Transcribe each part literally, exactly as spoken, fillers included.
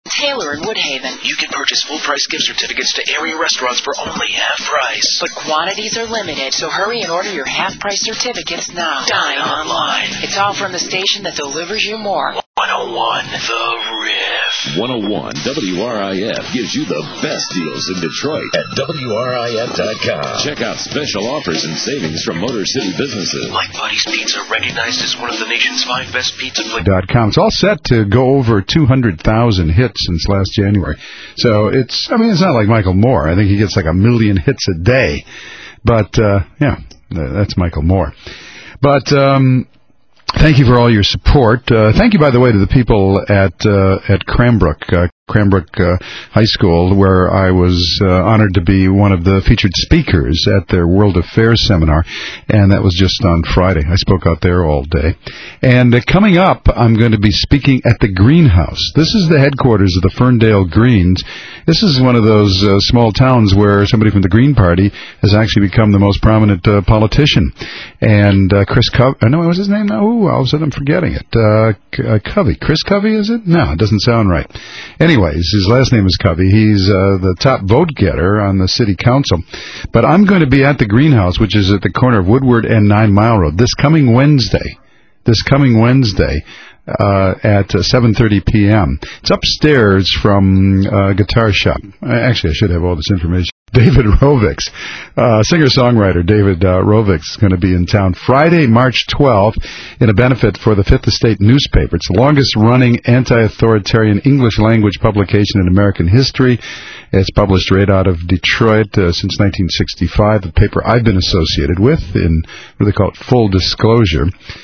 Taylor in Woodhaven. You can purchase full-price gift certificates to area restaurants for only half price. But quantities are limited, so hurry and order your half-price certificates now. Dine online. It's all from the station that delivers you more. one oh one The Riff. one oh one W R I F gives you the best deals in Detroit at W R I F dot com. Check out special offers and savings from Motor City businesses. Like Buddy's Pizza, recognized as one of the nation's five best pizza places. It's all set to go over two hundred thousand hits since last January. So it's, I mean, it's not like Michael Moore. I think he gets like a million hits a day. But, uh, yeah, that's Michael Moore. But, um... thank you for all your support. Uh, thank you, by the way, to the people at uh, at Cranbrook, uh, Cranbrook uh, High School, where I was uh, honored to be one of the featured speakers at their World Affairs seminar, and that was just on Friday. I spoke out there all day. And uh, coming up, I'm going to be speaking at the Greenhouse. This is the headquarters of the Ferndale Greens. This is one of those uh, small towns where somebody from the Green Party has actually become the most prominent uh, politician. And uh, Chris Covey, I know what was his name now? Ooh, all of a sudden I'm forgetting it. Uh, uh, Covey. Chris Covey, is it? No, it doesn't sound right. Anyways, his last name is Covey. He's uh, the top vote getter on the city council. But I'm going to be at the Greenhouse, which is at the corner of Woodward and Nine Mile Road, this coming Wednesday. This coming Wednesday. Uh, at uh, seven thirty p.m. It's upstairs from uh, Guitar Shop. Actually, I should have all this information. David Rovics, uh, singer-songwriter David uh, Rovics is going to be in town Friday, March twelfth, in a benefit for the Fifth Estate newspaper. It's the longest-running anti-authoritarian English-language publication in American history. It's published right out of Detroit uh, since nineteen sixty-five, the paper I've been associated with in what they call it, full disclosure.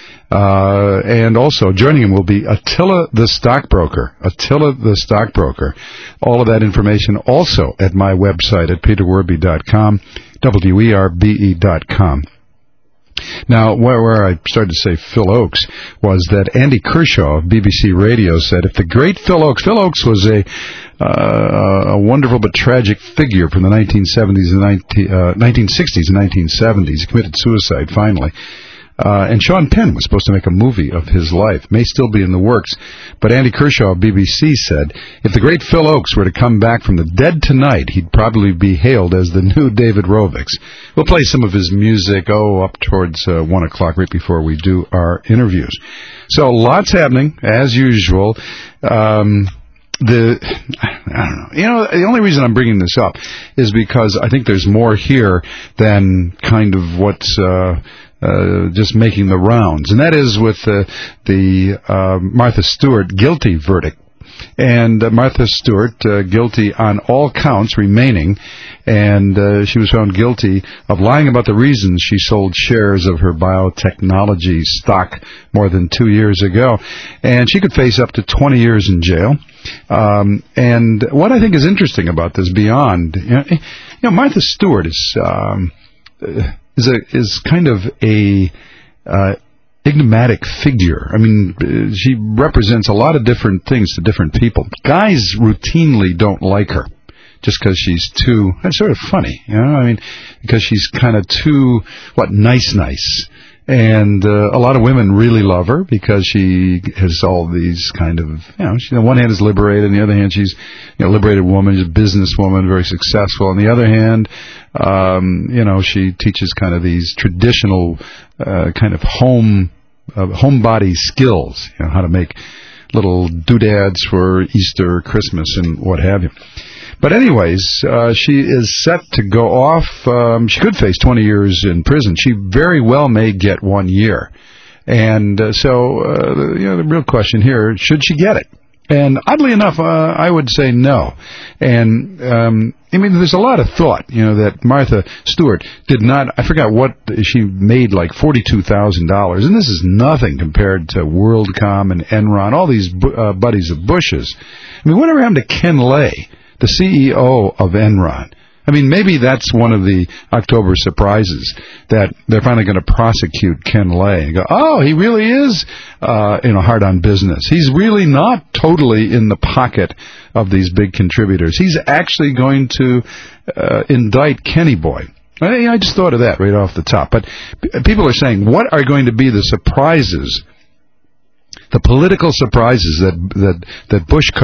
Uh, and also joining him will be Attila the Stockbroker. Attila the Stockbroker. All of that information also at my website at peter werby dot com, W E R B E dot com. Now, where, where I started to say Phil Oakes was that Andy Kershaw of B B C Radio said, if the great Phil Oakes, Phil Oakes was a uh, a wonderful but tragic figure from the nineteen seventies and nineteen, uh, nineteen sixties and nineteen seventies. He committed suicide finally. Uh, and Sean Penn was supposed to make a movie of his life. May still be in the works. But Andy Kershaw of B B C said, if the great Phil Oakes were to come back from the dead tonight, he'd probably be hailed as the new David Rovics. We'll play some of his music, oh, up towards uh, one o'clock, right before we do our interviews. So lots happening, as usual. Um... The, I don't know, you know, the only reason I'm bringing this up is because I think there's more here than kind of what's, uh, uh, just making the rounds. And that is with uh, the, uh, Martha Stewart guilty verdict. And uh, Martha Stewart, uh, guilty on all counts remaining, and uh, she was found guilty of lying about the reasons she sold shares of her biotechnology stock more than two years ago. And she could face up to twenty years in jail. Um, and what I think is interesting about this, beyond, you know, you know Martha Stewart is um, is a is kind of a uh, enigmatic figure. I mean, she represents a lot of different things to different people. Guys routinely don't like her just because she's too, that's sort of funny, you know, I mean, because she's kind of too, what, nice, nice. And uh, a lot of women really love her because she has all these kind of, you know, she, on the one hand is liberated, on the other hand she's, you know, liberated woman, she's a businesswoman, very successful. On the other hand, um, you know, she teaches kind of these traditional uh, kind of home uh, homebody skills, you know, how to make little doodads for Easter, Christmas, and what have you. But anyways, uh, she is set to go off. Um, she could face twenty years in prison. She very well may get one year. And uh, so, uh, the, you know, the real question here, should she get it? And oddly enough, uh, I would say no. And, um, I mean, there's a lot of thought, you know, that Martha Stewart did not, I forgot what, she made like forty-two thousand dollars. And this is nothing compared to WorldCom and Enron, all these uh, buddies of Bush's. I mean, whatever happened to Ken Lay, the C E O of Enron? I mean, maybe that's one of the October surprises, that they're finally going to prosecute Ken Lay and go, oh, he really is, uh, you know, hard on business. He's really not totally in the pocket of these big contributors. He's actually going to uh, indict Kenny Boy. I, I just thought of that right off the top. But people are saying, what are going to be the surprises, the political surprises that that that Bushco,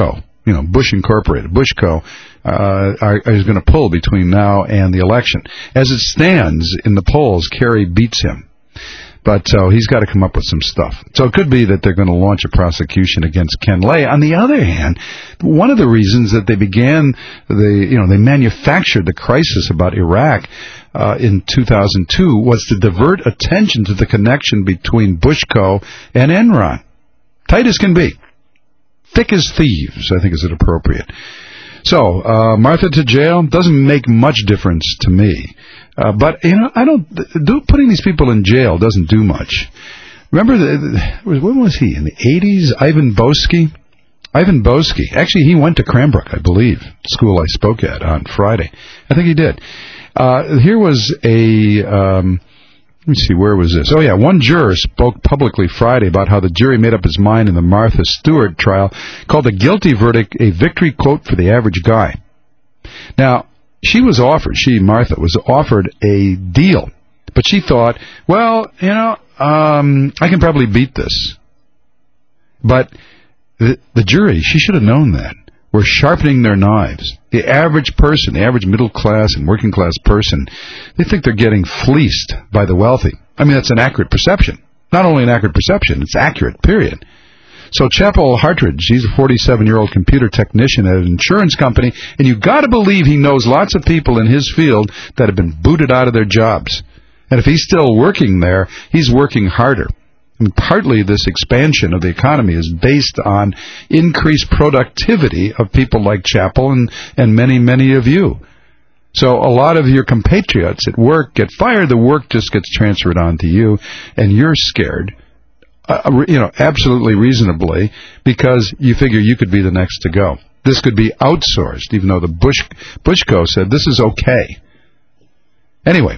you know, Bush Incorporated, Bushco, uh, are, is going to pull between now and the election. As it stands in the polls, Kerry beats him. But so he's got to come up with some stuff. So it could be that they're going to launch a prosecution against Ken Lay. On the other hand, one of the reasons that they began, the you know, they manufactured the crisis about Iraq uh, in two thousand two was to divert attention to the connection between Bushco and Enron. Tight as can be. Thick as thieves, I think is it appropriate. So, uh, Martha to jail doesn't make much difference to me. Uh, but, you know, I don't, do, putting these people in jail doesn't do much. Remember, the, when was he? In the eighties? Ivan Boesky? Ivan Boesky. Actually, he went to Cranbrook, I believe, school I spoke at on Friday. I think he did. Uh, here was a, um, let me see, where was this? Oh, yeah, one juror spoke publicly Friday about how the jury made up its mind in the Martha Stewart trial, called the guilty verdict a victory, quote, for the average guy. Now, she was offered, she, Martha, was offered a deal, but she thought, well, you know, um, I can probably beat this. But the, the jury, she should have known that, were sharpening their knives. The average person, the average middle class and working class person, they think they're getting fleeced by the wealthy. I mean, that's an accurate perception. Not only an accurate perception, it's accurate, period. So Chappell Hartridge, he's a forty-seven-year-old computer technician at an insurance company, and you got to believe he knows lots of people in his field that have been booted out of their jobs. And if he's still working there, he's working harder. And partly this expansion of the economy is based on increased productivity of people like Chappell and, and many, many of you. So a lot of your compatriots at work get fired, the work just gets transferred on to you, and you're scared. Uh, you know, absolutely reasonably, because you figure you could be the next to go. This could be outsourced, even though the Bush Bushco said this is okay. Anyway,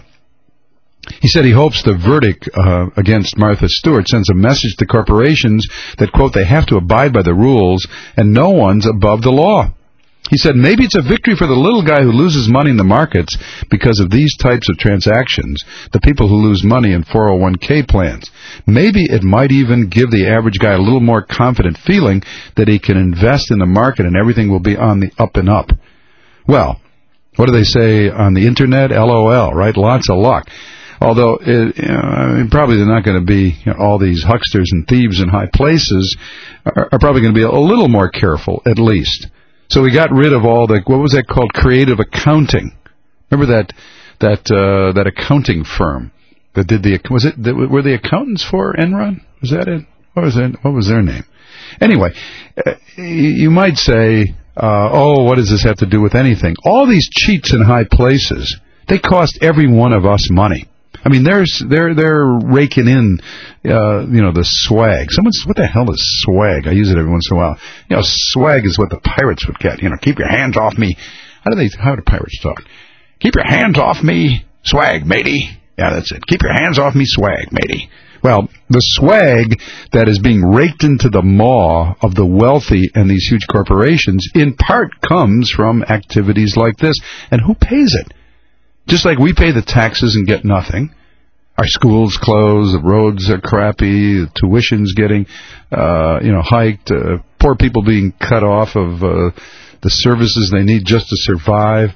he said he hopes the verdict uh, against Martha Stewart sends a message to corporations that, quote, they have to abide by the rules and no one's above the law. He said maybe it's a victory for the little guy who loses money in the markets because of these types of transactions, the people who lose money in four oh one k plans. Maybe it might even give the average guy a little more confident feeling that he can invest in the market and everything will be on the up and up. Well, what do they say on the internet? L O L, right? Lots of luck. Although, it, you know, I mean, probably they're not going to be, you know, all these hucksters and thieves in high places are, are probably going to be a little more careful, at least. So we got rid of all the, what was that called, creative accounting. Remember that that uh, that accounting firm that did the, was it, were the accountants for Enron? Was that it? What was that? What was their name? Anyway, uh, you might say, uh, oh, what does this have to do with anything? All these cheats in high places, they cost every one of us money. I mean, they're they're they're raking in, uh, you know, the swag. Someone's, what the hell is swag? I use it every once in a while. You know, swag is what the pirates would get. You know, keep your hands off me. How do they? How do pirates talk? Keep your hands off me, swag, matey. Yeah, that's it. Keep your hands off me, swag, matey. Well, the swag that is being raked into the maw of the wealthy and these huge corporations, in part, comes from activities like this. And who pays it? Just like we pay the taxes and get nothing. Our schools close, the roads are crappy, the tuition's getting, uh, you know, hiked, uh, poor people being cut off of uh, the services they need just to survive.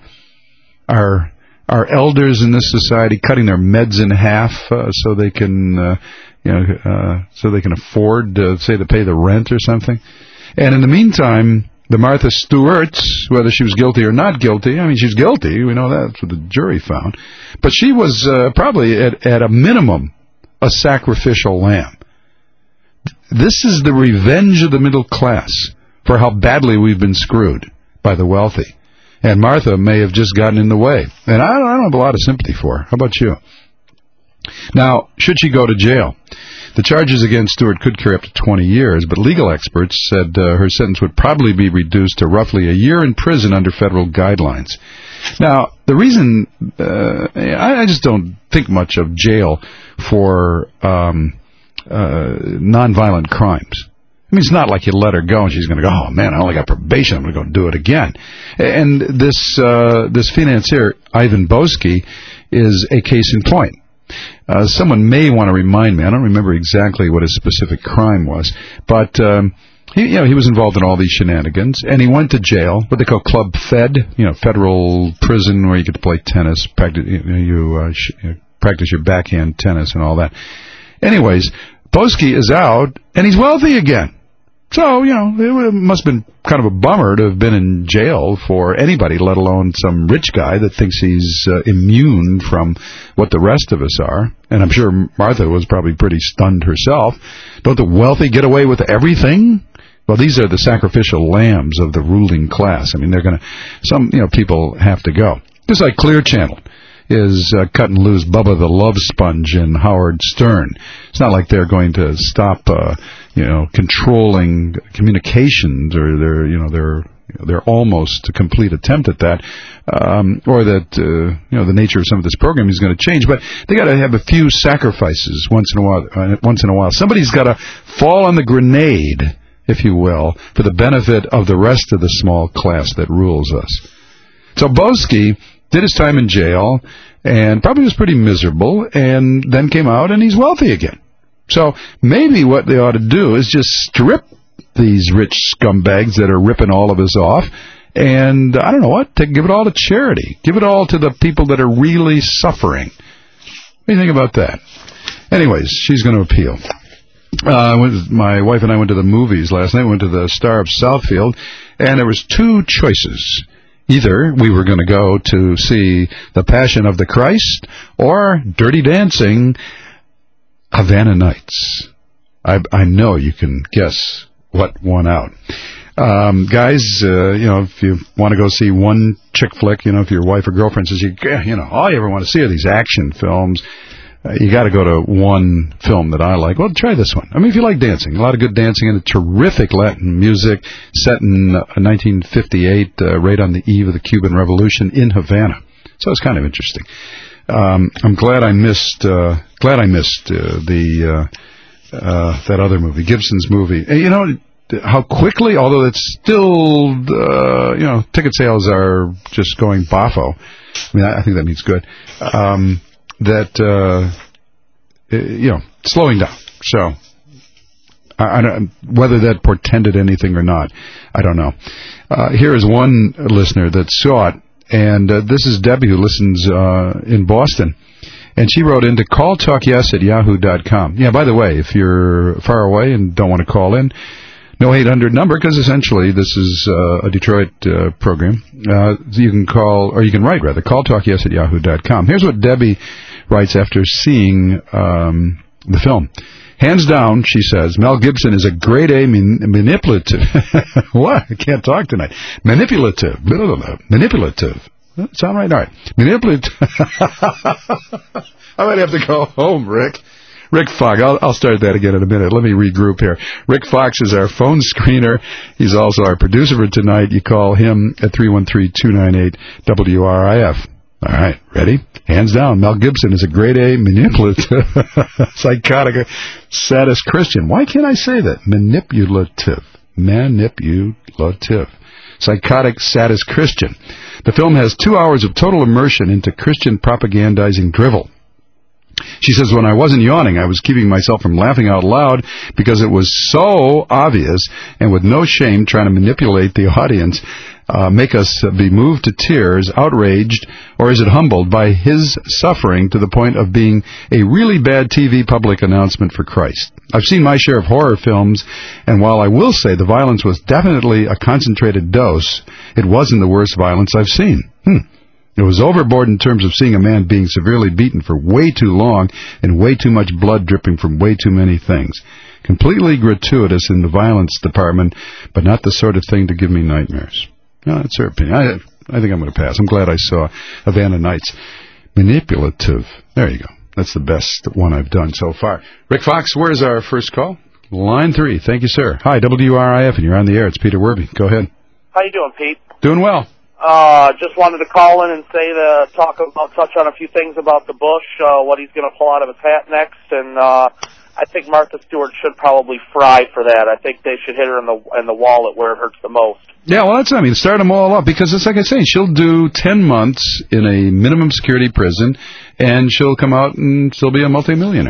Our our elders in this society cutting their meds in half uh, so they can, uh, you know, uh, so they can afford, uh, say, to pay the rent or something. And in the meantime, the Martha Stewarts, whether she was guilty or not guilty, I mean, she's guilty. We know that's what the jury found. But she was uh, probably, at, at a minimum, a sacrificial lamb. This is the revenge of the middle class for how badly we've been screwed by the wealthy. And Martha may have just gotten in the way. And I don't, I don't have a lot of sympathy for her. How about you? Now, should she go to jail? The charges against Stewart could carry up to twenty years, but legal experts said uh, her sentence would probably be reduced to roughly a year in prison under federal guidelines. Now, the reason, uh, I, I just don't think much of jail for um, uh, nonviolent crimes. I mean, it's not like you let her go and she's going to go, oh, man, I only got probation, I'm going to go do it again. And this uh, this financier, Ivan Boesky, is a case in point. Uh, someone may want to remind me, I don't remember exactly what his specific crime was, but um, he, you know, he was involved in all these shenanigans, and he went to jail, what they call Club Fed, you know, federal prison where you get to play tennis, practice, you, know, you, uh, sh- you know, practice your backhand tennis and all that. Anyways, Boesky is out, and he's wealthy again. So, you know, it must have been kind of a bummer to have been in jail for anybody, let alone some rich guy that thinks he's uh, immune from what the rest of us are. And I'm sure Martha was probably pretty stunned herself. Don't the wealthy get away with everything? Well, these are the sacrificial lambs of the ruling class. I mean, they're going to, some, you know, people have to go. Just like Clear Channel is uh, cutting loose Bubba the Love Sponge and Howard Stern. It's not like they're going to stop, uh, you know, controlling communications, or they're, you know, they're they're almost a complete attempt at that, um, or that uh, you know, the nature of some of this programming is going to change. But they got to have a few sacrifices once in a while. Uh, once in a while, somebody's got to fall on the grenade, if you will, for the benefit of the rest of the small class that rules us. So Boesky did his time in jail, and probably was pretty miserable, and then came out, and he's wealthy again. So maybe what they ought to do is just strip these rich scumbags that are ripping all of us off, and I don't know what, to give it all to charity. Give it all to the people that are really suffering. What do you think about that? Anyways, she's going to appeal. Uh, went, my wife and I went to the movies last night. We went to the Star of Southfield, and there was two choices. Either we were going to go to see The Passion of the Christ or Dirty Dancing, Havana Nights. I, I know you can guess what won out. Um, guys, uh, you know, if you want to go see one chick flick, you know, if your wife or girlfriend says, you, you know, all you ever want to see are these action films, uh, you got to go to one film that I like. Well, try this one. I mean, if you like dancing, a lot of good dancing and a terrific Latin music set in uh, nineteen fifty-eight, uh, right on the eve of the Cuban Revolution in Havana. So it's kind of interesting. Um, I'm glad I missed, uh, glad I missed uh, the uh, uh, that other movie, Gibson's movie. And you know how quickly, although it's still, uh, you know, ticket sales are just going boffo. I mean, I, I think that means good. Um, that, uh, you know, slowing down. So, I, I don't, whether that portended anything or not, I don't know. Uh, here is one listener that saw it, and uh, this is Debbie, who listens uh, in Boston. And she wrote in to call talk yes at yahoo dot com. Yeah, by the way, if you're far away and don't want to call in, no eight hundred number, because essentially this is uh, a Detroit uh, program. Uh, you can call, or you can write, rather, call talk yes at yahoo dot com. Here's what Debbie writes after seeing um, the film. Hands down, she says, Mel Gibson is a grade A man- manipulative. What? I can't talk tonight. Manipulative. Blah, blah, blah. Manipulative. That sound right? All right. Manipulative. I might have to go home, Rick. Rick Fox. I'll, I'll start that again in a minute. Let me regroup here. Rick Fox is our phone screener. He's also our producer for tonight. You call him at three one three, two nine eight, W R I F. All right. Ready? Hands down, Mel Gibson is a grade A manipulative, psychotic, sadist Christian. Why can't I say that? Manipulative. Manipulative. Psychotic, sadist Christian. The film has two hours of total immersion into Christian propagandizing drivel. She says, when I wasn't yawning, I was keeping myself from laughing out loud because it was so obvious and with no shame trying to manipulate the audience, uh, make us be moved to tears, outraged, or is it humbled by his suffering to the point of being a really bad T V public announcement for Christ. I've seen my share of horror films, and while I will say the violence was definitely a concentrated dose, it wasn't the worst violence I've seen. Hmm. It was overboard in terms of seeing a man being severely beaten for way too long and way too much blood dripping from way too many things. Completely gratuitous in the violence department, but not the sort of thing to give me nightmares. No, that's her opinion. I, I think I'm going to pass. I'm glad I saw Havana Nights. Manipulative. There you go. That's the best one I've done so far. Rick Fox, where's our first call? Line three. Thank you, sir. Hi, W R I F, and you're on the air. It's Peter Werby. Go ahead. How you doing, Pete? Doing well. Uh, just wanted to call in and say to talk about, touch on a few things about the Bush, uh, what he's going to pull out of his hat next, and uh, I think Martha Stewart should probably fry for that. I think they should hit her in the in the wallet where it hurts the most. Yeah, well, that's, I mean, start them all up, because it's like I say, she'll do ten months in a minimum security prison, and she'll come out and still be a multimillionaire.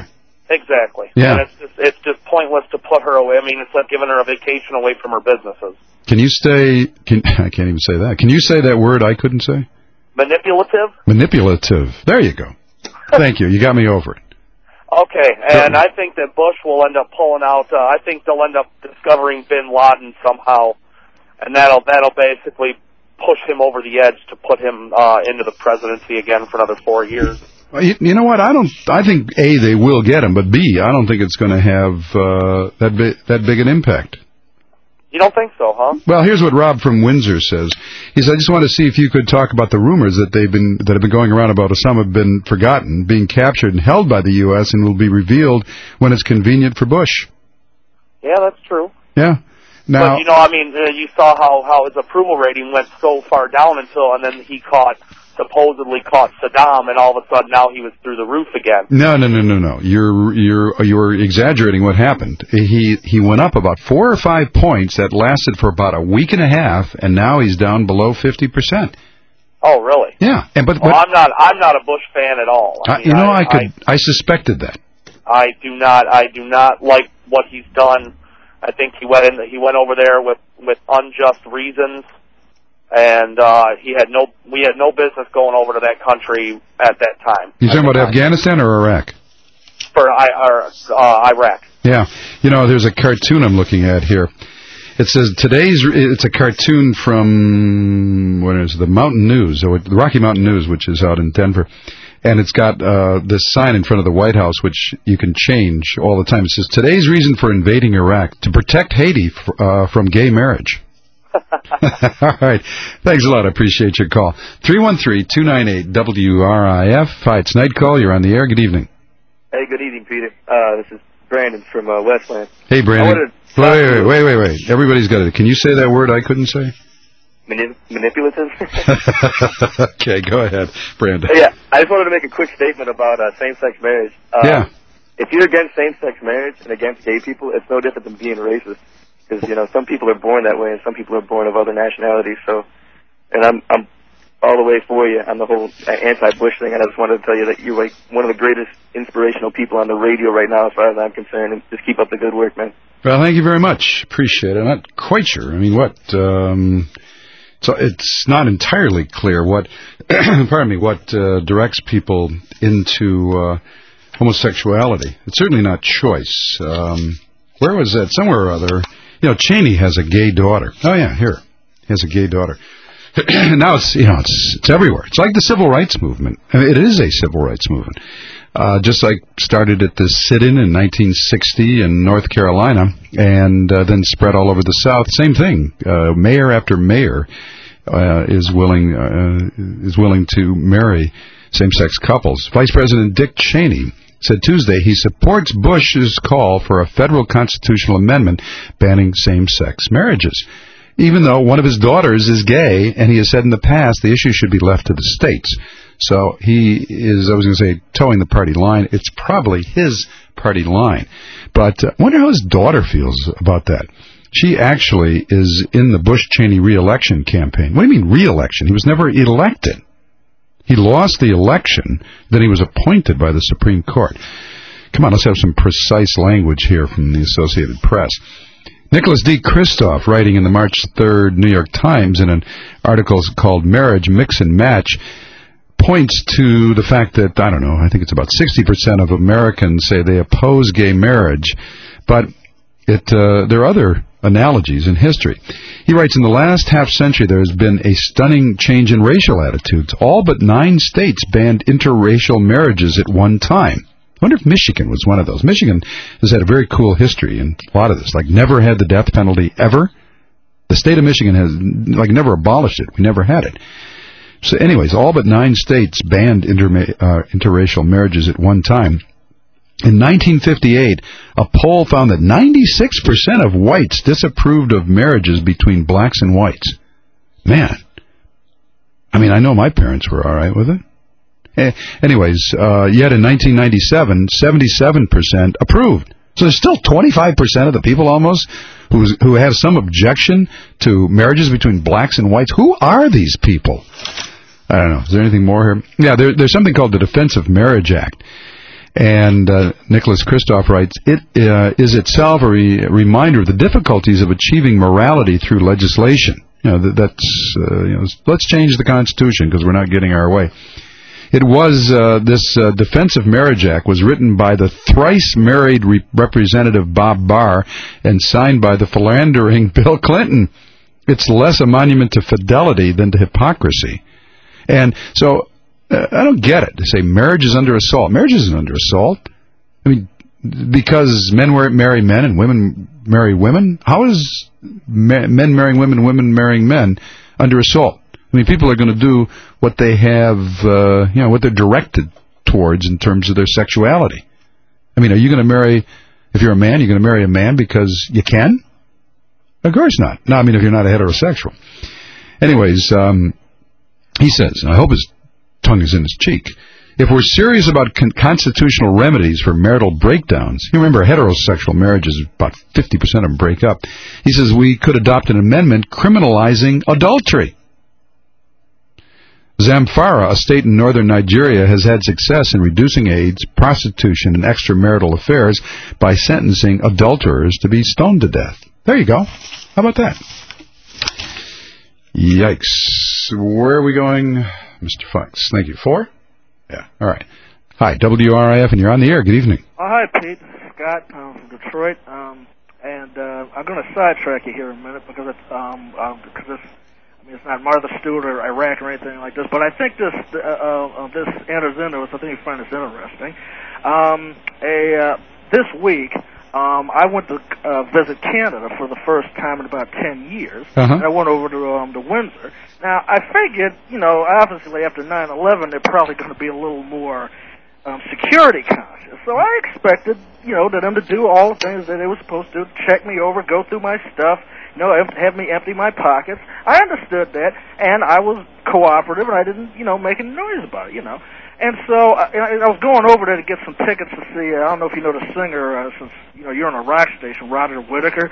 Exactly. Yeah. And it's just, it's just pointless to put her away. I mean, it's like giving her a vacation away from her businesses. Can you stay... Can, I can't even say that. Can you say that word I couldn't say? Manipulative? Manipulative. There you go. Thank you. You got me over it. Okay, and I think that Bush will end up pulling out, uh, I think they'll end up discovering bin Laden somehow, and that'll that'll basically push him over the edge to put him uh, into the presidency again for another four years. Well, you, you know what? I don't. I think A, they will get him, but B, I don't think it's going to have uh, that big, that big an impact. You don't think so, huh? Well, here's what Rob from Windsor says. He said, I just want to see if you could talk about the rumors that they've been that have been going around about Osama bin forgotten, being captured and held by the U S and will be revealed when it's convenient for Bush. Yeah, that's true. Yeah. Now, but, you know, I mean, uh, you saw how, how his approval rating went so far down until, and then he caught, supposedly caught Saddam, and all of a sudden now he was through the roof again. No, no, no, no, no. You're you're you're exaggerating what happened. He he went up about four or five points that lasted for about a week and a half, and now he's down below fifty percent. Oh, really? Yeah, and but, but well, I'm not I'm not a Bush fan at all. I I, mean, you know, I, I could I, I suspected that. I do not I do not like what he's done. I think he went in he went over there with with unjust reasons. And uh, he had no, we had no business going over to that country at that time. You talking about time. Afghanistan or Iraq? For I, or, uh, Iraq. Yeah, you know, there's a cartoon I'm looking at here. It says today's. It's a cartoon from what is it, the Mountain News, or the Rocky Mountain News, which is out in Denver, and it's got uh, this sign in front of the White House, which you can change all the time. It says today's reason for invading Iraq: to protect Haiti f- uh, from gay marriage. All right. Thanks a lot. I appreciate your call. three one three, two nine eight, W R I F. Hi, it's Night Call. You're on the air. Good evening. Hey, good evening, Peter. Uh, this is Brandon from uh, Westland. Hey, Brandon. Wait, wait, wait, wait, wait. Everybody's got it. Can you say that word I couldn't say? Manip- manipulative? Okay, go ahead, Brandon. Yeah, I just wanted to make a quick statement about uh, same-sex marriage. Uh, yeah. If you're against same-sex marriage and against gay people, it's no different than being racist. Because, you know, some people are born that way and some people are born of other nationalities. So, and I'm I'm all the way for you on the whole anti-Bush thing. And I just wanted to tell you that you're like one of the greatest inspirational people on the radio right now as far as I'm concerned. And just keep up the good work, man. Well, thank you very much. Appreciate it. I'm not quite sure. I mean, what... Um, so it's not entirely clear what, pardon me, what uh, directs people into uh, homosexuality. It's certainly not choice. Um, where was that? Somewhere or other... You know, Cheney has a gay daughter. Oh, yeah, here. He has a gay daughter. Now it's, you know, it's it's everywhere. It's like the civil rights movement. I mean, it is a civil rights movement. Uh, just like started at the sit-in in nineteen sixty in North Carolina and uh, then spread all over the South. Same thing. Uh, mayor after mayor uh, is willing uh, is willing to marry same-sex couples. Vice President Dick Cheney said Tuesday he supports Bush's call for a federal constitutional amendment banning same-sex marriages, even though one of his daughters is gay, and he has said in the past the issue should be left to the states. So he is, I was going to say, towing the party line. It's probably his party line. But I uh, wonder how his daughter feels about that. She actually is in the Bush-Cheney re-election campaign. What do you mean re-election? He was never elected. He lost the election, then he was appointed by the Supreme Court. Come on, let's have some precise language here from the Associated Press. Nicholas D. Kristof, writing in the March third New York Times in an article called Marriage, Mix and Match, points to the fact that, I don't know, I think it's about sixty percent of Americans say they oppose gay marriage, but it uh, there are other analogies in history. He writes, in the last half-century, there has been a stunning change in racial attitudes. All but nine states banned interracial marriages at one time. I wonder if Michigan was one of those. Michigan has had a very cool history in a lot of this, like never had the death penalty ever. The state of Michigan has, like, never abolished it. We never had it. So anyways, all but nine states banned inter- uh, interracial marriages at one time. In nineteen fifty-eight, a poll found that ninety-six percent of whites disapproved of marriages between blacks and whites. Man. I mean, I know my parents were all right with it. Eh, anyways, uh, yet in nineteen ninety-seven, seventy-seven percent approved. So there's still twenty-five percent of the people almost who who have some objection to marriages between blacks and whites. Who are these people? I don't know. Is there anything more here? Yeah, there, there's something called the Defense of Marriage Act. And uh, Nicholas Kristof writes, it uh, is itself a re- reminder of the difficulties of achieving morality through legislation. You know, that, that's, uh, you know, let's change the Constitution because we're not getting our way. It was, uh, this uh, Defense of Marriage Act was written by the thrice-married re- Representative Bob Barr and signed by the philandering Bill Clinton. It's less a monument to fidelity than to hypocrisy. And so, uh, I don't get it. They say marriage is under assault. Marriage isn't under assault. I mean, because men marry men and women marry women? How is men marrying women, women marrying men under assault? I mean, people are going to do what they have, uh, you know, what they're directed towards in terms of their sexuality. I mean, are you going to marry, if you're a man, you're going to marry a man because you can? Of course not. No, I mean, if you're not a heterosexual. Anyways, um, he says, and I hope his tongue is in his cheek, if we're serious about con- constitutional remedies for marital breakdowns, you remember heterosexual marriages, about fifty percent of them break up. He says we could adopt an amendment criminalizing adultery. Zamfara, a state in northern Nigeria, has had success in reducing AIDS, prostitution, and extramarital affairs by sentencing adulterers to be stoned to death. There you go. How about that? Yikes. Where are we going? Mister Fox, thank you. Four? Yeah, all right. Hi, W R I F, and you're on the air. Good evening. Oh, hi, Pete. Scott um, from Detroit. Um, and uh, I'm going to sidetrack you here in a minute because it's, um, um, because it's, I mean, it's not Martha Stewart or Iraq or anything like this, but I think this uh, uh, this enters into it. I think you find this interesting. Um, a uh, this week, um, I went to uh, visit Canada for the first time in about ten years, uh-huh. and I went over to um, to Windsor. Now, I figured, you know, obviously after nine eleven, they're probably going to be a little more um, security conscious. So I expected, you know, them to do all the things that they were supposed to, check me over, go through my stuff, you know, have me empty my pockets. I understood that, and I was cooperative, and I didn't, you know, make any noise about it, you know. And so I, I was going over there to get some tickets to see, uh, I don't know if you know the singer, uh, since, you know, you're on a rock station, Roger Whittaker.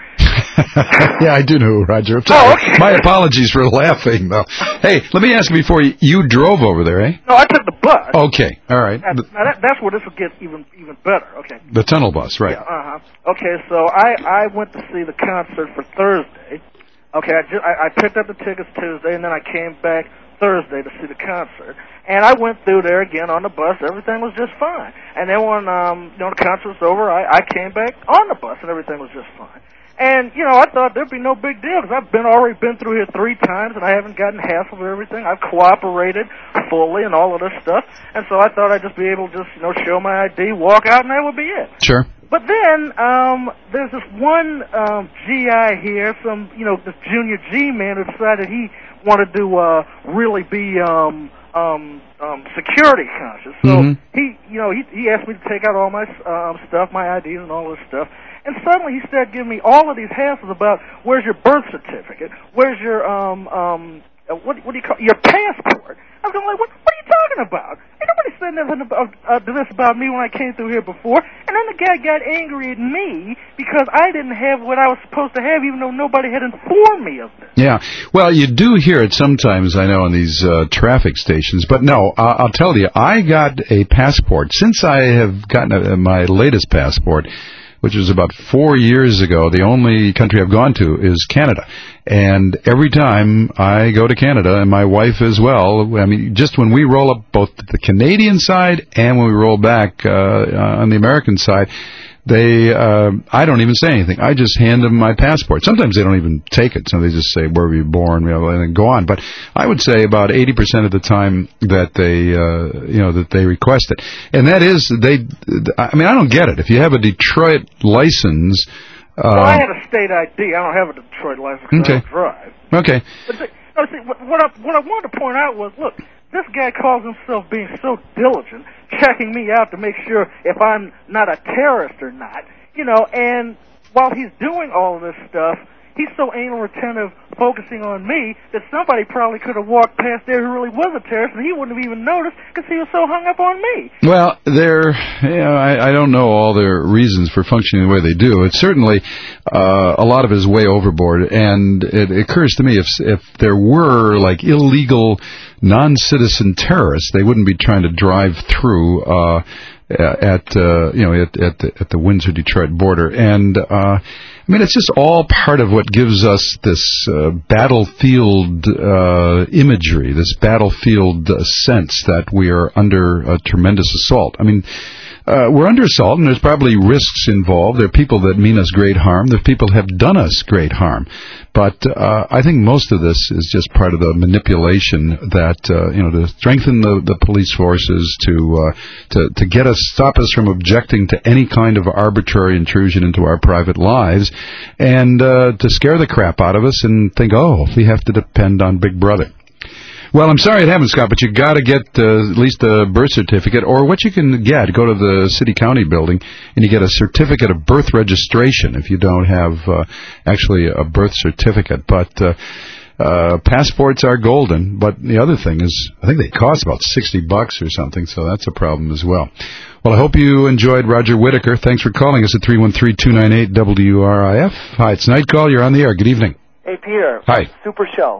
Yeah, I do know Roger. Oh, okay. My apologies for laughing, though. Hey, let me ask you before, you, you drove over there, eh? No, I took the bus. Okay, all right. Now, now that, that's where this will get even even better, okay. The tunnel bus, right. Yeah, uh-huh. Okay, so I, I went to see the concert for Thursday. Okay, I, just, I, I picked up the tickets Tuesday, and then I came back Thursday to see the concert. And I went through there again on the bus. Everything was just fine. And then when um, you know, the concert was over, I, I came back on the bus, and everything was just fine. And, you know, I thought there'd be no big deal because I've been already been through here three times, and I haven't gotten half of everything. I've cooperated fully and all of this stuff. And so I thought I'd just be able to just, you know, show my I D, walk out, and that would be it. Sure. But then um, there's this one um, G I here, some, you know, this junior G man who decided he wanted to uh, really be um, um, um, security conscious. So mm-hmm. he, you know, he, he asked me to take out all my um, stuff, my I Ds and all this stuff. And suddenly he started giving me all of these hassles about where's your birth certificate, where's your um um uh, what what do you call it? Your passport. I was going like, what what are you talking about? Ain't nobody said nothing about uh, this about me when I came through here before. And then the guy got angry at me because I didn't have what I was supposed to have, even though nobody had informed me of this. Yeah, well, you do hear it sometimes, I know, on these uh, traffic stations. But no, uh, I'll tell you, I got a passport since I have gotten a, my latest passport, which was about four years ago. The only country I've gone to is Canada. And every time I go to Canada, and my wife as well, I mean, just when we roll up both the Canadian side and when we roll back uh, on the American side, they, uh, I don't even say anything. I just hand them my passport. Sometimes they don't even take it, so they just say, where were you born, you know, and then go on. But I would say about eighty percent of the time that they, uh, you know, that they request it. And that is, they, I mean, I don't get it. If you have a Detroit license... Uh, well, I have a state I D. I don't have a Detroit license because okay. I don't drive. Okay. But see, no, see, what, what, I, what I wanted to point out was, look, this guy calls himself being so diligent, checking me out to make sure if I'm not a terrorist or not, you know, and while he's doing all of this stuff, he's so anal retentive, focusing on me, that somebody probably could have walked past there who really was a terrorist, and he wouldn't have even noticed because he was so hung up on me. Well, they're, you know, I, I don't know all their reasons for functioning the way they do. It's certainly uh, a lot of it is way overboard, and it occurs to me if if there were like illegal non-citizen terrorists, they wouldn't be trying to drive through uh at uh, you know at at the, at the Windsor-Detroit border, and uh, I mean it's just all part of what gives us this uh, battlefield uh, imagery, this battlefield uh, sense that we are under a tremendous assault. I mean. Uh, we're under assault, and there's probably risks involved. There are people that mean us great harm. There are people who have done us great harm. But uh, I think most of this is just part of the manipulation that, uh, you know, to strengthen the, the police forces, to, uh, to to get us, stop us from objecting to any kind of arbitrary intrusion into our private lives, and uh, to scare the crap out of us and think, oh, we have to depend on Big Brother. Well, I'm sorry it happened, Scott, but you got to get uh, at least a birth certificate, or what you can get, go to the city-county building, and you get a certificate of birth registration if you don't have uh, actually a birth certificate. But uh, uh, passports are golden, but the other thing is, I think they cost about sixty bucks or something, so that's a problem as well. Well, I hope you enjoyed Roger Whittaker. Thanks for calling us at three one three, two nine eight, W R I F. Hi, it's Night Call. You're on the air. Good evening. Hey, Peter. Hi. Super show.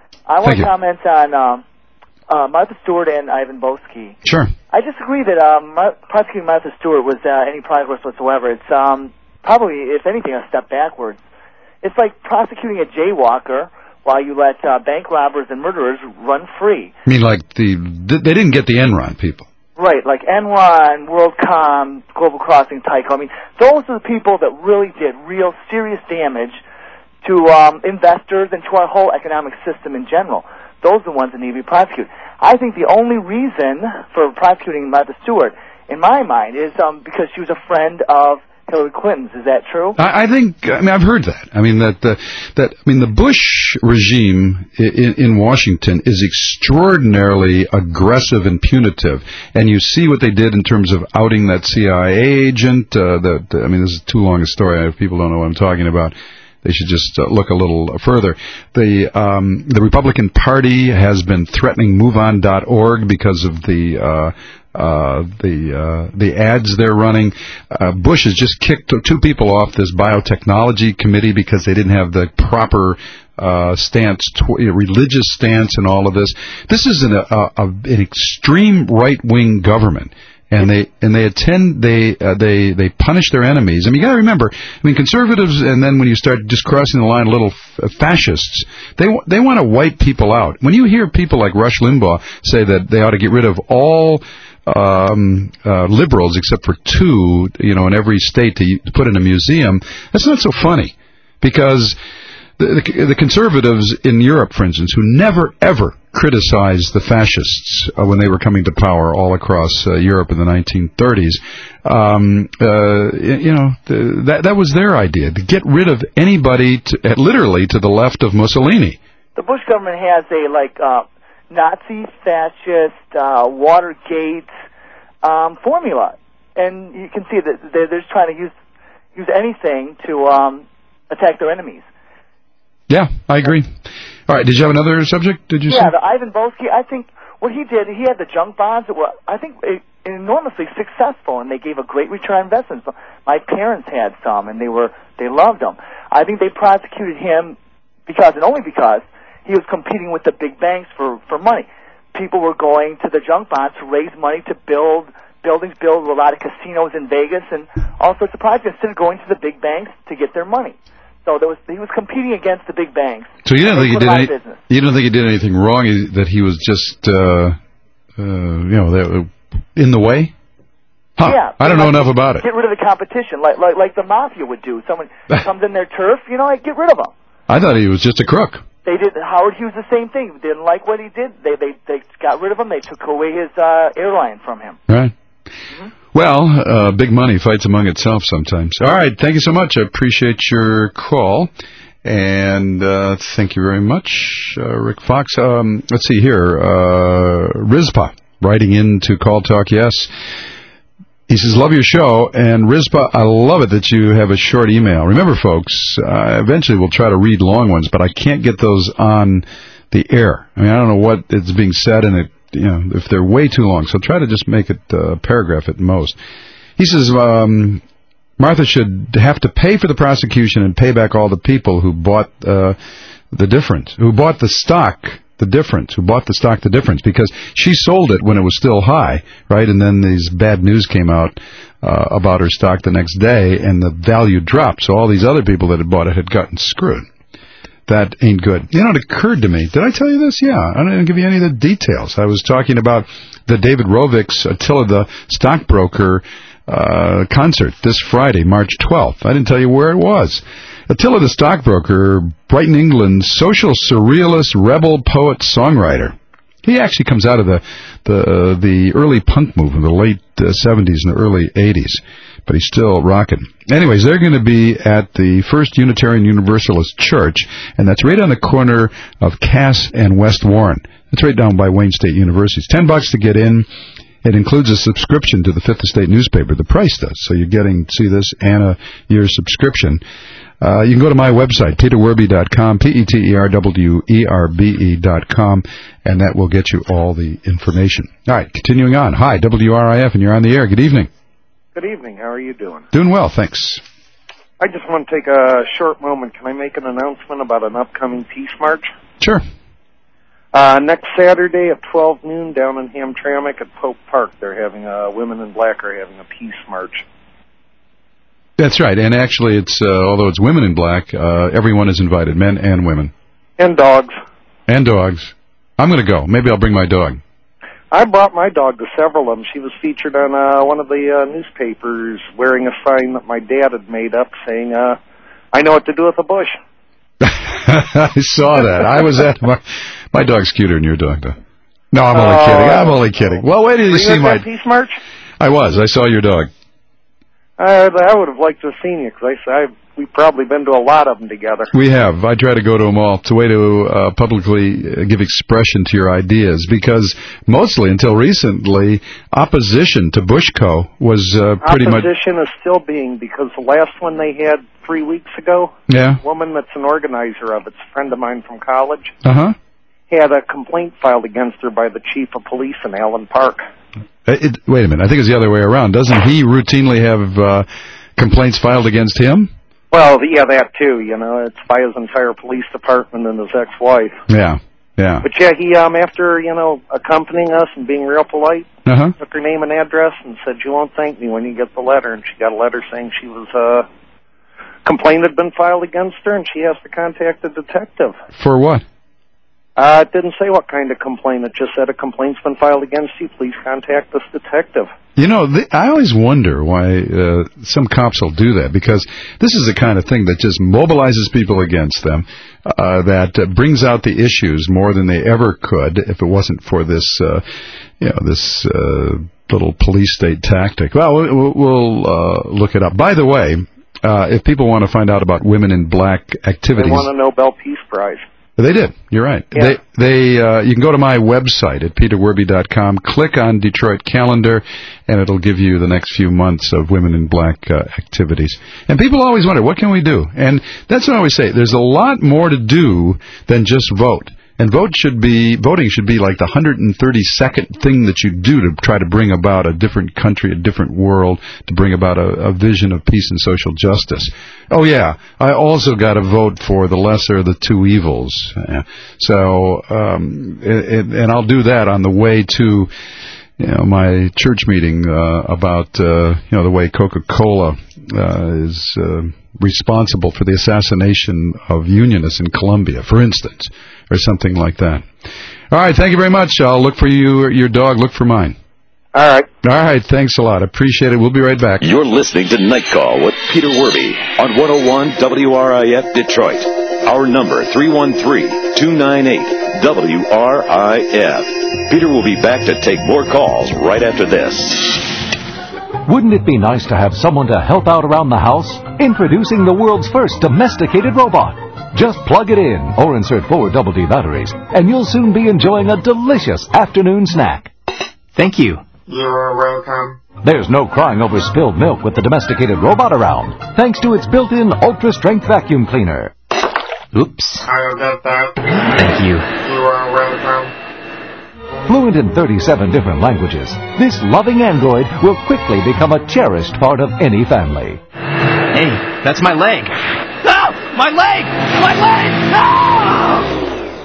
I want to comment on um, uh, Martha Stewart and Ivan Boesky. Sure. I disagree that um, Mar- prosecuting Martha Stewart was uh, any progress whatsoever. It's um, probably, if anything, a step backwards. It's like prosecuting a jaywalker while you let uh, bank robbers and murderers run free. I mean, like the they didn't get the Enron people. Right, like Enron, WorldCom, Global Crossing, Tyco. I mean, those are the people that really did real serious damage to um, investors and to our whole economic system in general. Those are the ones that need to be prosecuted. I think the only reason for prosecuting Martha Stewart, in my mind, is um, because she was a friend of Hillary Clinton's. Is that true? I, I think. I mean, I've heard that. I mean that uh, that. I mean, the Bush regime in, in Washington is extraordinarily aggressive and punitive, and you see what they did in terms of outing that C I A agent. Uh, that I mean, this is too long a story. If people don't know what I'm talking about, they should just uh, look a little further. The um, the Republican Party has been threatening move on dot org because of the uh, uh, the uh, the ads they're running. Uh, Bush has just kicked two people off this biotechnology committee because they didn't have the proper uh, stance, tw- religious stance, and all of this. This is an, a, a, an extreme right wing government. And they and they attend they uh, they they punish their enemies. I mean, you got to remember. I mean, conservatives, and then when you start just crossing the line, little f- fascists, they they want to wipe people out. When you hear people like Rush Limbaugh say that they ought to get rid of all um, uh, liberals except for two, you know, in every state to, to put in a museum, that's not so funny, because the, the, the conservatives in Europe, for instance, who never ever criticized the fascists uh, when they were coming to power all across uh, Europe in the nineteen thirties. Um, uh, you know, the, that that was their idea, to get rid of anybody, to, uh, literally to the left of Mussolini. The Bush government has a like uh, Nazi, fascist, uh, Watergate um, formula, and you can see that they're, they're just trying to use use anything to um, attack their enemies. Yeah, I agree. All right, did you have another subject, did you yeah, say? the Ivan Boesky, I think what he did, he had the junk bonds that were, I think, enormously successful, and they gave a great return on investment. So my parents had some, and they were they loved them. I think they prosecuted him because, and only because, he was competing with the big banks for, for money. People were going to the junk bonds to raise money to build buildings, build a lot of casinos in Vegas, and all sorts of projects, instead of going to the big banks to get their money. So there was, he was competing against the big banks. So you don't think he did any, you don't think he did anything wrong? That he was just, uh, uh, you know, in the way? Huh. Yeah, I don't know like, enough about it. Get rid of the competition, like like like the mafia would do. Someone comes in their turf, you know, like get rid of them. I thought he was just a crook. They did. Howard Hughes the same thing. Didn't like what he did. They they they got rid of him. They took away his uh, airline from him. Right. Mm-hmm. Well, uh, big money fights among itself sometimes. All right, thank you so much. I appreciate your call, and uh, thank you very much, uh, Rick Fox. Um, let's see here. Uh, Rizpa writing in to Call Talk Yes. He says, love your show, and Rizpa, I love it that you have a short email. Remember, folks, uh, eventually we'll try to read long ones, but I can't get those on the air. I mean, I don't know what is being said, and it, you know, if they're way too long, so try to just make it a paragraph at most. He says, um, Martha should have to pay for the prosecution and pay back all the people who bought uh, the difference, who bought the stock the difference, who bought the stock the difference, because she sold it when it was still high, right? And then these bad news came out uh, about her stock the next day, and the value dropped. So all these other people that had bought it had gotten screwed. That ain't good. You know, it occurred to me. Did I tell you this? Yeah. I didn't give you any of the details. I was talking about the David Rovick's Attila the Stockbroker uh, concert this Friday, March twelfth. I didn't tell you where it was. Attila the Stockbroker, Brighton, England, social surrealist, rebel poet, songwriter. He actually comes out of the the uh, the early punk movement, the late uh, seventies and the early eighties, but he's still rocking. Anyways, they're going to be at the First Unitarian Universalist Church, and that's right on the corner of Cass and West Warren. That's right down by Wayne State University. It's ten bucks to get in. It includes a subscription to the Fifth Estate newspaper. The price does, so you're getting, see this, and a year's subscription. Uh, you can go to my website, peter werby dot com, P E T E R W E R B E dot com, and that will get you all the information. All right, continuing on. Hi, W R I F, and you're on the air. Good evening. Good evening. How are you doing? Doing well, thanks. I just want to take a short moment. Can I make an announcement about an upcoming Peace March? Sure. Uh, next Saturday at twelve noon down in Hamtramck at Pope Park, they're having a, Women in Black are having a Peace March. That's right, and actually, it's uh, although it's Women in Black, uh, everyone is invited, men and women. And dogs. And dogs. I'm going to go. Maybe I'll bring my dog. I brought my dog to several of them. She was featured on uh, one of the uh, newspapers wearing a sign that my dad had made up saying, uh, I know what to do with a bush. I saw that. I was at my... My dog's cuter than your dog, though. No, I'm only uh, kidding. I'm only kidding. Well, wait till you were see you my... at that Peace March? I was. I saw your dog. I, I would have liked to have seen you, because I, I, we've probably been to a lot of them together. We have. I try to go to them all. It's a way to uh, publicly uh, give expression to your ideas, because mostly, until recently, opposition to Bushco was uh, pretty opposition much... Opposition is still being, because the last one they had three weeks ago, yeah. a woman that's an organizer of it, a friend of mine from college, uh-huh. had a complaint filed against her by the chief of police in Allen Park. It, wait a minute. I think it's the other way around. Doesn't he routinely have uh, complaints filed against him? Well, yeah, that too. You know, it's by his entire police department and his ex-wife. Yeah, yeah. But yeah, he um after you know accompanying us and being real polite, uh-huh. took her name and address and said, "You won't thank me when you get the letter." And she got a letter saying she was uh complaint had been filed against her, and she has to contact a detective. For what? Uh, it didn't say what kind of complaint. It just said a complaint's been filed against you. Please contact this detective. You know, the, I always wonder why uh, some cops will do that, because this is the kind of thing that just mobilizes people against them, uh, that uh, brings out the issues more than they ever could if it wasn't for this, uh, you know, this uh, little police state tactic. Well, we'll, we'll uh, look it up. By the way, uh, if people want to find out about Women in Black activities... They won a Nobel Peace Prize. They did. You're right. Yeah. They, they, uh, you can go to my website at peter werby dot com, click on Detroit Calendar, and it'll give you the next few months of Women in Black uh, activities. And people always wonder, what can we do? And that's what I always say. There's a lot more to do than just vote. And vote should be, voting should be like the one hundred thirty-second thing that you do to try to bring about a different country, a different world, to bring about a, a vision of peace and social justice. Oh yeah, I also got to vote for the lesser of the two evils. Yeah. So, um, it, and I'll do that on the way to, you know, my church meeting uh, about, uh, you know, the way Coca-Cola uh, is uh, responsible for the assassination of Unionists in Colombia, for instance, or something like that. All right, thank you very much. I'll look for you, your dog. Look for mine. All right. All right, thanks a lot. Appreciate it. We'll be right back. You're listening to Night Call with Peter Werby on one oh one W R I F Detroit. Our number, three one three, two nine eight, W R I F. Peter will be back to take more calls right after this. Wouldn't it be nice to have someone to help out around the house? Introducing the world's first domesticated robot. Just plug it in or insert four double D batteries, and you'll soon be enjoying a delicious afternoon snack. Thank you. You're welcome. There's no crying over spilled milk with the domesticated robot around, thanks to its built-in ultra-strength vacuum cleaner. Oops. I'll get that. Thank you. You are welcome. Fluent in thirty-seven different languages, this loving android will quickly become a cherished part of any family. Hey, that's my leg. Ah! My leg! My leg! Ah!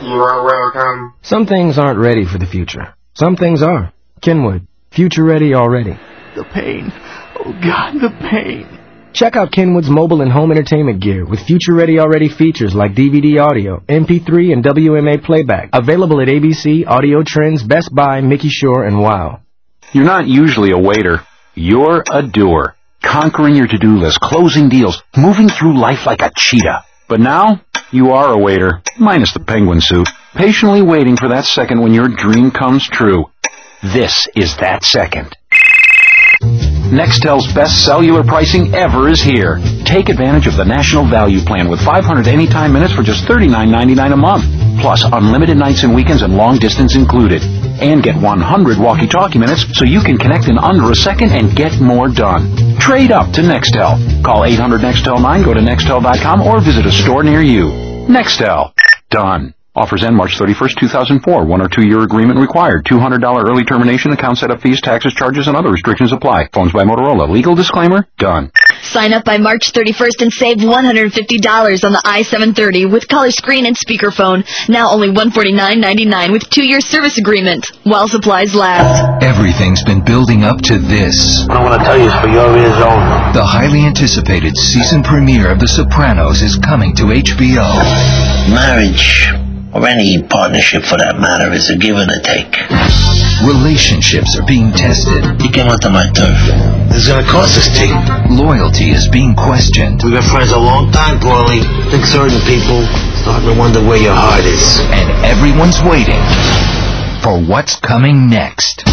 You are welcome. Some things aren't ready for the future. Some things are. Kenwood, future ready already. The pain. Oh, God, the pain. Check out Kenwood's mobile and home entertainment gear with future ready already features like D V D audio, M P three, and W M A playback. Available at A B C, Audio Trends, Best Buy, Mickey Shore, and WOW. You're not usually a waiter. You're a doer. Conquering your to-do list, closing deals, moving through life like a cheetah. But now, you are a waiter, minus the penguin suit, patiently waiting for that second when your dream comes true. This is that second. Nextel's best cellular pricing ever is here. Take advantage of the National Value Plan with five hundred anytime minutes for just thirty-nine ninety-nine a month, plus unlimited nights and weekends and long distance included. And get one hundred walkie-talkie minutes so you can connect in under a second and get more done. Trade up to Nextel. Call eight hundred Nextel nine, go to Nextel dot com, or visit a store near you. Nextel. Done. Offers end March thirty-first, two thousand four. One or two year agreement required. two hundred dollars early termination, account setup fees, taxes, charges, and other restrictions apply. Phones by Motorola. Legal disclaimer. Done. Sign up by March thirty-first and save one hundred fifty dollars on the i seven thirty with color screen and speakerphone. Now only one hundred forty-nine ninety-nine with two year service agreement while supplies last. Everything's been building up to this. What I want to tell you is for your ears only. The highly anticipated season premiere of The Sopranos is coming to H B O. Marriage, or any partnership for that matter, is a give and a take. Relationships are being tested. You came onto my turf. It's gonna cost us, T. Loyalty is being questioned. We've been friends a long time, Paulie. I think certain people starting to wonder where your heart is. And everyone's waiting for what's coming next.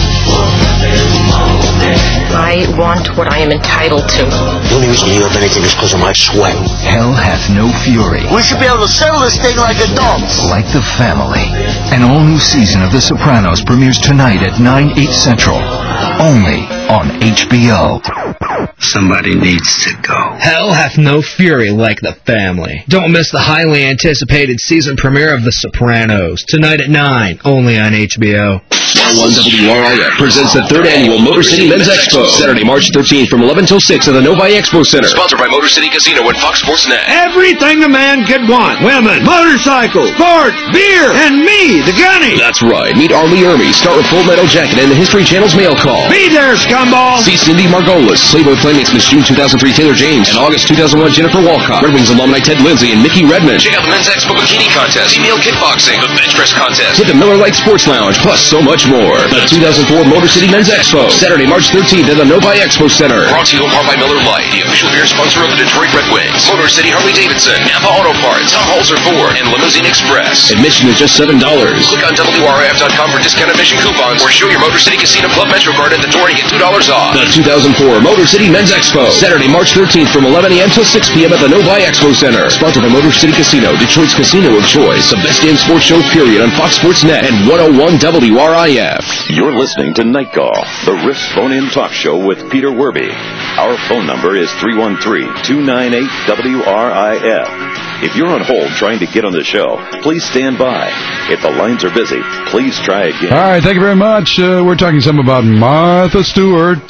I want what I am entitled to. The only reason you have anything is because of my sweat. Hell hath no fury. We should be able to settle this thing like adults. Like the family. An all-new season of The Sopranos premieres tonight at nine, eight Central. Only on H B O. Somebody needs to go. Hell hath no fury like the family. Don't miss the highly anticipated season premiere of The Sopranos. Tonight at nine, only on H B O. one oh one W R I F presents the third annual Motor City Men's Expo, Saturday, March thirteenth from eleven till six at the Novi Expo Center. Sponsored by Motor City Casino and Fox Sports Net. Everything a man could want. Women, motorcycles, sports, beer, and me, the gunny. That's right. Meet Arlie Ermy, star of Full Metal Jacket and the History Channel's Mail Call. Be there, scumball. See Cindy Margolis, Playboy Playmates Miss June two thousand three Taylor James, and August two thousand one Jennifer Walcott, Red Wings alumni Ted Lindsay and Mickey Redmond. Check out the Men's Expo Bikini Contest, Female Kickboxing, the Bench Press Contest, Hit the Miller Lite Sports Lounge, plus so much more. The two thousand four Motor City Men's Expo, Saturday, March thirteenth at the Novi Expo Center. Brought to you in part by Miller Lite, the official beer sponsor of the Detroit Red Wings, Motor City Harley-Davidson, Napa Auto Parts, Tom Holzer Ford, and Limousine Express. Admission is just seven dollars. Click on W R I F dot com for discount admission coupons, or show your Motor City Casino Club Metro card at the door and get two dollars off. The two thousand four Motor City Men's Expo, Saturday, March thirteenth from eleven a.m. till six p.m. at the Novi Expo Center. Sponsored by Motor City Casino, Detroit's casino of choice. The best damn sports show period on Fox Sports Net and one oh one W R I F. You're listening to Night Call, the Riffs Phone-In Talk Show with Peter Werby. Our phone number is three one three, two nine eight, W R I F. If you're on hold trying to get on the show, please stand by. If the lines are busy, please try again. All right, thank you very much. Uh, we're talking some about Martha Stewart,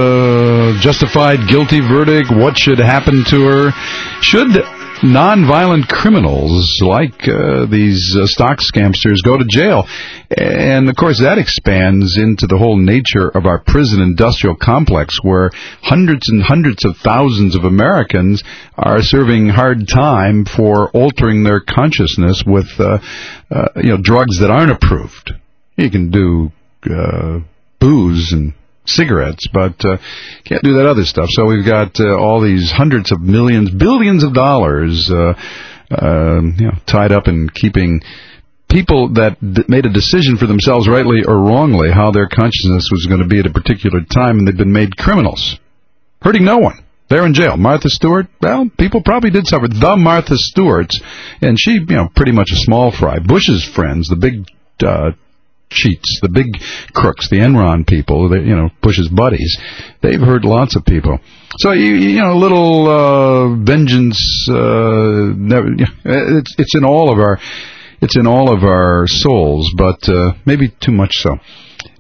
uh, justified guilty verdict, what should happen to her. Should nonviolent criminals like uh, these uh, stock scamsters go to jail? And, of course, that expands into the whole nature of our prison industrial complex, where hundreds and hundreds of thousands of Americans are serving hard time for altering their consciousness with uh, uh, you know, drugs that aren't approved. You can do uh, booze and cigarettes, but uh, can't do that other stuff. So we've got uh, all these hundreds of millions, billions of dollars uh, uh, you know, tied up in keeping people that d- made a decision for themselves, rightly or wrongly, how their consciousness was going to be at a particular time, and they've been made criminals, hurting no one. They're in jail. Martha Stewart, well, people probably did suffer. The Martha Stewarts, and she, you know, pretty much a small fry. Bush's friends, the big uh, cheats, the big crooks, the Enron people, the, you know, Bush's buddies, they've hurt lots of people. So, you, you know, a little uh, vengeance, uh, never, it's, it's in all of our, it's in all of our souls, but uh, maybe too much so.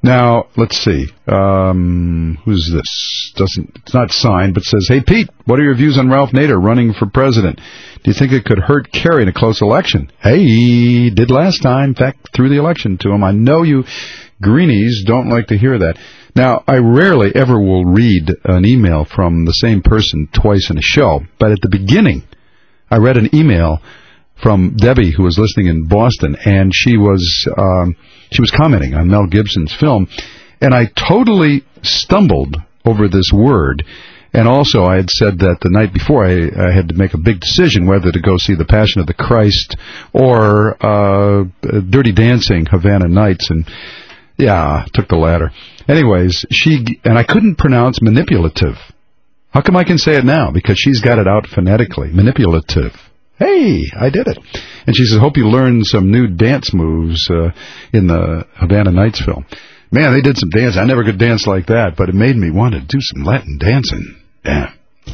Now, let's see. Um, who's this? Doesn't It's not signed, but says, "Hey, Pete, what are your views on Ralph Nader running for president? Do you think it could hurt Kerry in a close election?" Hey, he did last time. In fact, threw the election to him. I know you greenies don't like to hear that. Now, I rarely ever will read an email from the same person twice in a show, but at the beginning, I read an email from Debbie, who was listening in Boston, and she was um, she was commenting on Mel Gibson's film, and I totally stumbled over this word. And also, I had said that the night before, I, I had to make a big decision whether to go see The Passion of the Christ or uh, Dirty Dancing, Havana Nights, and yeah, took the latter. Anyways, she and I couldn't pronounce manipulative. How come I can say it now? Because she's got it out phonetically. Manipulative. Hey, I did it. And she says, "Hope you learned some new dance moves uh, in the Havana Nights film." Man, they did some dance. I never could dance like that, but it made me want to do some Latin dancing. Yeah.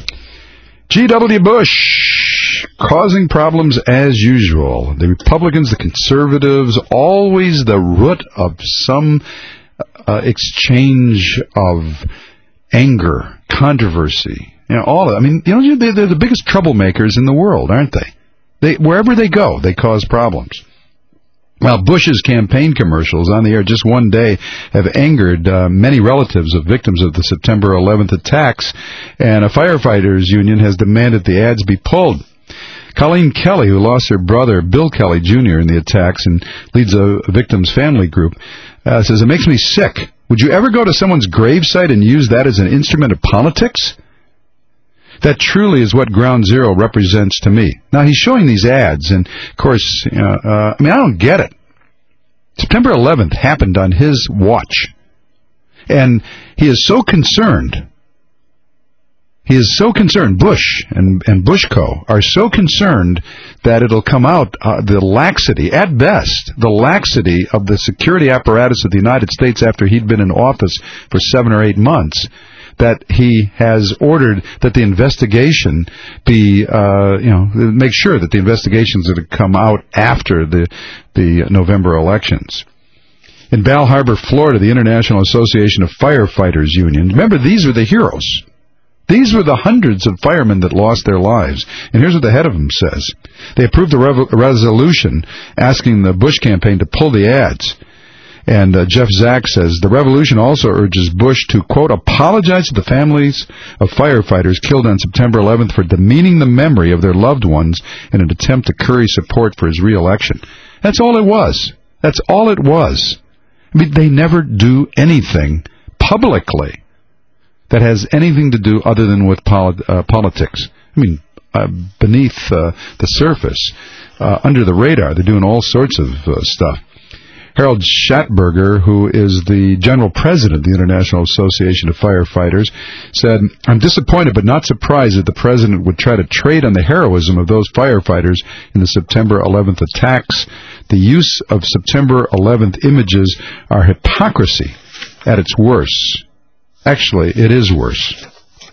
G W. Bush, causing problems as usual. The Republicans, the conservatives, always the root of some uh, exchange of anger, controversy. You know, all of, I mean, you know, they're, they're the biggest troublemakers in the world, aren't they? They wherever they go, they cause problems. Well, Bush's campaign commercials on the air just one day have angered uh, many relatives of victims of the September eleventh attacks, and a firefighters union has demanded the ads be pulled. Colleen Kelly, who lost her brother, Bill Kelly Junior, in the attacks and leads a victim's family group, uh, says, "It makes me sick. Would you ever go to someone's gravesite and use that as an instrument of politics? That truly is what Ground Zero represents to me." Now, he's showing these ads, and, of course, you know, uh, I mean, I don't get it. September eleventh happened on his watch, and he is so concerned. He is so concerned, Bush and, and Bushco are so concerned that it'll come out, uh, the laxity, at best, the laxity of the security apparatus of the United States after he'd been in office for seven or eight months, that he has ordered that the investigation be, uh, you know, make sure that the investigations are to come out after the the November elections. In Bal Harbor, Florida, the International Association of Firefighters Union, remember, these were the heroes. These were the hundreds of firemen that lost their lives. And here's what the head of them says. They approved a rev- resolution asking the Bush campaign to pull the ads. And uh, Jeff Zack says, the revolution also urges Bush to, quote, apologize to the families of firefighters killed on September eleventh for demeaning the memory of their loved ones in an attempt to curry support for his re-election. That's all it was. That's all it was. I mean, they never do anything publicly that has anything to do other than with polit- uh, politics. I mean, uh, beneath uh, the surface, uh, under the radar, they're doing all sorts of uh, stuff. Harold Schattberger, who is the general president of the International Association of Firefighters, said, I'm disappointed but not surprised that the president would try to trade on the heroism of those firefighters in the September eleventh attacks. The use of September eleventh images are hypocrisy at its worst. Actually, it is worse.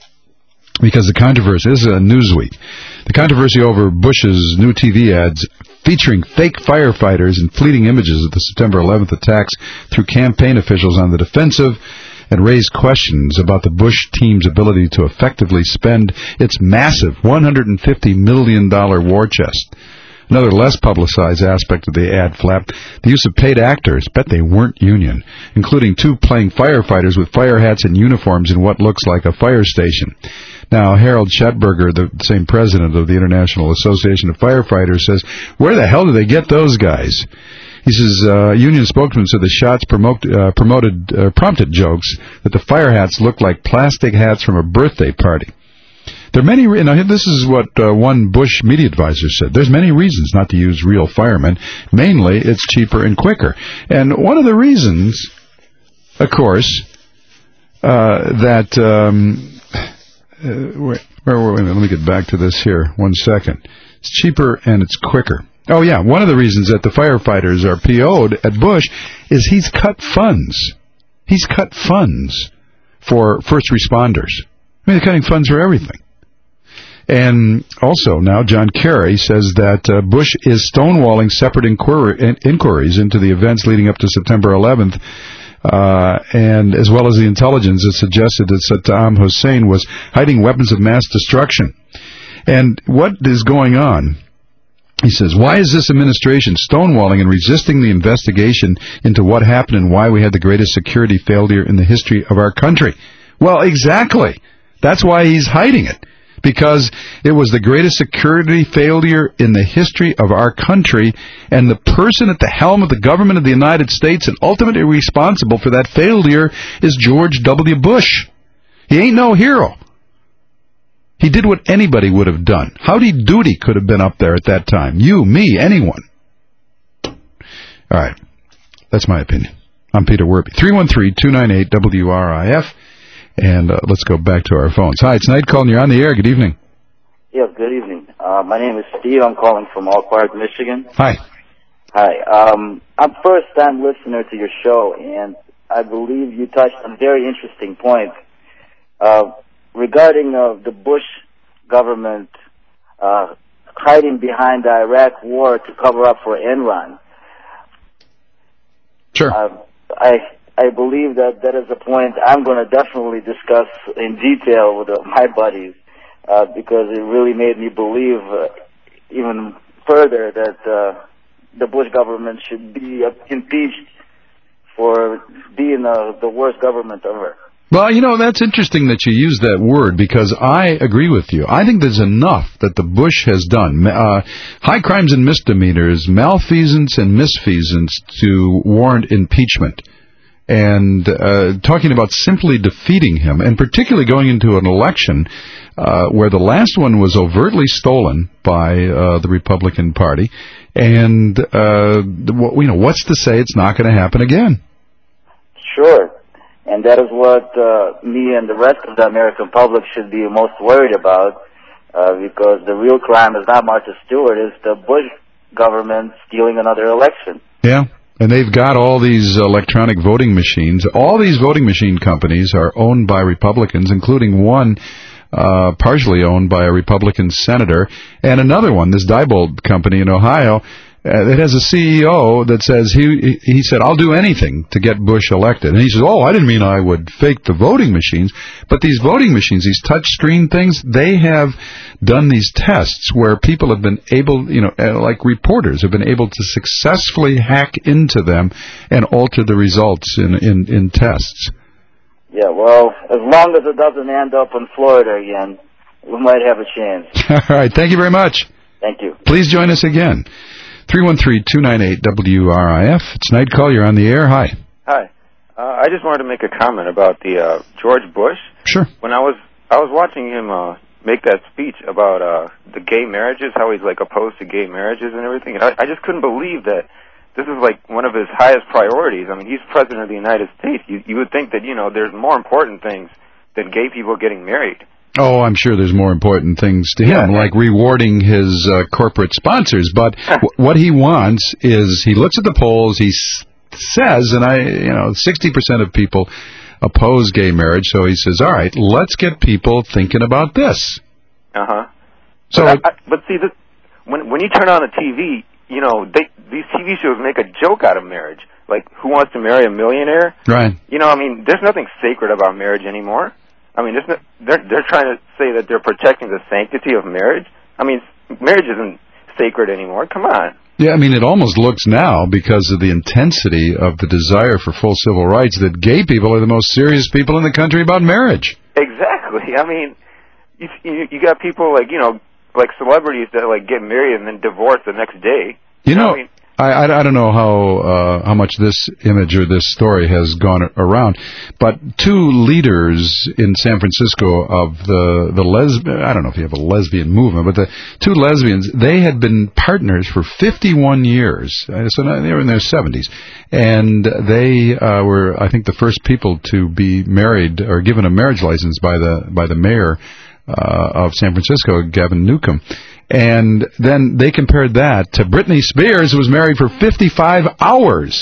Because the controversy, this is a Newsweek, the controversy over Bush's new T V ads featuring fake firefighters and fleeting images of the September eleventh attacks threw campaign officials on the defensive and raised questions about the Bush team's ability to effectively spend its massive one hundred fifty million dollars war chest. Another less publicized aspect of the ad flap, the use of paid actors, bet they weren't union, including two playing firefighters with fire hats and uniforms in what looks like a fire station. Now, Harold Schattberger, the same president of the International Association of Firefighters, says, where the hell do they get those guys? He says, uh, union spokesman said the shots promote, uh, promoted, uh, prompted jokes that the fire hats looked like plastic hats from a birthday party. There are many, re- now this is what uh, one Bush media advisor said, there's many reasons not to use real firemen. Mainly, it's cheaper and quicker. And one of the reasons, of course, uh, that, um, uh, wait, wait, wait, wait, let me get back to this here, one second. It's cheaper and it's quicker. Oh yeah, one of the reasons that the firefighters are P O'd at Bush is he's cut funds. He's cut funds for first responders. I mean, they're cutting funds for everything. And also now John Kerry says that uh, Bush is stonewalling separate inquiry, in, inquiries into the events leading up to September eleventh uh, and as well as the intelligence that suggested that Saddam Hussein was hiding weapons of mass destruction. And what is going on? He says, why is this administration stonewalling and resisting the investigation into what happened and why we had the greatest security failure in the history of our country? Well, exactly. That's why he's hiding it. Because it was the greatest security failure in the history of our country, and the person at the helm of the government of the United States and ultimately responsible for that failure is George W. Bush. He ain't no hero. He did what anybody would have done. Howdy Doody could have been up there at that time. You, me, anyone. All right. That's my opinion. I'm Peter Werby. three one three, two nine eight, W R I F. And uh, let's go back to our phones. Hi, it's Night Call, and you're on the air. Good evening. Yeah, good evening. Uh, my name is Steve. I'm calling from All Park, Michigan. Hi. Hi. Um, I'm a first-time listener to your show, and I believe you touched on very interesting points. Uh, regarding uh, the Bush government uh, hiding behind the Iraq war to cover up for Enron. Sure. Uh, I I believe that that is a point I'm going to definitely discuss in detail with uh, my buddies uh, because it really made me believe uh, even further that uh, the Bush government should be uh, impeached for being uh, the worst government ever. Well, you know, that's interesting that you use that word because I agree with you. I think there's enough that the Bush has done. Uh, high crimes and misdemeanors, malfeasance and misfeasance to warrant impeachment. And uh, talking about simply defeating him, and particularly going into an election uh, where the last one was overtly stolen by uh, the Republican Party. And, uh, you know, what's to say it's not going to happen again? Sure. And that is what uh, me and the rest of the American public should be most worried about, uh, because the real crime is not Martha Stewart, it's the Bush government stealing another election. Yeah, and they've got all these electronic voting machines. All these voting machine companies are owned by Republicans, including one uh, partially owned by a Republican senator, and another one, this Diebold company in Ohio, Uh, it has a C E O that says he he said, I'll do anything to get Bush elected. And he says, oh, I didn't mean I would fake the voting machines. But these voting machines, these touch screen things, they have done these tests where people have been able, you know, like reporters have been able to successfully hack into them and alter the results in, in, in tests. Yeah, well, as long as it doesn't end up in Florida again, we might have a chance. All right. Thank you very much. Thank you. Please join us again. three one three, two nine eight, W R I F. It's Night Call. You're on the air. Hi. Hi. Uh, I just wanted to make a comment about the uh, George Bush. Sure. When I was I was watching him uh, make that speech about uh, the gay marriages, how he's like opposed to gay marriages and everything, and I, I just couldn't believe that this is like one of his highest priorities. I mean, he's president of the United States. You, you would think that, you know, there's more important things than gay people getting married. Oh, I'm sure there's more important things to him, yeah, like rewarding his uh, corporate sponsors. But w- what he wants is he looks at the polls, he s- says, and I, you know, sixty percent of people oppose gay marriage. So he says, all right, let's get people thinking about this. Uh-huh. So, but, I, I, but see, this, when when you turn on the T V, you know, they, these T V shows make a joke out of marriage. Like, Who Wants to Marry a Millionaire? Right. You know, I mean, there's nothing sacred about marriage anymore. I mean, no, they're they're trying to say that they're protecting the sanctity of marriage. I mean, marriage isn't sacred anymore. Come on. Yeah, I mean, it almost looks now, because of the intensity of the desire for full civil rights, that gay people are the most serious people in the country about marriage. Exactly. I mean, you you, you got people like, you know, like celebrities that like get married and then divorce the next day. You, you know, know I mean? I, I, I don't know how uh, how much this image or this story has gone around, but two leaders in San Francisco of the the lesbian, I don't know if you have a lesbian movement, but the two lesbians, they had been partners for fifty-one years, so they were in their seventies, and they uh, were, I think, the first people to be married or given a marriage license by the by the mayor uh, of San Francisco, Gavin Newsom. And then they compared that to Britney Spears, who was married for fifty-five hours.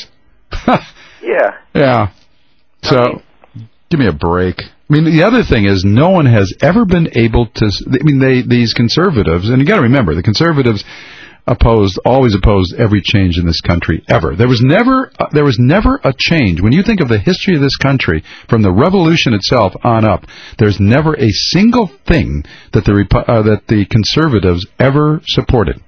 Yeah. Yeah. So, I mean, give me a break. I mean, the other thing is, no one has ever been able to, I mean, they, these conservatives, and you got to remember, the conservatives opposed, always opposed every change in this country ever. There was never, uh, there was never a change. When you think of the history of this country, from the revolution itself on up, there's never a single thing that the Repu- uh, that the conservatives ever supported.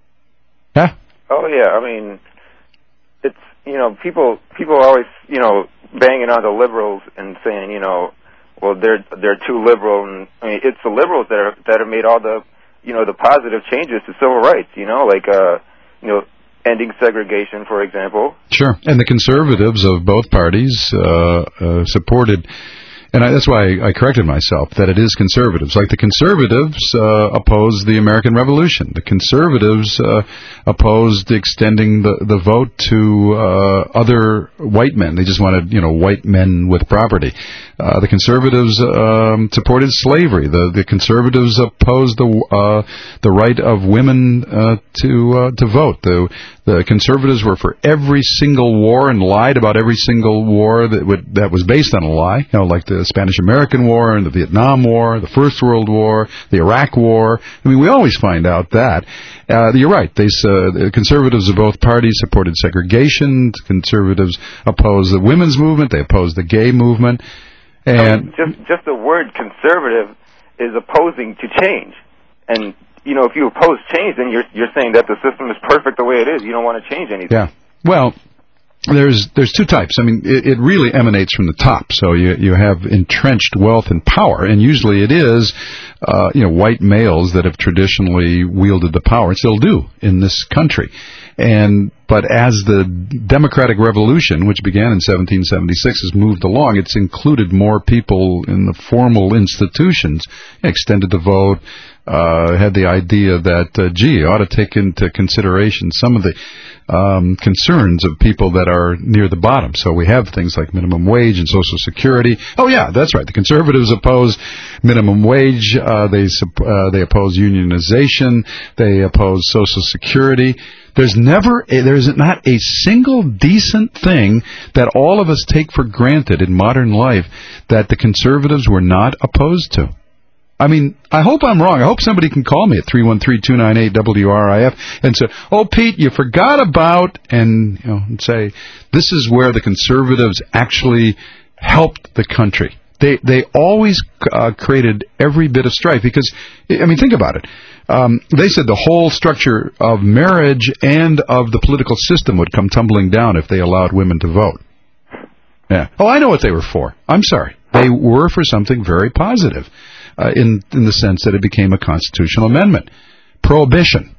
Yeah. Oh yeah, I mean, it's you know people people are always you know banging on the liberals and saying you know well they're they're too liberal, and I mean it's the liberals that are that have made all the you know the positive changes to civil rights, you know like uh you know ending segregation, for example. Sure, and the conservatives of both parties uh, uh, supported. And I, that's why I corrected myself, that it is conservatives. Like the conservatives uh, opposed the American Revolution. The conservatives uh, opposed extending the, the vote to uh, other white men. They just wanted, you know, white men with property. Uh, the conservatives um, supported slavery. The the conservatives opposed the uh, the right of women uh, to uh, to vote. The the conservatives were for every single war and lied about every single war that would, that was based on a lie. You know, like the Spanish-American War and the Vietnam War, the First World War, the Iraq War. I mean, we always find out that. Uh, you're right. They, uh, the conservatives of both parties supported segregation. The conservatives opposed the women's movement. They opposed the gay movement. And I mean, just just the word conservative is opposing to change. And, you know, if you oppose change, then you're you're saying that the system is perfect the way it is. You don't want to change anything. Yeah. Well, There's there's two types. I mean, it, it really emanates from the top. So you you have entrenched wealth and power, and usually it is, uh, you know, white males that have traditionally wielded the power, and still do in this country. And but as the Democratic Revolution, which began in seventeen seventy-six, has moved along, it's included more people in the formal institutions, extended the vote. Uh, had the idea that, uh, gee, ought to take into consideration some of the um, concerns of people that are near the bottom. So we have things like minimum wage and Social Security. Oh, yeah, that's right. The conservatives oppose minimum wage. Uh, they uh, they oppose unionization. They oppose Social Security. There's never, a, there's not a single decent thing that all of us take for granted in modern life that the conservatives were not opposed to. I mean, I hope I'm wrong. I hope somebody can call me at three one three, two nine eight, W R I F and say, oh, Pete, you forgot about, and, you know, and say, this is where the conservatives actually helped the country. They they always uh, created every bit of strife because, I mean, think about it. Um, they said the whole structure of marriage and of the political system would come tumbling down if they allowed women to vote. Yeah. Oh, I know what they were for. I'm sorry. They were for something very positive. Uh, in in the sense that it became a constitutional amendment. Prohibition.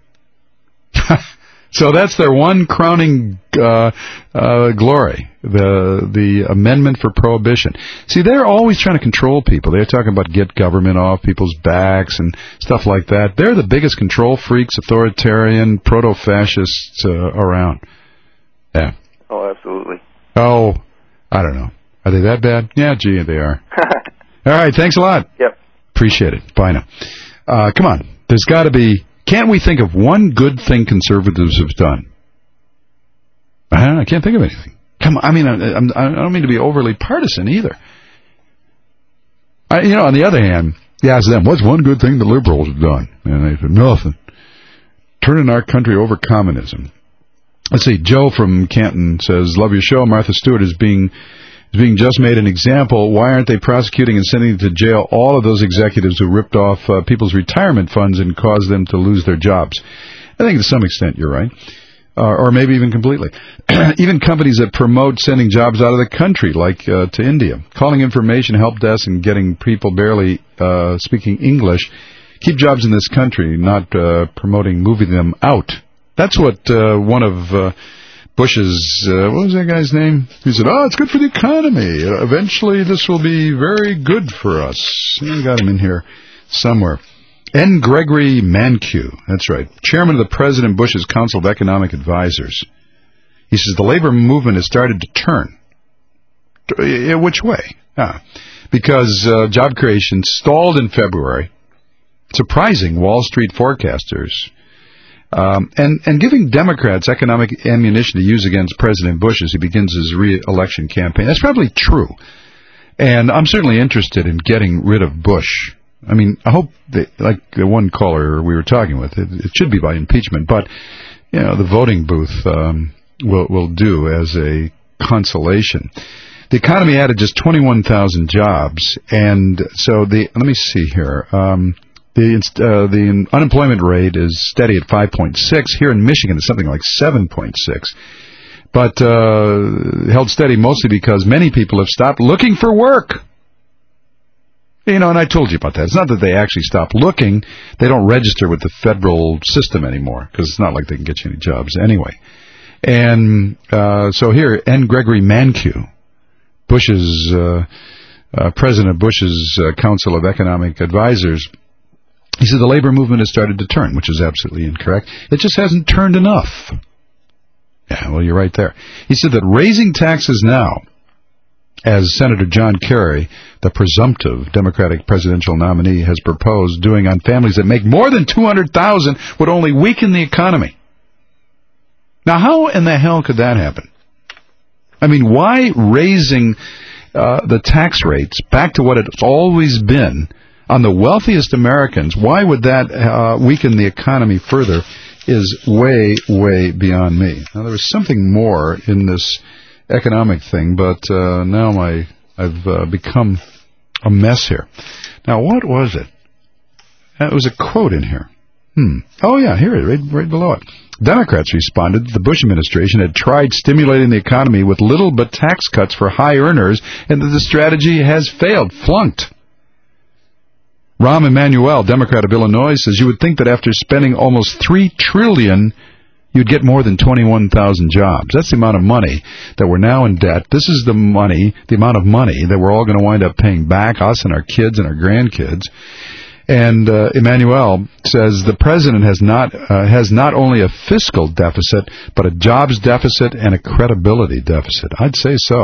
So that's their one crowning uh, uh, glory, the the amendment for prohibition. See, they're always trying to control people. They're talking about get government off people's backs and stuff like that. They're the biggest control freaks, authoritarian, proto-fascists uh, around. Yeah. Oh, absolutely. Oh, I don't know. Are they that bad? Yeah, gee, they are. All right, thanks a lot. Yep. Appreciate it. Bye now. Uh, come on. There's got to be... Can't we think of one good thing conservatives have done? I don't know. I can't think of anything. Come on. I mean, I, I'm, I don't mean to be overly partisan either. I, you know, on the other hand, you ask them, what's one good thing the liberals have done? And they said, nothing. Turning our country over communism. Let's see. Joe from Canton says, love your show. Martha Stewart is being... is being just made an example. Why aren't they prosecuting and sending to jail all of those executives who ripped off uh, people's retirement funds and caused them to lose their jobs? I think to some extent you're right. Uh, or maybe even completely. Even companies that promote sending jobs out of the country, like uh, to India. Calling information help desk and getting people barely uh, speaking English. Keep jobs in this country, not uh, promoting moving them out. That's what uh, one of... Uh, Bush's, uh, what was that guy's name? He said, oh, it's good for the economy. Uh, eventually this will be very good for us. I got him in here somewhere. N. Gregory Mankiw, that's right, chairman of the President Bush's Council of Economic Advisors. He says, the labor movement has started to turn. Uh, which way? Ah, because uh, job creation stalled in February, surprising Wall Street forecasters. Um, and, and giving Democrats economic ammunition to use against President Bush as he begins his re-election campaign. That's probably true. And I'm certainly interested in getting rid of Bush. I mean, I hope they, like the one caller we were talking with, it, it should be by impeachment, but you know, the voting booth um, will will do as a consolation. The economy added just twenty-one thousand jobs, and so the let me see here. Um, the uh, the unemployment rate is steady at five point six. Here in Michigan, it's something like seven point six. But uh, held steady mostly because many people have stopped looking for work. You know, and I told you about that. It's not that they actually stopped looking. They don't register with the federal system anymore because it's not like they can get you any jobs anyway. And uh, so here, N. Gregory Mankiw, Bush's uh, uh, President Bush's uh, Council of Economic Advisors, he said the labor movement has started to turn, which is absolutely incorrect. It just hasn't turned enough. Yeah, well, you're right there. He said that raising taxes now, as Senator John Kerry, the presumptive Democratic presidential nominee, has proposed doing on families that make more than two hundred thousand dollars would only weaken the economy. Now, how in the hell could that happen? I mean, why raising uh, the tax rates back to what it's always been on the wealthiest Americans, why would that uh, weaken the economy further is way, way beyond me. Now, there was something more in this economic thing, but uh, now my I've uh, become a mess here. Now, what was it? It was a quote in here. Hmm. Oh, yeah, here it is, right, right below it. Democrats responded that the Bush administration had tried stimulating the economy with little but tax cuts for high earners, and that the strategy has failed, flunked. Rahm Emanuel, Democrat of Illinois, says you would think that after spending almost three trillion dollars, you'd get more than twenty-one thousand jobs. That's the amount of money that we're now in debt. This is the money, the amount of money that we're all going to wind up paying back, us and our kids and our grandkids. And uh, Emanuel says the president has not uh, has not only a fiscal deficit, but a jobs deficit and a credibility deficit. I'd say so.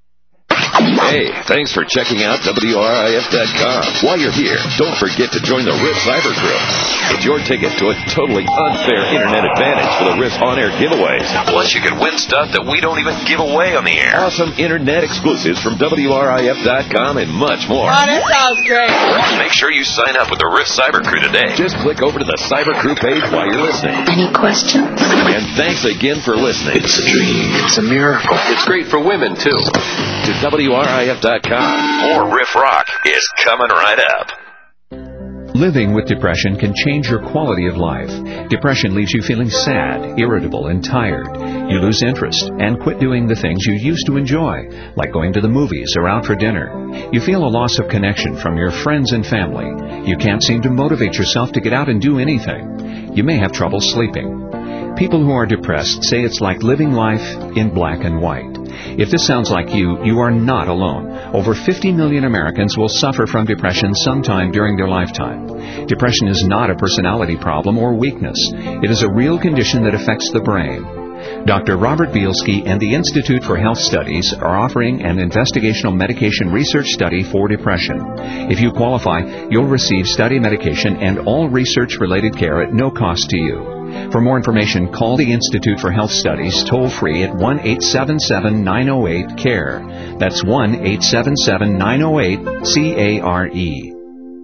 Hey, thanks for checking out W R I F dot com. While you're here, don't forget to join the Riff Cyber Crew. It's your ticket to a totally unfair internet advantage for the Riff on-air giveaways. Plus, you can win stuff that we don't even give away on the air. Awesome internet exclusives from W R I F dot com and much more. Oh, that sounds great. Make sure you sign up with the Riff Cyber Crew today. Just click over to the Cyber Crew page while you're listening. Any questions? And thanks again for listening. It's a dream. It's a miracle. It's great for women, too. To W R I F dot com. More Riff Rock is coming right up. Living with depression can change your quality of life. Depression leaves you feeling sad, irritable, and tired. You lose interest and quit doing the things you used to enjoy, like going to the movies or out for dinner. You feel a loss of connection from your friends and family. You can't seem to motivate yourself to get out and do anything. You may have trouble sleeping. People who are depressed say it's like living life in black and white. If this sounds like you, you are not alone. Over fifty million Americans will suffer from depression sometime during their lifetime. Depression is not a personality problem or weakness. It is a real condition that affects the brain. Doctor Robert Bielski and the Institute for Health Studies are offering an investigational medication research study for depression. If you qualify, you'll receive study medication and all research-related care at no cost to you. For more information, call the Institute for Health Studies toll-free at one eight seven seven, nine oh eight, C A R E. That's one eight seven seven, nine oh eight, C A R E.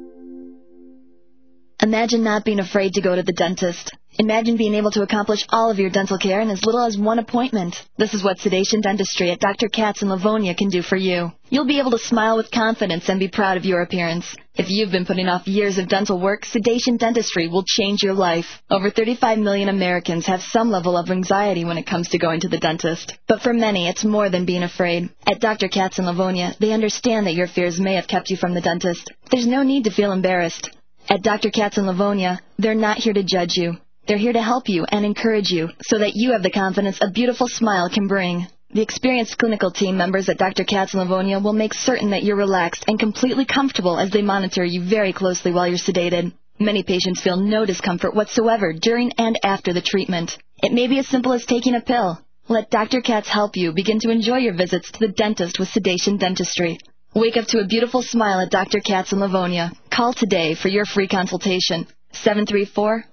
Imagine not being afraid to go to the dentist. Imagine being able to accomplish all of your dental care in as little as one appointment. This is what Sedation Dentistry at Doctor Katz in Livonia can do for you. You'll be able to smile with confidence and be proud of your appearance. If you've been putting off years of dental work, Sedation Dentistry will change your life. Over thirty-five million Americans have some level of anxiety when it comes to going to the dentist. But for many, it's more than being afraid. At Doctor Katz in Livonia, they understand that your fears may have kept you from the dentist. There's no need to feel embarrassed. At Doctor Katz in Livonia, they're not here to judge you. They're here to help you and encourage you so that you have the confidence a beautiful smile can bring. The experienced clinical team members at Doctor Katz in Livonia will make certain that you're relaxed and completely comfortable as they monitor you very closely while you're sedated. Many patients feel no discomfort whatsoever during and after the treatment. It may be as simple as taking a pill. Let Doctor Katz help you begin to enjoy your visits to the dentist with Sedation Dentistry. Wake up to a beautiful smile at Doctor Katz in Livonia. Call today for your free consultation. seven three four,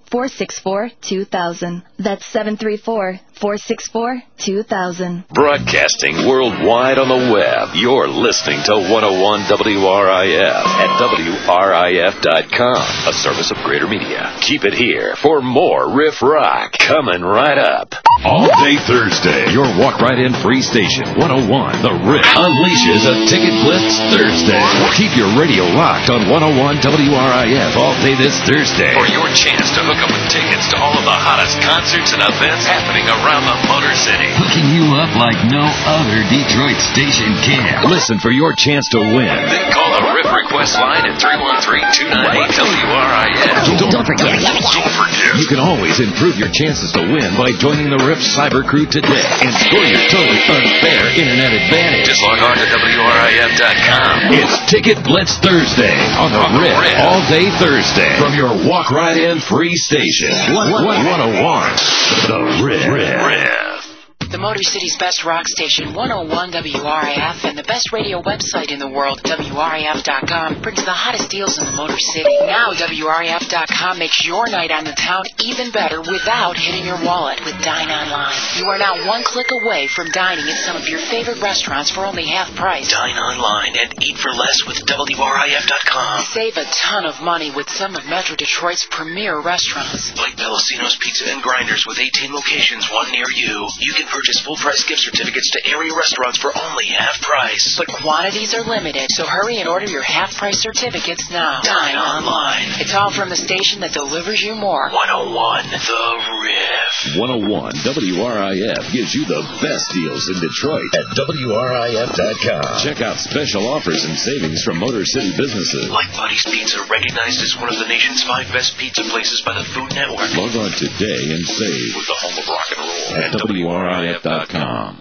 four six four, two thousand. That's seven three four, four six four, two thousand. Broadcasting worldwide on the web. You're listening to one oh one W R I F at W R I F dot com, a service of Greater Media. Keep it here for more Riff Rock coming right up. All day Thursday, your walk right in free station, one oh one The Riff, unleashes a Ticket Blitz Thursday. Keep your radio locked on one oh one W R I F all day this Thursday for your chance to hook up with tickets to all of the hottest concerts and events happening around the Motor City. Hooking you up like no other Detroit station can. Listen for your chance to win. Then call the Riff Request line at three one three, two nine eight, W R I F. Don't, don't forget. Don't forget. You can always improve your chances to win by joining the Riff Cyber Crew today and score your totally unfair internet advantage. Just log on to W R I F dot com. It's Ticket Blitz Thursday on the Riff all day Thursday from your walk right in free station. one oh one The Riff. Riff. The Motor City's best rock station, one oh one W R I F, and the best radio website in the world, W R I F dot com, brings the hottest deals in the Motor City. Now, W R I F dot com makes your night on the town even better without hitting your wallet with Dine Online. You are now one click away from dining at some of your favorite restaurants for only half price. Dine online and eat for less with W R I F dot com. Save a ton of money with some of Metro Detroit's premier restaurants. Like Pelosino's Pizza and Grinders with eighteen locations, one near you. You can purchase full-price gift certificates to area restaurants for only half price. But quantities are limited, so hurry and order your half-price certificates now. Dine online. It's all from the station that delivers you more. one oh one The Riff. one oh one W R I F gives you the best deals in Detroit at W R I F dot com. Check out special offers and savings from Motor City businesses. Like Buddy's Pizza, recognized as one of the nation's five best pizza places by the Food Network. Log on today and save with the home of rock and roll at W R I F dot com.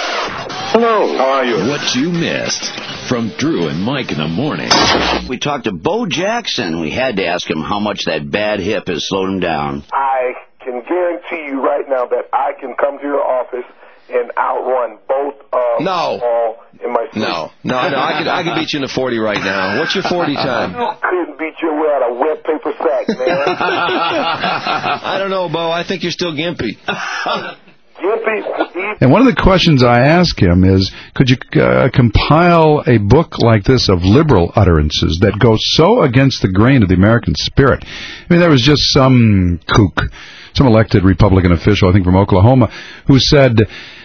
Hello, how are you? What you missed from Drew and Mike in the morning. We talked to Bo Jackson. We had to ask him how much that bad hip has slowed him down. I can guarantee you right now that I can come to your office and outrun both of no. all in my sleep. No, no, no. I could, I could beat you in a forty right now. What's your forty time? You couldn't beat your way out of wet paper sack, man. I don't know, Bo. I think you're still gimpy. And one of the questions I ask him is, could you uh, compile a book like this of liberal utterances that go so against the grain of the American spirit? I mean, there was just some kook, some elected Republican official, I think from Oklahoma, who said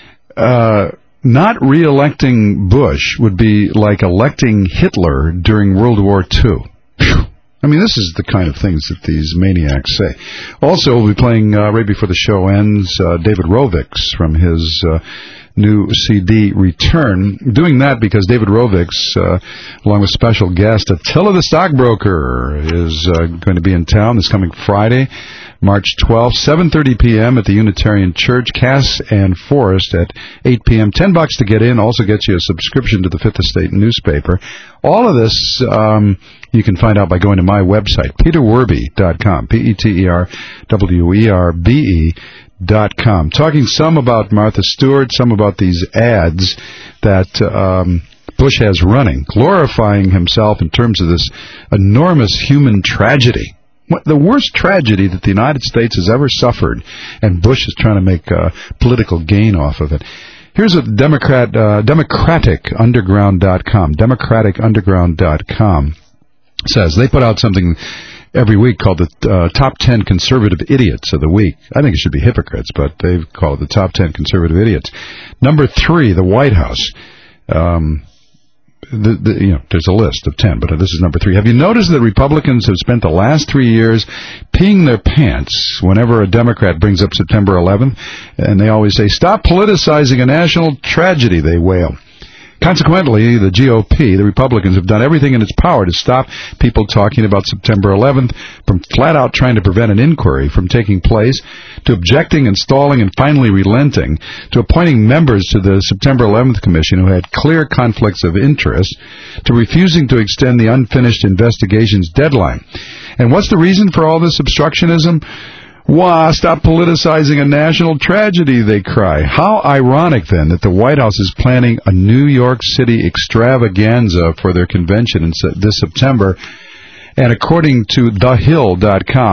uh, not re-electing Bush would be like electing Hitler during World War Two. Whew. I mean, this is the kind of things that these maniacs say. Also, we'll be playing, uh, right before the show ends, uh, David Rovics from his uh, new C D, Return. Doing that because David Rovics, uh, along with special guest Attila the Stockbroker, is uh, going to be in town this coming Friday, March twelfth, seven thirty p.m. at the Unitarian Church, Cass and Forest at eight p.m. Ten bucks to get in. Also gets you a subscription to the Fifth Estate newspaper. All of this um, you can find out by going to my website, peter werby dot com, P E T E R W E R B E dot com. Talking some about Martha Stewart, some about these ads that um, Bush has running, glorifying himself in terms of this enormous human tragedy. The worst tragedy that the United States has ever suffered, and Bush is trying to make a political gain off of it. Here's what Democrat, uh, democratic underground dot com, democratic underground dot com says. They put out something every week called the uh, Top ten Conservative Idiots of the Week. I think it should be hypocrites, but they've called it the Top ten Conservative Idiots. Number three, the White House. Um... The, the, you know, there's a list of ten, but this is number three. Have you noticed that Republicans have spent the last three years peeing their pants whenever a Democrat brings up September eleventh? And they always say, stop politicizing a national tragedy, they wail. Consequently, the G O P, the Republicans, have done everything in its power to stop people talking about September eleventh, from flat-out trying to prevent an inquiry from taking place, to objecting and stalling and finally relenting, to appointing members to the September eleventh Commission who had clear conflicts of interest, to refusing to extend the unfinished investigation's deadline. And what's the reason for all this obstructionism? Wah, stop politicizing a national tragedy, they cry. How ironic, then, that the White House is planning a New York City extravaganza for their convention in this September. And according to the hill dot com,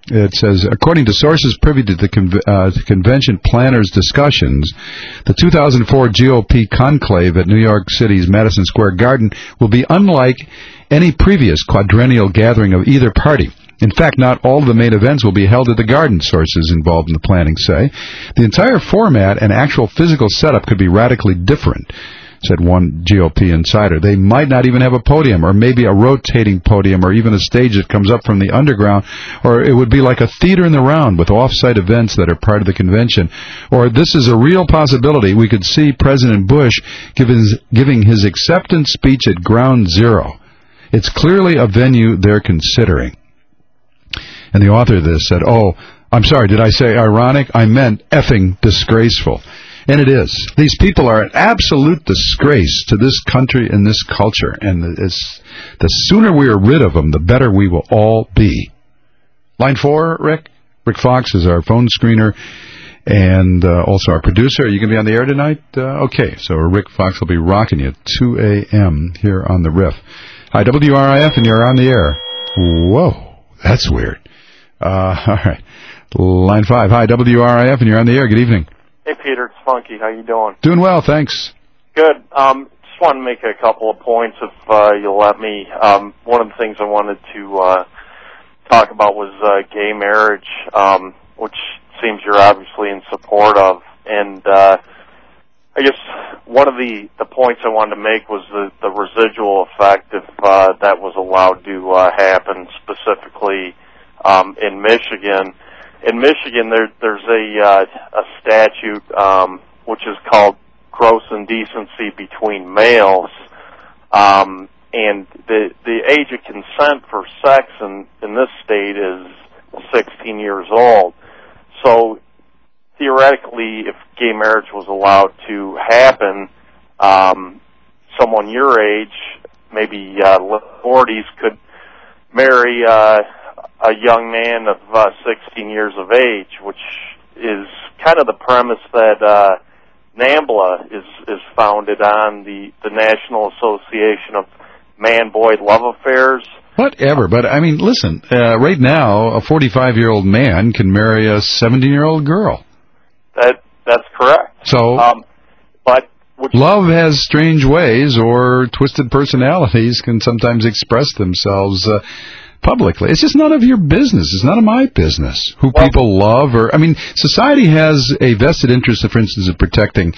It says, according to sources privy to the conv- uh, convention planners' discussions, the two thousand four G O P conclave at New York City's Madison Square Garden will be unlike any previous quadrennial gathering of either party. In fact, not all of the main events will be held at the Garden, sources involved in the planning say. The entire format and actual physical setup could be radically different, said one G O P insider. They might not even have a podium, or maybe a rotating podium, or even a stage that comes up from the underground, or it would be like a theater in the round with off-site events that are part of the convention. Or this is a real possibility. We could see President Bush give his, giving his acceptance speech at Ground Zero. It's clearly a venue they're considering. And the author of this said, oh, I'm sorry, did I say ironic? I meant effing disgraceful. And it is. These people are an absolute disgrace to this country and this culture. And it's, the sooner we are rid of them, the better we will all be. Line four, Rick. Rick Fox is our phone screener and uh, also our producer. Are you going to be on the air tonight? Uh, okay, so Rick Fox will be rocking you at two a.m. here on the Riff. Hi, W R I F, and you're on the air. Whoa, that's weird. Uh, all right. Line five. Hi, W R I F, and you're on the air. Good evening. Hey, Peter, it's Funky. How you doing? Doing well, thanks. Good. Um, just wanted to make a couple of points, if uh, you'll let me. Um, one of the things I wanted to uh, talk about was uh, gay marriage, um, which seems you're obviously in support of. And uh, I guess one of the, the points I wanted to make was the, the residual effect if uh, that was allowed to uh, happen, specifically um, in Michigan. In Michigan, there, there's a, uh, a statute um, which is called gross indecency between males, um, and the the age of consent for sex in, in this state is sixteen years old. So theoretically, if gay marriage was allowed to happen, um, someone your age, maybe uh, forties, could marry Uh, a young man of uh, sixteen years of age, which is kind of the premise that uh, NAMBLA is, is founded on, the, the National Association of Man-Boy Love Affairs. Whatever, but I mean, listen, uh, right now, a forty-five-year-old man can marry a seventeen-year-old girl. That That's correct. So, um, but which love has strange ways, or twisted personalities can sometimes express themselves uh, publicly. It's just none of your business. It's none of my business who well, people love. Or I mean, society has a vested interest, for instance, in protecting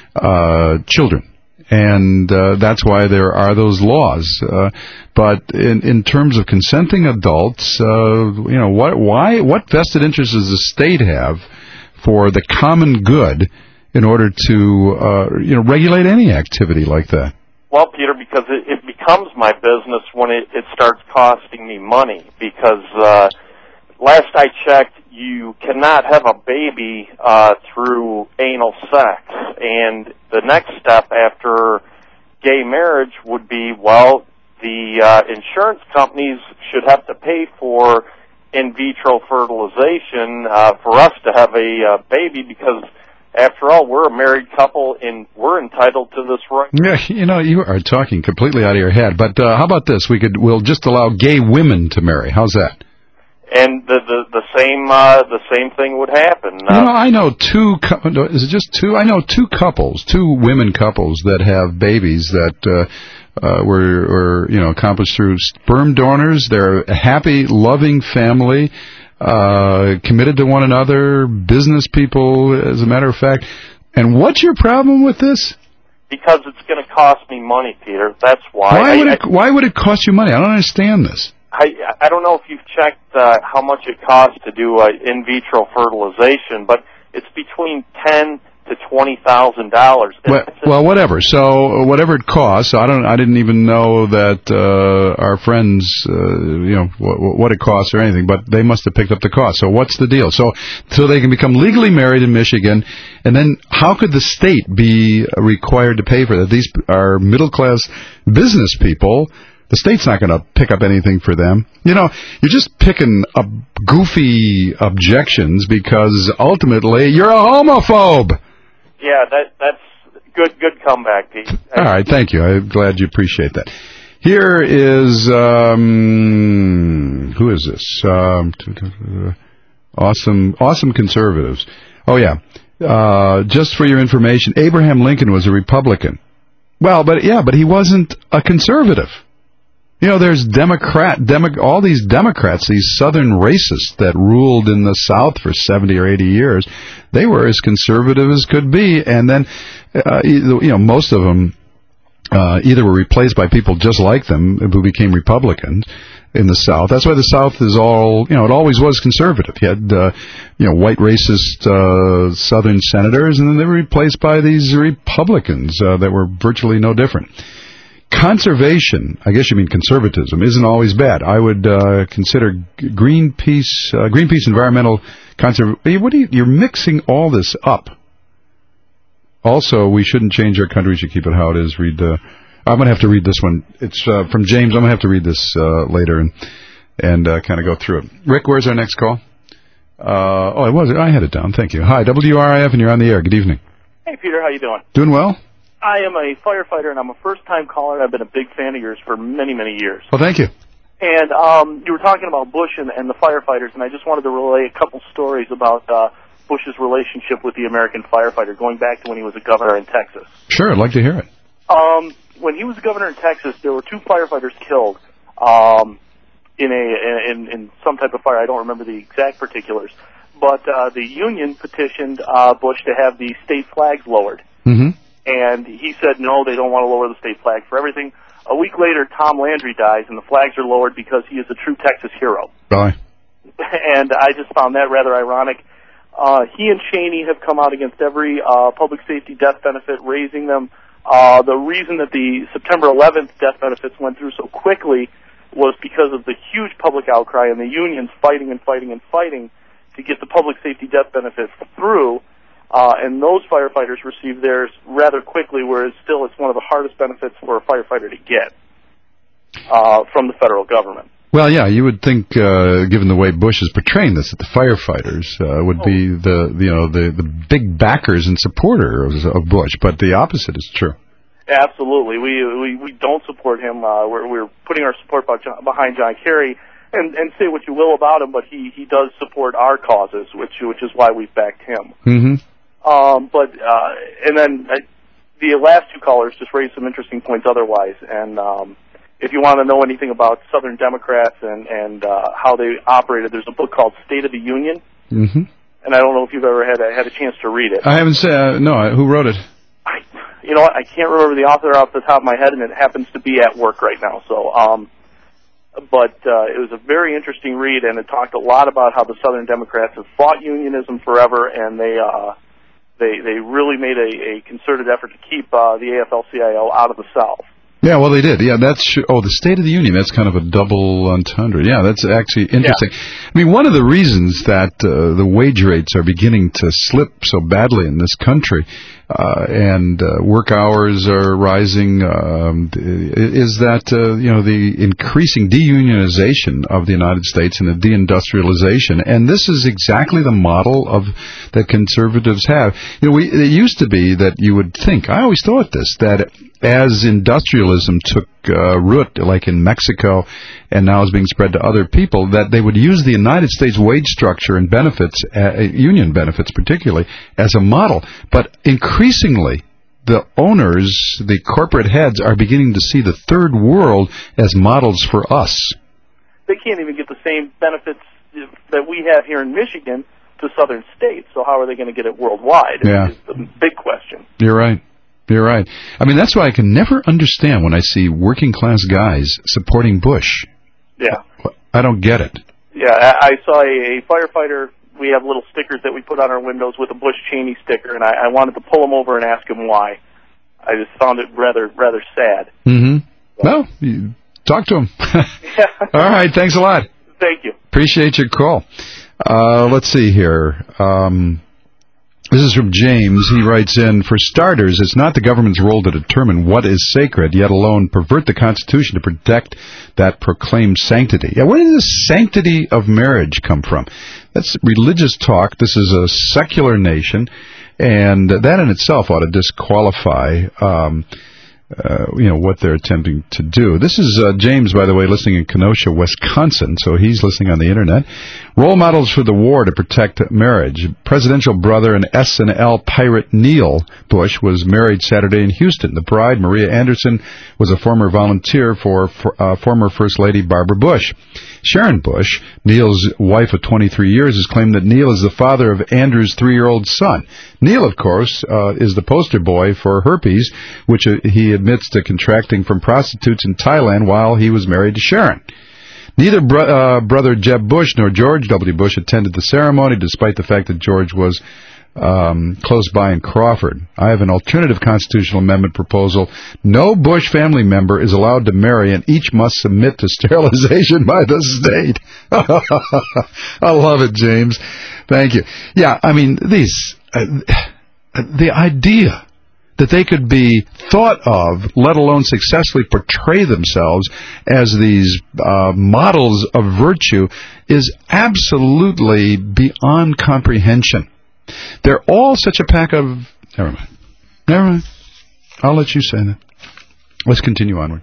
uh, children, and uh, that's why there are those laws. Uh, but in, in terms of consenting adults, uh, you know, what, why, what vested interest does the state have for the common good in order to, uh, you know, regulate any activity like that? Well, Peter, because it, it becomes my business when it, it starts costing me money. Because uh, last I checked, you cannot have a baby uh, through anal sex. And the next step after gay marriage would be, well, the uh, insurance companies should have to pay for in vitro fertilization uh, for us to have a uh, baby, because after all, we're a married couple, and we're entitled to this right. Yeah, you know, you are talking completely out of your head. But uh, how about this? We could, we'll just allow gay women to marry. How's that? And the the, the same uh, the same thing would happen. Uh, you know, I know two. Is it just two? I know two couples, two women couples that have babies that uh, uh, were, were you know accomplished through sperm donors. They're a happy, loving family. Uh, committed to one another, business people, as a matter of fact. And what's your problem with this? Because it's going to cost me money, Peter. That's why. Why I, would it? I, why would it cost you money? I don't understand this. I I don't know if you've checked uh, how much it costs to do uh, in vitro fertilization, but it's between ten to twenty thousand dollars. Well, well, whatever. So whatever it costs, I don't. I didn't even know that uh, our friends, uh, you know, w- what it costs or anything. But they must have picked up the cost. So what's the deal? So so they can become legally married in Michigan, and then how could the state be required to pay for that? These are middle class business people. The state's not going to pick up anything for them. You know, you're just picking up goofy objections because ultimately you're a homophobe. Yeah, that that's good. Good comeback, Pete. All right, thank you. I'm glad you appreciate that. Here is um, who is this? Um, Awesome, awesome conservatives. Oh, yeah. Uh, just for your information, Abraham Lincoln was a Republican. Well, but yeah, but he wasn't a conservative. You know, there's Democrat, Demo, all these Democrats, these Southern racists that ruled in the South for seventy or eighty years. They were as conservative as could be, and then, uh, you know, most of them uh, either were replaced by people just like them who became Republicans in the South. That's why the South is all, you know, it always was conservative. You had, uh, you know, white racist uh, Southern senators, and then they were replaced by these Republicans uh, that were virtually no different. Conservation, I guess you mean conservatism, isn't always bad. I would uh, consider Greenpeace, uh, Greenpeace Environmental Conserv. What are you, you're mixing all this up. Also, we shouldn't change our country. We should keep it how it is. Read. Uh, I'm going to have to read this one. It's uh, from James. I'm going to have to read this uh, later and and uh, kind of go through it. Rick, where's our next call? Uh, oh, it was. I had it down. Thank you. Hi, W R I F, and you're on the air. Good evening. Hey, Peter. How you doing? Doing well. I am a firefighter, and I'm a first-time caller. I've been a big fan of yours for many, many years. Well, thank you. And um, you were talking about Bush and, and the firefighters, and I just wanted to relay a couple stories about uh, Bush's relationship with the American firefighter, going back to when he was a governor in Texas. Sure, I'd like to hear it. Um, when he was a governor in Texas, there were two firefighters killed um, in a in, in some type of fire. I don't remember the exact particulars, but uh, the union petitioned uh, Bush to have the state flags lowered. Mm-hmm. And he said, no, they don't want to lower the state flag for everything. A week later, Tom Landry dies, and the flags are lowered because he is a true Texas hero. Bye. And I just found that rather ironic. Uh, he and Cheney have come out against every uh, public safety death benefit, raising them. Uh, the reason that the September eleventh death benefits went through so quickly was because of the huge public outcry and the unions fighting and fighting and fighting to get the public safety death benefit through. Uh, and those firefighters received theirs rather quickly, whereas still it's one of the hardest benefits for a firefighter to get uh, from the federal government. Well, yeah, you would think, uh, given the way Bush is portraying this, that the firefighters uh, would oh. be the you know the, the big backers and supporters of Bush, but the opposite is true. Absolutely, we we, we don't support him. Uh, we're we're putting our support behind John Kerry. And, and say what you will about him, but he, he does support our causes, which which is why we've backed him. Mm-hmm. Um, but uh, and then uh, the last two callers just raised some interesting points otherwise. And um, if you want to know anything about Southern Democrats and and uh, how they operated, there's a book called State of the Union. Mm-hmm. And I don't know if you've ever had a, had a chance to read it. I haven't said uh, no. Who wrote it? I, you know what? I can't remember the author off the top of my head, and it happens to be at work right now. So. Um, But uh, it was a very interesting read, and it talked a lot about how the Southern Democrats have fought unionism forever, and they uh, they they really made a, a concerted effort to keep uh, the A F L C I O out of the South. Yeah, well, they did. Yeah, that's oh, the State of the Union. That's kind of a double entendre. Yeah, that's actually interesting. Yeah. I mean, one of the reasons that uh, the wage rates are beginning to slip so badly in this country, uh, and uh, work hours are rising, um, is that uh, you know the increasing deunionization of the United States and the deindustrialization. And this is exactly the model of that conservatives have. You know, we it used to be that you would think. I always thought this that. As industrialism took uh, root, like in Mexico, and now is being spread to other people, that they would use the United States wage structure and benefits, uh, union benefits particularly, as a model. But increasingly, the owners, the corporate heads, are beginning to see the third world as models for us. They can't even get the same benefits that we have here in Michigan to southern states, so how are they going to get it worldwide? Yeah. Is the big question. You're right. You're right. I mean, that's why I can never understand when I see working-class guys supporting Bush. Yeah. I don't get it. Yeah, I, I saw a, a firefighter. We have little stickers that we put on our windows with a Bush Cheney sticker, and I, I wanted to pull him over and ask him why. I just found it rather rather sad. Mm-hmm. So. Well, you talk to him. Yeah. All right, thanks a lot. Thank you. Appreciate your call. Uh, let's see here. Um... This is from James. He writes in, for starters, it's not the government's role to determine what is sacred, yet alone pervert the Constitution to protect that proclaimed sanctity. Yeah, where did the sanctity of marriage come from? That's religious talk. This is a secular nation, and that in itself ought to disqualify um, uh, you know, what they're attempting to do. This is uh, James, by the way, listening in Kenosha, Wisconsin, so he's listening on the Internet. Role models for the war to protect marriage. Presidential brother and S N L pirate Neil Bush was married Saturday in Houston. The bride, Maria Anderson, was a former volunteer for, for uh, former First Lady Barbara Bush. Sharon Bush, Neil's wife of twenty-three years, has claimed that Neil is the father of Andrew's three-year-old son. Neil, of course, uh, is the poster boy for herpes, which uh, he admits to contracting from prostitutes in Thailand while he was married to Sharon. Neither bro- uh, brother Jeb Bush nor George W. Bush attended the ceremony, despite the fact that George was um, close by in Crawford. I have an alternative constitutional amendment proposal. No Bush family member is allowed to marry, and each must submit to sterilization by the state. I love it, James. Thank you. Yeah, I mean, these, uh, the idea that they could be thought of, let alone successfully portray themselves as these uh, models of virtue, is absolutely beyond comprehension. They're all such a pack of... Never mind. Never mind. I'll let you say that. Let's continue onward.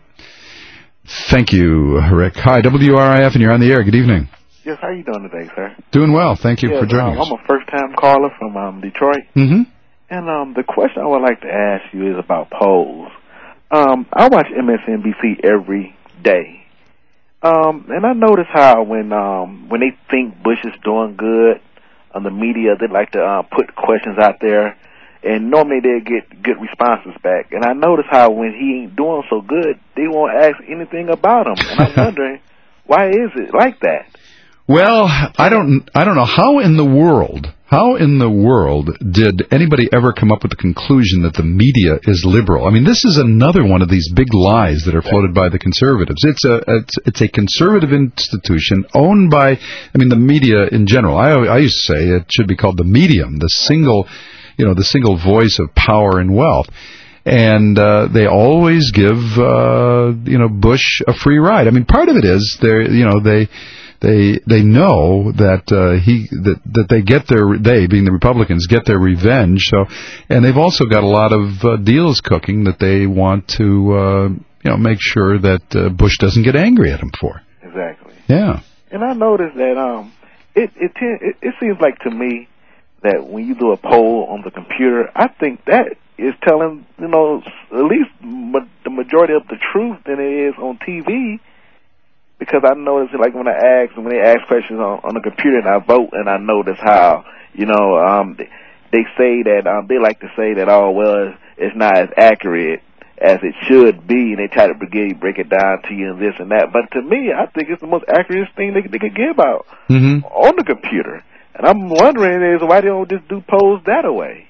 Thank you, Rick. Hi, W R I F, and you're on the air. Good evening. Yes, how you doing today, sir? Doing well. Thank you yes, for joining um, us. I'm a first-time caller from um, Detroit. Mm-hmm. And um, the question I would like to ask you is about polls. Um, I watch M S N B C every day. Um, and I notice how when um, when they think Bush is doing good on the media, they like to uh, put questions out there, and normally they get good responses back. And I notice how when he ain't doing so good, they won't ask anything about him. And I'm wondering, why is it like that? Well, I don't I don't know how in the world, how in the world did anybody ever come up with the conclusion that the media is liberal? I mean, this is another one of these big lies that are floated by the conservatives. It's a it's, it's a conservative institution owned by, I mean, the media in general. I I used to say it should be called the medium, the single, you know, the single voice of power and wealth. And uh, they always give uh, you know, Bush a free ride. I mean, part of it is they you know they. They they know that uh, he that that they get their they being the Republicans get their revenge. So, and they've also got a lot of uh, deals cooking that they want to uh, you know, make sure that uh, Bush doesn't get angry at him for. Exactly. Yeah. And I noticed that um it it it, it seems like to me that when you do a poll on the computer, I think that is telling, you know, at least ma- the majority of the truth than it is on T V. Because I notice, like, when I ask, when they ask questions on, on the computer and I vote, and I notice how, you know, um, they, they say that, um, they like to say that, oh, well, it's not as accurate as it should be, and they try to break, break it down to you and this and that. But to me, I think it's the most accurate thing they, they could give out mm-hmm. on the computer. And I'm wondering is why they don't just do polls that away.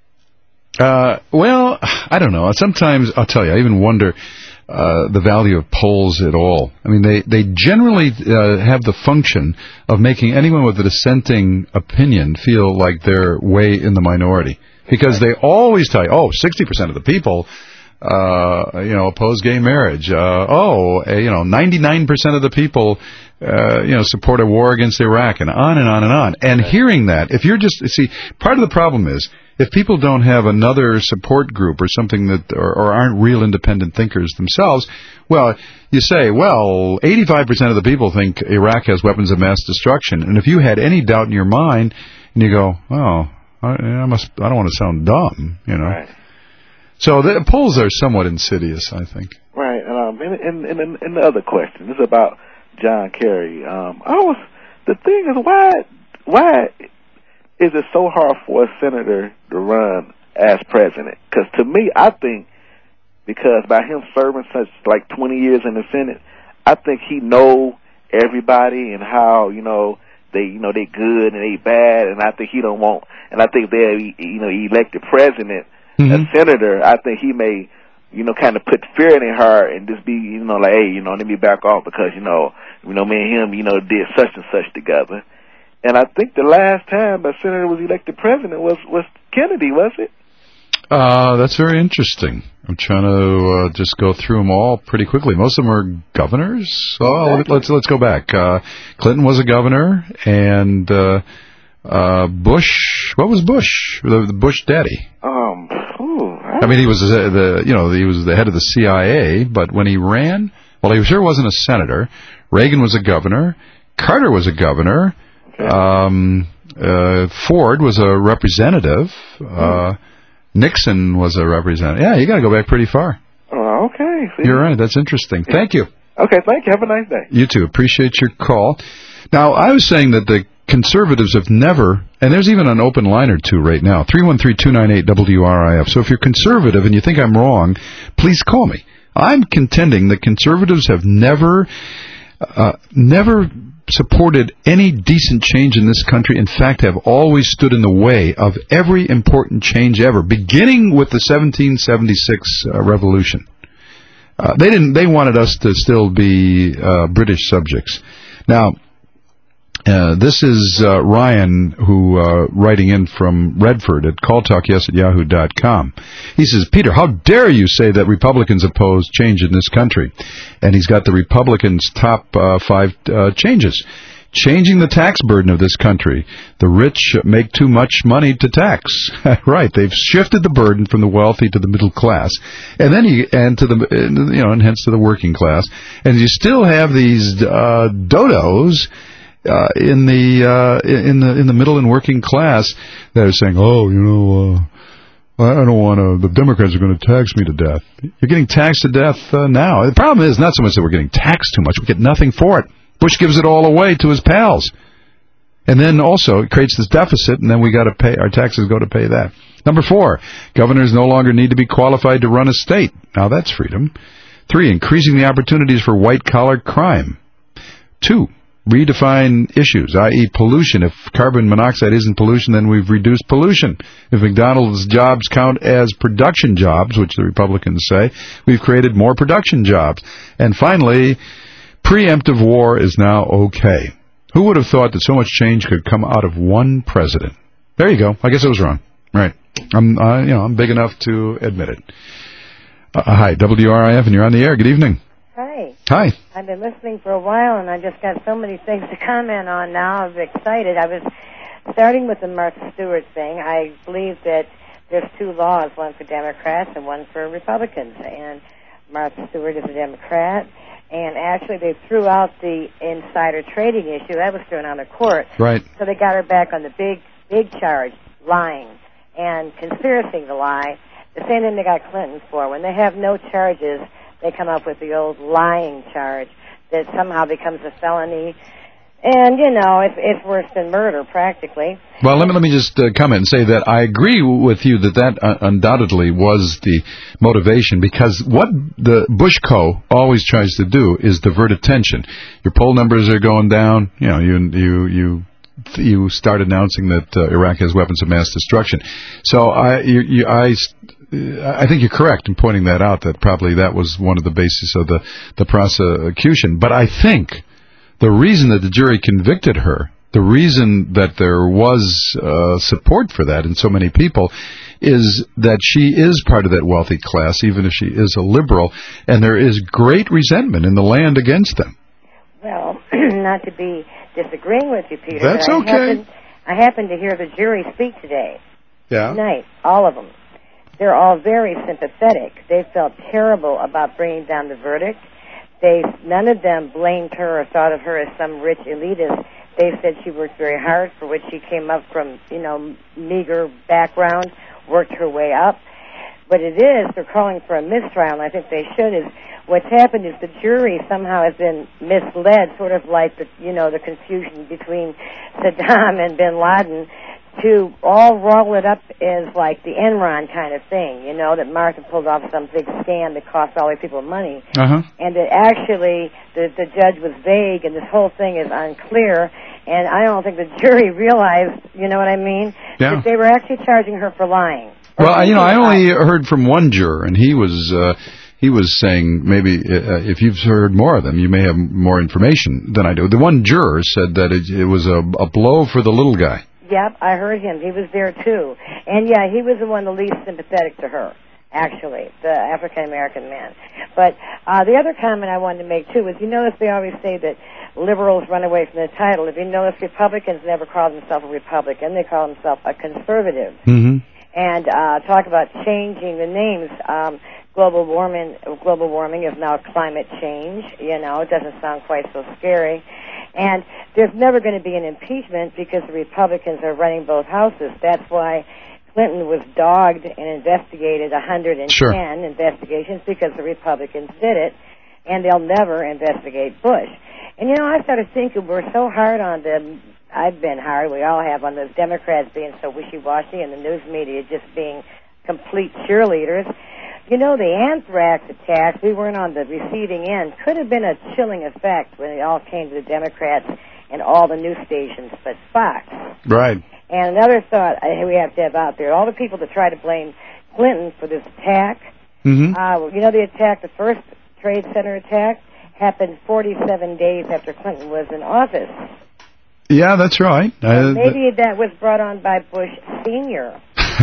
Uh, well, I don't know. Sometimes, I'll tell you, I even wonder... Uh, the value of polls at all. I mean, they, they generally uh, have the function of making anyone with a dissenting opinion feel like they're way in the minority. Because they always tell you, oh, sixty percent of the people, uh, you know, oppose gay marriage. Uh, oh, uh, you know, ninety-nine percent of the people, uh, you know, support a war against Iraq, and on and on and on. And hearing that, if you're just, see, part of the problem is, if people don't have another support group or something that, or, or aren't real independent thinkers themselves, well, you say, well, eighty-five percent of the people think Iraq has weapons of mass destruction. And if you had any doubt in your mind, and you go, oh, I, I must, I don't want to sound dumb, you know. Right. So the polls are somewhat insidious, I think. Right. And, um, and, and, and, and the other question is about John Kerry. Um, I was, the thing is, why, why, is it so hard for a senator to run as president? Because to me, I think because by him serving such like twenty years in the Senate, I think he know everybody and how, you know, they, you know, they good and they bad, and I think he don't want, and I think they, you know, elected president, mm-hmm. a senator, I think he may, you know, kind of put fear in her and just be, you know, like, hey, you know, let me back off because, you know, you know, me and him, you know, did such and such together. And I think the last time a senator was elected president was, was Kennedy, was it? Uh, that's very interesting. I'm trying to uh, just go through them all pretty quickly. Most of them are governors. Oh, exactly. let's let's go back. Uh, Clinton was a governor, and uh, uh, Bush. What was Bush? The, the Bush daddy. Um, ooh, I I mean, he was the, the you know he was the head of the C I A, but when he ran, well, he sure wasn't a senator. Reagan was a governor. Carter was a governor. Um, uh, Ford was a representative. Uh, Nixon was a representative. Yeah, you got to go back pretty far. Oh, okay. See? You're right. That's interesting. Thank you. Okay, thank you. Have a nice day. You too. Appreciate your call. Now, I was saying that the conservatives have never, and there's even an open line or two right now, three one three, two nine eight, W R I F. So if you're conservative and you think I'm wrong, please call me. I'm contending that conservatives have never, uh, never supported any decent change in this country. In fact, have always stood in the way of every important change ever, beginning with the seventeen seventy-six uh, revolution. Uh, they didn't. They wanted us to still be uh, British subjects. Now, uh, this is uh, Ryan, who uh, writing in from Redford at calltalkyes at yahoo dot com. He says, Peter, how dare you say that Republicans oppose change in this country? And he's got the Republicans' top uh, five uh, changes. Changing the tax burden of this country. The rich make too much money to tax. Right, they've shifted the burden from the wealthy to the middle class, and then you and to the you know, and hence to the working class. And you still have these uh, dodos uh, in the uh, in the in the middle and working class that are saying, "Oh, you know, uh, I don't want to. The Democrats are going to tax me to death." You're getting taxed to death uh, now. The problem is not so much that we're getting taxed too much; we get nothing for it. Bush gives it all away to his pals. And then also it creates this deficit, and then we got to pay, our taxes go to pay that. Number four, governors no longer need to be qualified to run a state. Now that's freedom. Three, increasing the opportunities for white-collar crime. Two, redefine issues, that is pollution. If carbon monoxide isn't pollution, then we've reduced pollution. If McDonald's jobs count as production jobs, which the Republicans say, we've created more production jobs. And finally, preemptive war is now okay. Who would have thought that so much change could come out of one president? There you go. I guess I was wrong. Right. I'm, uh, you know, I'm big enough to admit it. Uh, hi, W R I F, and you're on the air. Good evening. Hi. Hi. I've been listening for a while, and I just got so many things to comment on now. I'm excited. I was starting with the Martha Stewart thing. I believe that there's two laws, one for Democrats and one for Republicans. And Martha Stewart is a Democrat. And actually, they threw out the insider trading issue. That was thrown out of court. Right. So they got her back on the big, big charge, lying and conspiracy to lie. The same thing they got Clinton for. When they have no charges, they come up with the old lying charge that somehow becomes a felony. And, you know, it's, it's worse than murder, practically. Well, let me let me just uh, comment and say that I agree with you that that uh, undoubtedly was the motivation, because what the Bush Co. always tries to do is divert attention. Your poll numbers are going down. You know, you you you you start announcing that uh, Iraq has weapons of mass destruction. So I you, you, I. I think you're correct in pointing that out. That probably that was one of the basis of the the prosecution. But I think the reason that the jury convicted her, the reason that there was uh, support for that in so many people, is that she is part of that wealthy class, even if she is a liberal, and there is great resentment in the land against them. Well, not to be disagreeing with you, Peter. That's but I okay. Happened, I happened to hear the jury speak today. Yeah. Tonight, all of them. They're all very sympathetic. They felt terrible about bringing down the verdict. They, none of them blamed her or thought of her as some rich elitist. They said she worked very hard, for which she came up from, you know, meager background, worked her way up. But it is, they're calling for a mistrial, and I think they should, is what's happened is the jury somehow has been misled, sort of like the, you know, the confusion between Saddam and bin Laden, to all roll it up as like the Enron kind of thing, you know, that Martha pulled off some big scam that cost all these people money. Uh-huh. And that actually the, the judge was vague and this whole thing is unclear. And I don't think the jury realized, you know what I mean, yeah. that they were actually charging her for lying. Well, you know, I only heard from one juror, and he was uh, he was saying maybe uh, if you've heard more of them, you may have more information than I do. The one juror said that it, it was a, a blow for the little guy. Yep, I heard him. He was there, too. And, yeah, he was the one the least sympathetic to her, actually, the African-American man. But uh, the other comment I wanted to make, too, is you notice they always say that liberals run away from the title. If you notice, Republicans never call themselves a Republican. They call themselves a conservative. Mm-hmm. and uh, talk about changing the names. Um, global warming, global warming is now climate change. You know, it doesn't sound quite so scary. And there's never going to be an impeachment because the Republicans are running both houses. That's why Clinton was dogged and investigated one hundred ten sure. investigations because the Republicans did it, and they'll never investigate Bush. And, you know, I started thinking we're so hard on them. I've been hard, we all have, on those Democrats being so wishy-washy and the news media just being complete cheerleaders. You know, the anthrax attacks, we weren't on the receiving end, could have been a chilling effect when it all came to the Democrats and all the news stations, but Fox. Right. And another thought I, we have to have out there, all the people that try to blame Clinton for this attack, mm-hmm. uh, you know the attack, the first Trade Center attack, happened forty-seven days after Clinton was in office. Yeah, that's right. Uh, maybe th- that was brought on by Bush Senior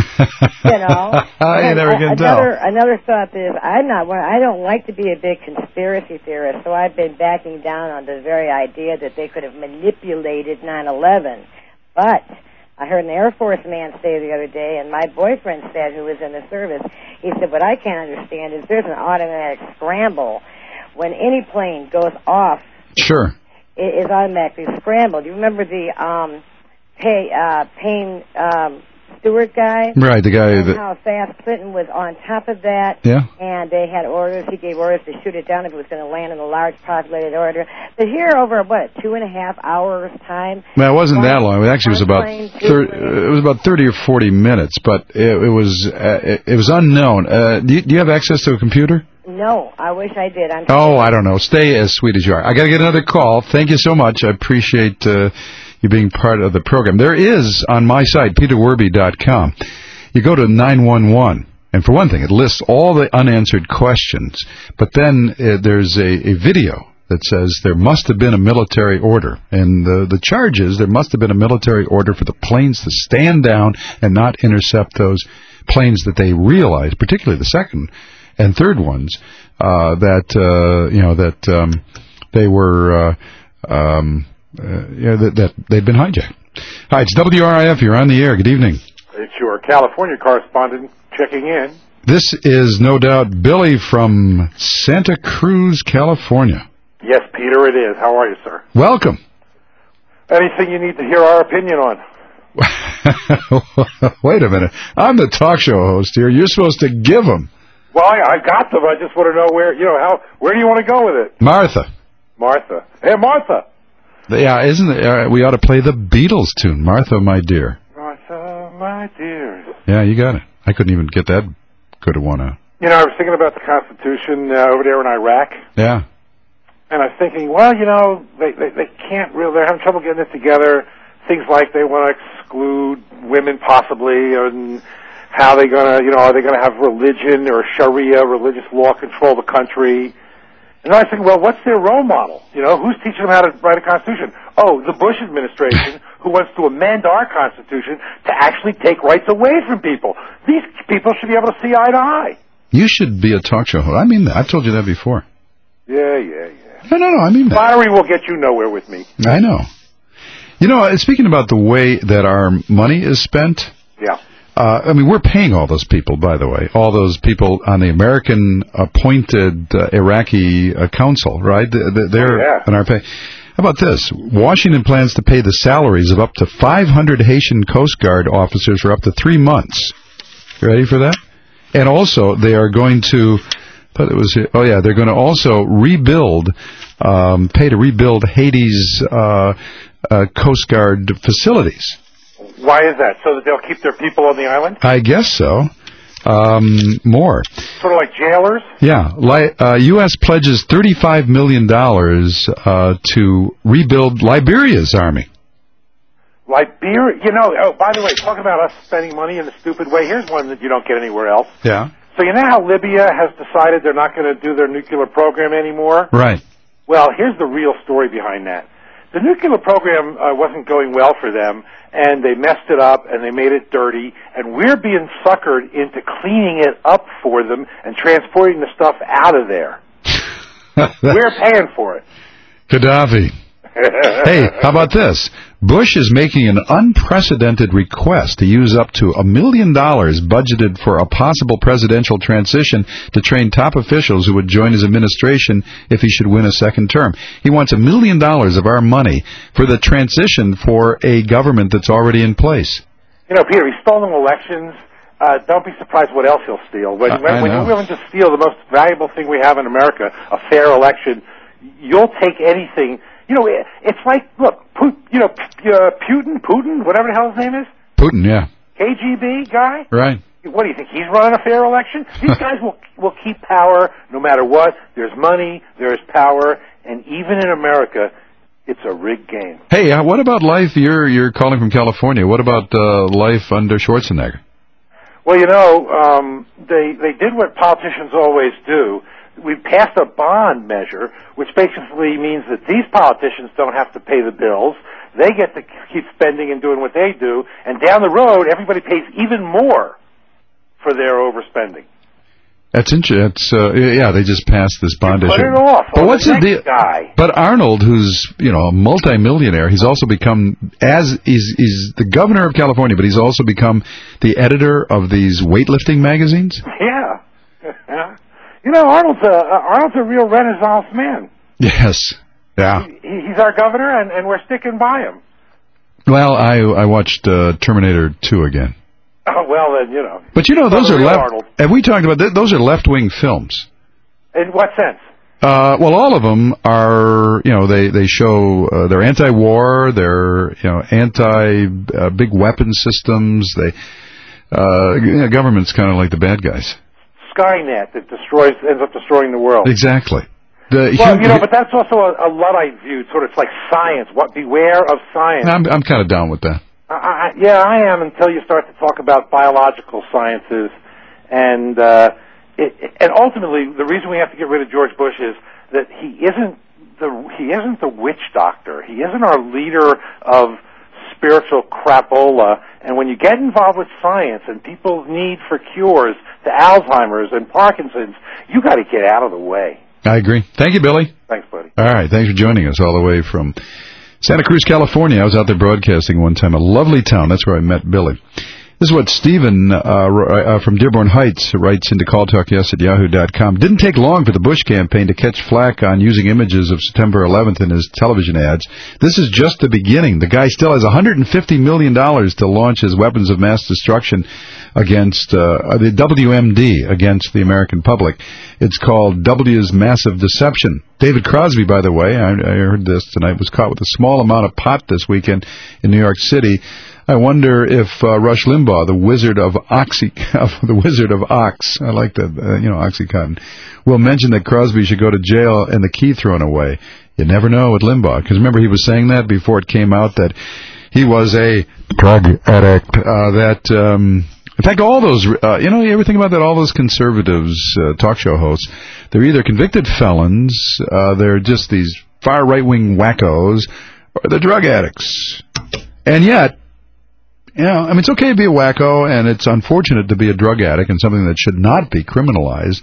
You know, I never can another tell. another thought is I'm not one. I don't like to be a big conspiracy theorist, so I've been backing down on the very idea that they could have manipulated nine eleven. But I heard an Air Force man say the other day, and my boyfriend said, who was in the service, he said, what I can't understand is there's an automatic scramble when any plane goes off. Sure. It is automatically scrambled. You remember the um, pay, uh, Payne um, Stewart guy? Right, the guy and that... how fast Clinton was on top of that. Yeah. And they had orders. He gave orders to shoot it down if it was going to land in a large populated area. But here, over, what, two and a half hours time? Well, it wasn't one, that long. It actually was about plane, thirty, it was about thirty or forty minutes, but it, it was uh, it, it was unknown. Uh, do, you, do you have access to a computer? No, I wish I did. I'm Oh, I don't know. Stay as sweet as you are. I got to get another call. Thank you so much. I appreciate uh, you being part of the program. There is, on my site, peter werby dot com, you go to nine one one, and for one thing, it lists all the unanswered questions, but then uh, there's a, a video that says there must have been a military order, and the, the charge is there must have been a military order for the planes to stand down and not intercept those planes that they realized, particularly the second and third ones, uh, that, uh, you know, that, um, they were, uh, um, uh, yeah, that, that they'd been hijacked. Hi, it's W R I F. You're on the air. Good evening. It's your California correspondent checking in. This is no doubt Billy from Santa Cruz, California. Yes, Peter, it is. How are you, sir? Welcome. Anything you need to hear our opinion on? Wait a minute. I'm the talk show host here. You're supposed to give them. Well, I, I got them. I just want to know where, you know, how, where do you want to go with it? Martha. Martha. Hey, Martha. Yeah, isn't it? Uh, we ought to play the Beatles tune, Martha, my dear. Martha, my dear. Yeah, you got it. I couldn't even get that good a one out. You know, I was thinking about the Constitution uh, over there in Iraq. Yeah. And I was thinking, well, you know, they, they, they can't really, they're having trouble getting it together. Things like they want to exclude women possibly, and how they going to, you know, are they going to have religion or Sharia, religious law control the country? And I was thinking, well, what's their role model? You know, who's teaching them how to write a constitution? Oh, the Bush administration, who wants to amend our constitution to actually take rights away from people. These people should be able to see eye to eye. You should be a talk show host. I mean that. I've told you that before. Yeah, yeah, yeah. No, no, no, I mean that. Flattery will get you nowhere with me. I know. You know, speaking about the way that our money is spent... Yeah. Uh, I mean, we're paying all those people, by the way, all those people on the American-appointed uh, Iraqi uh, council, right? They're oh, yeah. on our pay. How about this? Washington plans to pay the salaries of up to five hundred Haitian Coast Guard officers for up to three months. You ready for that? And also, they are going to, but it was, oh yeah, they're going to also rebuild, um, pay to rebuild Haiti's uh, uh, Coast Guard facilities. Why is that? So that they'll keep their people on the island? I guess so. Um, more. Sort of like jailers? Yeah. Li- uh, U S pledges thirty-five million dollars uh, to rebuild Liberia's army. Liberia? You know, oh, by the way, talking about us spending money in a stupid way, here's one that you don't get anywhere else. Yeah. So you know how Libya has decided they're not going to do their nuclear program anymore? Right. Well, here's the real story behind that. The nuclear program uh, wasn't going well for them, and they messed it up, and they made it dirty, and we're being suckered into cleaning it up for them and transporting the stuff out of there. We're paying for it. Gaddafi. Hey, how about this? Bush is making an unprecedented request to use up to a million dollars budgeted for a possible presidential transition to train top officials who would join his administration if he should win a second term. He wants a million dollars of our money for the transition for a government that's already in place. You know, Peter, he's stolen elections. Uh, don't be surprised what else he'll steal. When, Uh, when, I when know. you're willing to steal the most valuable thing we have in America, a fair election, you'll take anything. You know, it, it's like, look, Pu- you know, P- uh, Putin, Putin, whatever the hell his name is, Putin, yeah. K G B guy. Right. What do you think? He's running a fair election? These guys will will keep power no matter what. There's money, there's power, and even in America, it's a rigged game. Hey, uh, what about life? You're you're calling from California. What about uh, life under Schwarzenegger? Well, you know, um, they they did what politicians always do. We passed a bond measure, which basically means that these politicians don't have to pay the bills. They get to keep spending and doing what they do, and down the road, everybody pays even more for their overspending. That's interesting. That's uh, yeah. They just passed this bond Put issue. it off. But on what's the the next deal? guy? But Arnold, who's you know a multimillionaire, he's also become as he's he's the governor of California, but he's also become the editor of these weightlifting magazines. Yeah. You know, Arnold's a, Arnold's a real Renaissance man. Yes. Yeah. He, he's our governor, and, and we're sticking by him. Well, I I watched uh, Terminator two again. Oh, well, then, you know. But you know, those the are real left. Arnold. Have we talked about th- those are left-wing films? In what sense? Uh, well, all of them are, you know, they they show uh, they're anti-war, they're you know anti uh, big weapon systems. They uh, you know, government's kind of like the bad guys. Skynet that destroys ends up destroying the world. Exactly. The, Well, hu- you know, but that's also a, a Luddite view. Sort of, it's like science. What beware of science. I'm I'm kind of down with that. I, I, yeah, I am until you start to talk about biological sciences, and uh, it, and ultimately the reason we have to get rid of George Bush is that he isn't the he isn't the witch doctor. He isn't our leader of spiritual crapola. And when you get involved with science and people's need for cures to Alzheimer's and Parkinson's, you got to get out of the way. I agree. Thank you, Billy. Thanks, buddy. All right, thanks for joining us all the way from Santa Cruz, California. I was out there broadcasting one time. A lovely town. That's where I met Billy. This is what Stephen uh, uh, from Dearborn Heights writes into call talk yes at yahoo dot com. Didn't take long for the Bush campaign to catch flack on using images of September eleventh in his television ads. This is just the beginning. The guy still has one hundred fifty million dollars to launch his weapons of mass destruction against uh, the W M D, against the American public. It's called W's Massive Deception. David Crosby, by the way, I, I heard this tonight, was caught with a small amount of pot this weekend in New York City. I wonder if uh, Rush Limbaugh, the wizard of Oxy, of the wizard of Ox, I like that, uh, you know, Oxycontin, will mention that Crosby should go to jail and the key thrown away. You never know with Limbaugh, because remember he was saying that before it came out that he was a drug addict. Uh, that, um, in fact, all those, uh, you know, you ever think about that? All those conservatives, uh, talk show hosts, they're either convicted felons, uh, they're just these far right-wing wackos, or they're drug addicts. And yet, you know, I mean, it's okay to be a wacko, and it's unfortunate to be a drug addict, and something that should not be criminalized.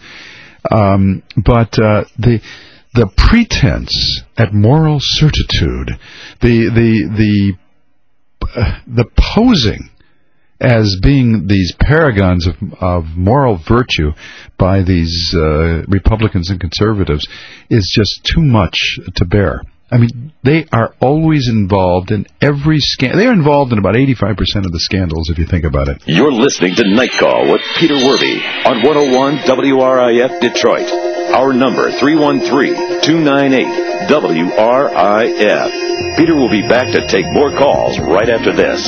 Um, but uh, the the pretense at moral certitude, the the the uh, the posing as being these paragons of, of moral virtue by these uh, Republicans and conservatives is just too much to bear. I mean, they are always involved in every scandal. They're involved in about eighty-five percent of the scandals, if you think about it. You're listening to Night Call with Peter Werby on one oh one W R I F Detroit. Our number, three one three, two nine eight, W R I F. Peter will be back to take more calls right after this.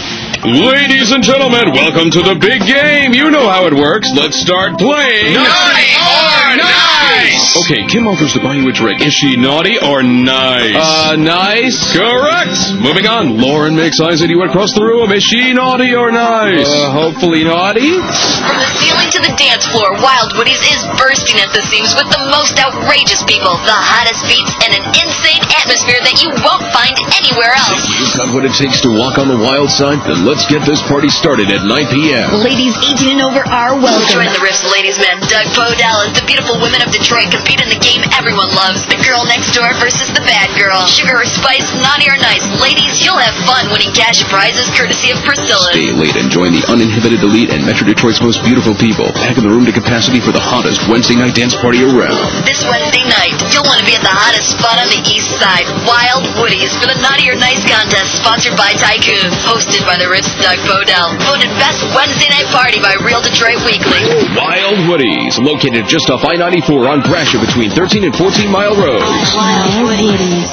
Ladies and gentlemen, welcome to the big game. You know how it works. Let's start playing. Naughty or nice? Okay, Kim offers to buy you a drink. Is she naughty or nice? Uh, nice? Correct. Moving on. Lauren makes eyes at you across the room. Is she naughty or nice? Uh, hopefully naughty. From the ceiling to the dance floor, Wild Woody's is bursting at the seams with the most outrageous people, the hottest beats, and an insane atmosphere that you won't find anywhere else. You've got what it takes to walk on the wild side? Then let's get this party started at nine p.m. Ladies eighteen and over are welcome. Join the Riffs ladies men, Doug Podell, and the beautiful women of Detroit Detroit compete in the game everyone loves, the girl next door versus the bad girl. Sugar or spice, naughty or nice. Ladies, you'll have fun winning cash and prizes courtesy of Priscilla. Stay late and join the uninhibited elite and Metro Detroit's most beautiful people. Back in the room to capacity for the hottest Wednesday night dance party around. This Wednesday night, you'll want to be at the hottest spot on the east side, Wild Woodies, for the Naughty or Nice contest, sponsored by Tycoon. Hosted by the Ritz Doug Bodell. Voted Best Wednesday Night Party by Real Detroit Weekly. Wild Woodies, located just off I ninety-four on Gratiot between thirteen and fourteen Mile Roads. Wild Woodies.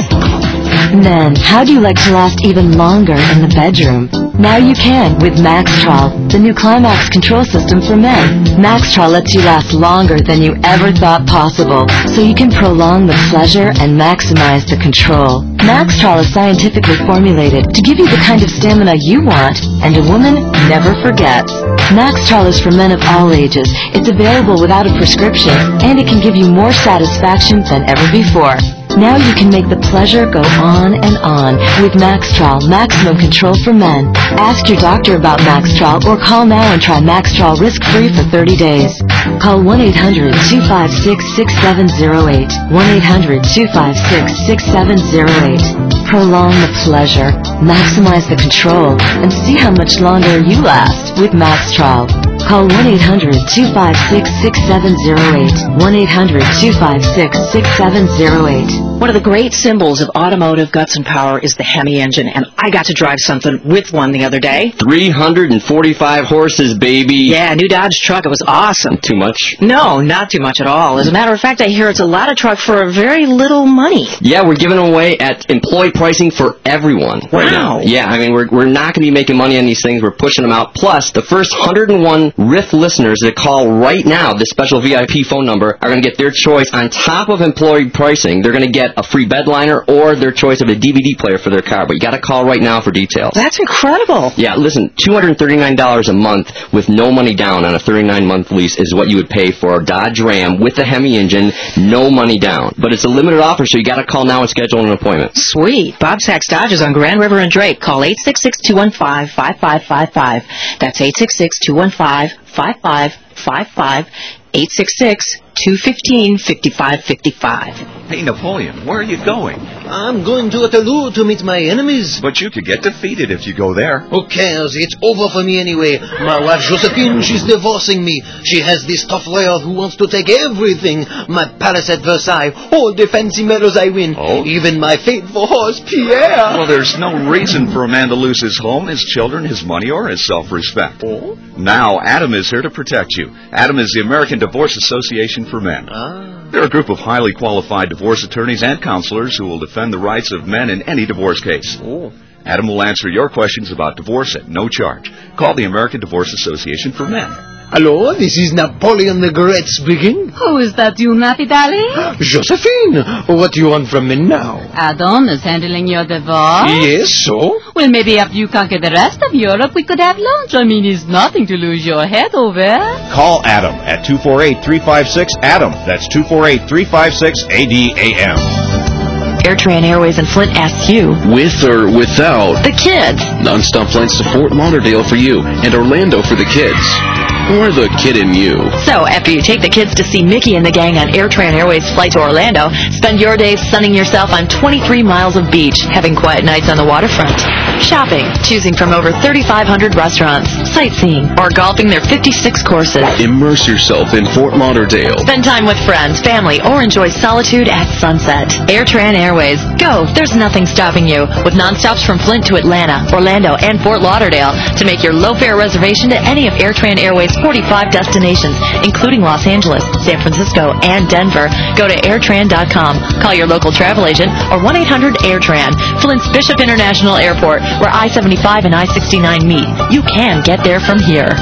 Men, how do you like to last even longer in the bedroom? Now you can with Maxtrol, the new Climax control system for men. Maxtrol lets you last longer than you ever thought possible, so you can prolong the pleasure and maximize the control. Maxtrol is scientifically formulated to give you the kind of stamina you want, and a woman never forgets. Maxtrol is for men of all ages. It's available without a prescription, and it can give you more satisfaction than ever before. Now you can make the pleasure go on and on with Maxtrol, maximum control for men. Ask your doctor about Maxtrol or call now and try Maxtrol risk-free for thirty days. Call one eight hundred two five six six seven zero eight. one eight hundred two five six six seven zero eight. Prolong the pleasure, maximize the control, and see how much longer you last with Maxtrol. Call one eight hundred two five six six seven zero eight. one eight hundred two five six six seven zero eight. One of the great symbols of automotive guts and power is the Hemi engine, and I got to drive something with one the other day. three hundred forty-five horses, baby. Yeah, new Dodge truck. It was awesome. Too much? No, not too much at all. As a matter of fact, I hear it's a lot of truck for a very little money. Yeah, we're giving them away at employee pricing for everyone right Wow. now. Yeah, I mean, we're we're not going to be making money on these things. We're pushing them out. Plus, the first one hundred one Riff listeners that call right now, this special V I P phone number, are going to get their choice on top of employee pricing. They're going to get a free bed liner or their choice of a D V D player for their car. But you got to call right now for details. That's incredible. Yeah, listen, two hundred thirty-nine dollars a month with no money down on a thirty-nine month lease is what you would pay for a Dodge Ram with a Hemi engine, no money down. But it's a limited offer, so you got to call now and schedule an appointment. Sweet. Bob Sachs Dodge is on Grand River and Drake. Call eight six six, two one five, five five five five. That's eight six six, two one five, five five five five. eight six six, two one five, five five five five. Hey, Napoleon, where are you going? I'm going to Waterloo to meet my enemies. But you could get defeated if you go there. Who cares? It's over for me anyway. My wife Josephine, she's divorcing me. She has this tough lawyer who wants to take everything. My palace at Versailles, all the fancy medals I win. Oh? Even my faithful horse, Pierre. Well, there's no reason for a man to lose his home, his children, his money, or his self-respect. Oh? Now, Adam is here to protect you. Adam is the American Divorce Association for Men. Ah. They're a group of highly qualified divorce attorneys and counselors who will defend the rights of men in any divorce case. Oh. Adam will answer your questions about divorce at no charge. Call the American Divorce Association for Men. Hello, this is Napoleon the Great speaking. Oh, is that you, Matty Dally? Josephine, what do you want from me now? Adam is handling your divorce? Yes, so? Well, maybe after you conquer the rest of Europe, we could have lunch. I mean, it's nothing to lose your head over. Call Adam at two four eight, three five six, A D A M. That's two four eight, three five six, A D A M. AirTran Airways in Flint asks you, With or without the kids. nonstop flights to Fort Lauderdale for you and Orlando for the kids. Or the kid in you. So, after you take the kids to see Mickey and the gang on AirTran Airways flight to Orlando, spend your days sunning yourself on twenty-three miles of beach, having quiet nights on the waterfront, shopping, choosing from over thirty-five hundred restaurants, sightseeing, or golfing their fifty-six courses. Immerse yourself in Fort Lauderdale. Spend time with friends, family, or enjoy solitude at sunset. AirTran Airways. Go. There's nothing stopping you. With nonstops from Flint to Atlanta, Orlando, and Fort Lauderdale. To make your low-fare reservation to any of AirTran Airways' forty-five destinations, including Los Angeles, San Francisco, and Denver, go to airtran dot com. Call your local travel agent or one eight hundred AirTran. Flint's Bishop International Airport, where I seventy-five and I sixty-nine meet. You can get there from here.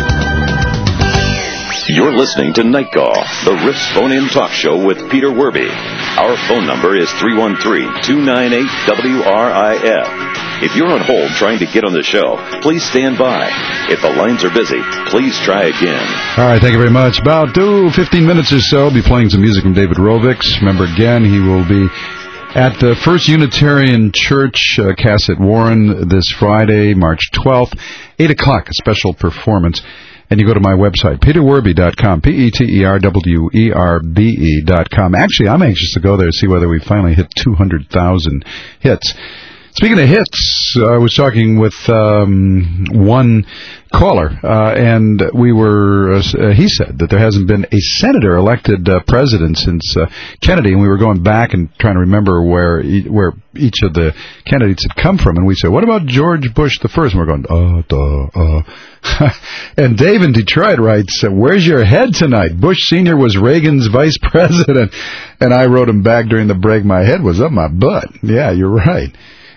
You're listening to Night Call, the Riffs phone-in talk show with Peter Werby. Our phone number is three one three, two nine eight, W R I F. If you're on hold trying to get on the show, please stand by. If the lines are busy, please try again. All right, thank you very much. About ooh, fifteen minutes or so, I'll be playing some music from David Rovics. Remember, again, he will be at the First Unitarian Church, uh, Cassett Warren, this Friday, March twelfth, eight o'clock, a special performance. and you go to my website, peter werby dot com, P E T E R W E R B E dot com. Actually, I'm anxious to go there to see whether we finally hit two hundred thousand hits. Speaking of hits, I was talking with um, one caller, uh, and we were. Uh, he said that there hasn't been a senator elected uh, president since uh, Kennedy, and we were going back and trying to remember where e- where each of the candidates had come from. And we said, "What about George Bush the first?" And we're going, "Uh, duh, uh." And Dave in Detroit writes, "Where's your head tonight? Bush Senior was Reagan's vice president," and I wrote him back during the break. My head was up my butt. Yeah, you're right.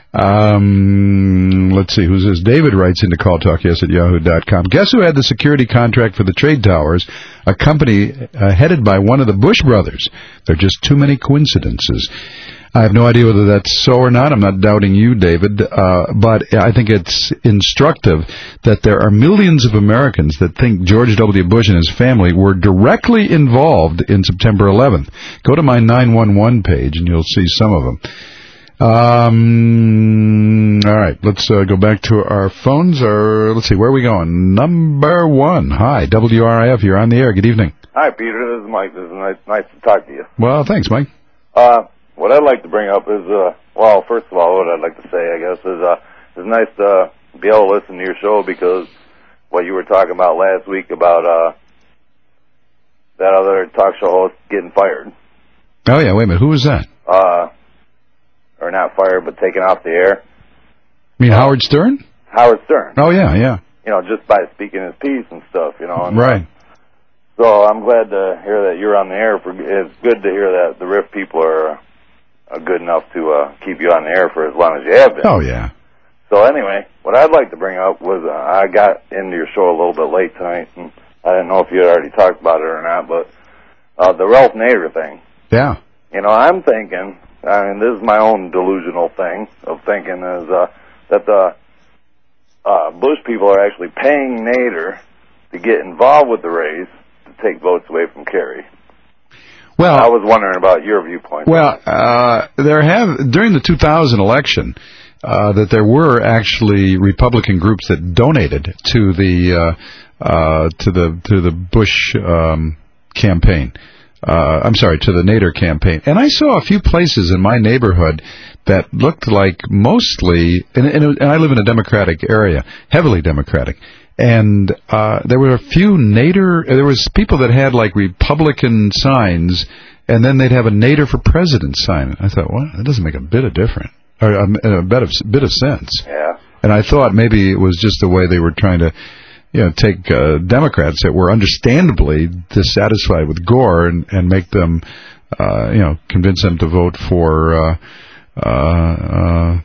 Um, let's see, who's this? David writes into call talk yes at yahoo dot com. Guess who had the security contract for the trade towers? A company uh, headed by one of the Bush brothers. There are just too many coincidences. I have no idea whether that's so or not. I'm not doubting you, David, uh, but I think it's instructive that there are millions of Americans that think George W. Bush and his family were directly involved in September eleventh. Go to my nine one one page and you'll see some of them. Um, all right, let's uh, go back to our phones. Or let's see, where are we going? Number one. Hi, W R I F. You're on the air. Good evening. Hi, Peter. This is Mike. This is nice, nice to talk to you. Well, thanks, Mike. Uh, what I'd like to bring up is, uh, well, first of all, what I'd like to say, I guess, is uh, it's nice to be able to listen to your show because what you were talking about last week about uh, that other talk show host getting fired. Oh yeah, wait a minute. Who was that? Uh. Or not fired, but taken off the air. You mean uh, Howard Stern? Howard Stern. Oh, yeah, yeah. You know, just by speaking his piece and stuff, you know. And, right. Uh, so I'm glad to hear that you're on the air. For, it's good to hear that the R I F people are, are good enough to uh, keep you on the air for as long as you have been. Oh, yeah. So anyway, what I'd like to bring up was uh, I got into your show a little bit late tonight, and I didn't know if you had already talked about it or not, but uh, the Ralph Nader thing. Yeah. You know, I'm thinking... I mean, this is my own delusional thing of thinking is uh, that the uh, Bush people are actually paying Nader to get involved with the race to take votes away from Kerry. Well, I was wondering about your viewpoint. Well, uh, there have during the two thousand election uh, that there were actually Republican groups that donated to the uh, uh, to the to the Bush um, campaign. Uh, I'm sorry, to the Nader campaign. And I saw a few places in my neighborhood that looked like mostly, and, and, and I live in a Democratic area, heavily Democratic, and uh, there were a few Nader, there was people that had like Republican signs, and then they'd have a Nader for President sign. I thought, well, that doesn't make a bit of difference, or a, a bit of, bit of sense. Yeah. And I thought maybe it was just the way they were trying to, you know, take uh, Democrats that were understandably dissatisfied with Gore and, and make them, uh, you know, convince them to vote for. Uh, uh, uh,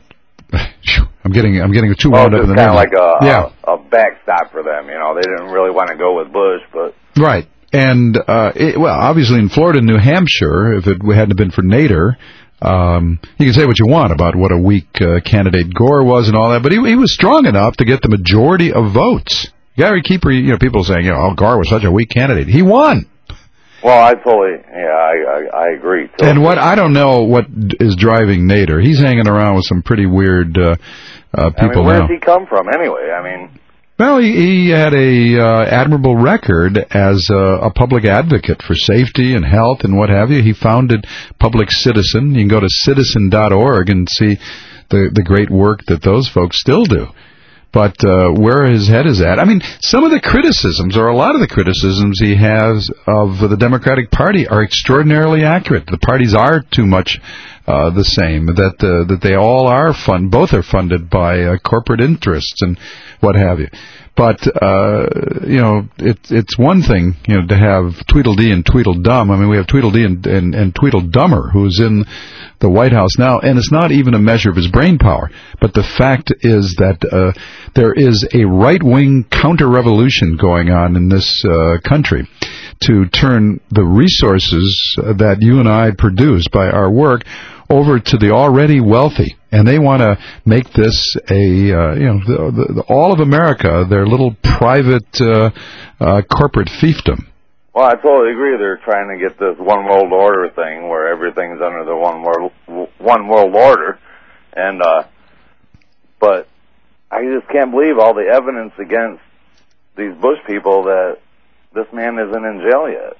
I'm getting, I'm getting too wound well, up in the kind of like a, yeah. a, a backstop for them. You know, they didn't really want to go with Bush, but right. And uh, it, well, obviously in Florida and New Hampshire, if it hadn't been for Nader. Um, you can say what you want about what a weak uh, candidate Gore was and all that, but he, he was strong enough to get the majority of votes. Gary Keeper, you know, people saying, you know, oh, Gore was such a weak candidate. He won. Well, I totally, yeah, I I, I agree. Totally. And what I don't know what is driving Nader. He's hanging around with some pretty weird uh, uh, people I mean, where now. does he come from anyway? I mean, well, he, he had a uh, admirable record as a, a public advocate for safety and health and what have you. He founded Public Citizen. You can go to citizen dot org and see the the great work that those folks still do. But uh, where his head is at, I mean, some of the criticisms, or a lot of the criticisms he has of the Democratic Party are extraordinarily accurate. The parties are too much uh, the same, that uh, that they all are fund, both are funded by uh, corporate interests and what have you. But, uh, you know, it, it's one thing, you know, to have Tweedledee and Tweedledum. I mean, we have Tweedledee and, and, and Tweedledummer, who's in the White House now, and it's not even a measure of his brain power. But the fact is that uh, there is a right-wing counter-revolution going on in this uh, country to turn the resources that you and I produce by our work over to the already wealthy, and they want to make this a uh, you know the, the, the, all of America their little private uh, uh, corporate fiefdom. Well, I totally agree. They're trying to get this one world order thing where everything's under the one world one world order, and uh, but I just can't believe all the evidence against these Bush people that this man isn't in jail yet.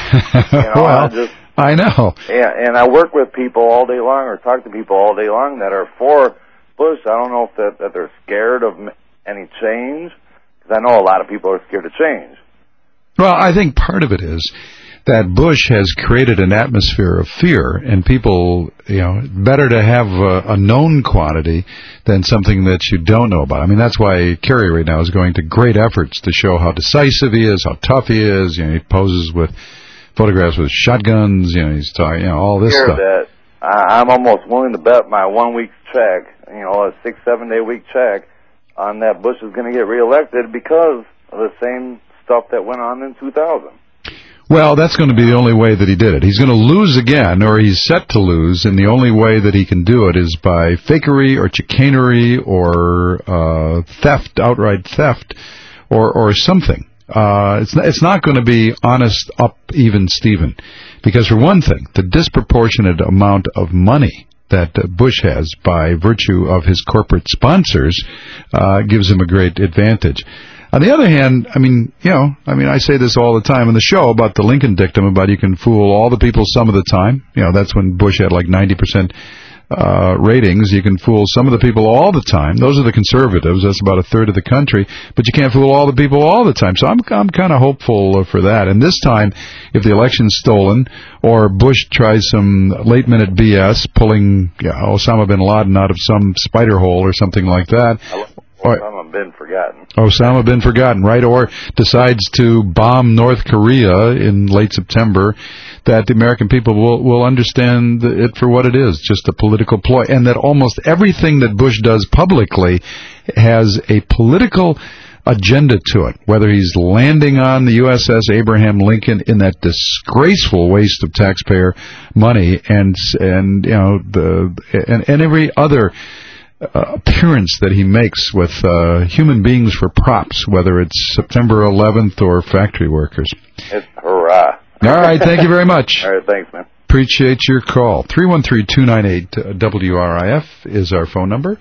You know, well, I just, I know. Yeah, and I work with people all day long, or talk to people all day long that are for Bush. I don't know if that, that they're scared of any change, because I know a lot of people are scared of change. Well, I think part of it is that Bush has created an atmosphere of fear, and people, you know, better to have a, a known quantity than something that you don't know about. I mean, that's why Kerry right now is going to great efforts to show how decisive he is, how tough he is. You know, he poses with photographs with shotguns. You know, he's talking, you know, all this Hear stuff. That I, I'm almost willing to bet my one week check, you know, a six, seven day week check, on that Bush is going to get reelected because of the same stuff that went on in two thousand. Well, that's going to be the only way that he did it. He's going to lose again, or he's set to lose, and the only way that he can do it is by fakery or chicanery or uh, theft, outright theft, or or something. Uh, it's not, it's not going to be honest, up, even, Steven, because for one thing, the disproportionate amount of money that uh, Bush has by virtue of his corporate sponsors uh, gives him a great advantage. On the other hand, I mean, you know, I mean, I say this all the time in the show about the Lincoln dictum about you can fool all the people some of the time. You know, that's when Bush had like ninety percent uh, ratings. You can fool some of the people all the time. Those are the conservatives. That's about a third of the country. But you can't fool all the people all the time. So I'm I'm kind of hopeful for that. And this time, if the election's stolen or Bush tries some late-minute B S, pulling you know, Osama bin Laden out of some spider hole or something like that. Osama bin forgotten. Osama bin forgotten, right? Or decides to bomb North Korea in late September, that the American people will, will understand it for what it is, just a political ploy. And that almost everything that Bush does publicly has a political agenda to it, whether he's landing on the U S S Abraham Lincoln in that disgraceful waste of taxpayer money, and, and you know, the and, and every other Uh, appearance that he makes with uh, human beings for props, whether it's September eleventh or factory workers. It's hurrah. All right, thank you very much. All right, thanks, man. Appreciate your call. three one three, two nine eight, W R I F is our phone number.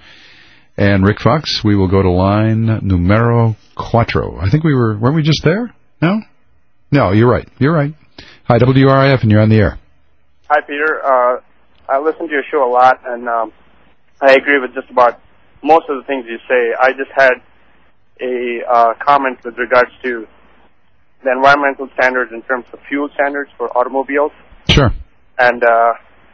And Rick Fox, we will go to line numero cuatro. I think we were, weren't we just there? No? No, you're right. You're right. Hi, W R I F, and you're on the air. Hi, Peter. Uh, I listen to your show a lot, and um, I agree with just about most of the things you say. I just had a uh, comment with regards to the environmental standards in terms of fuel standards for automobiles. Sure. And uh,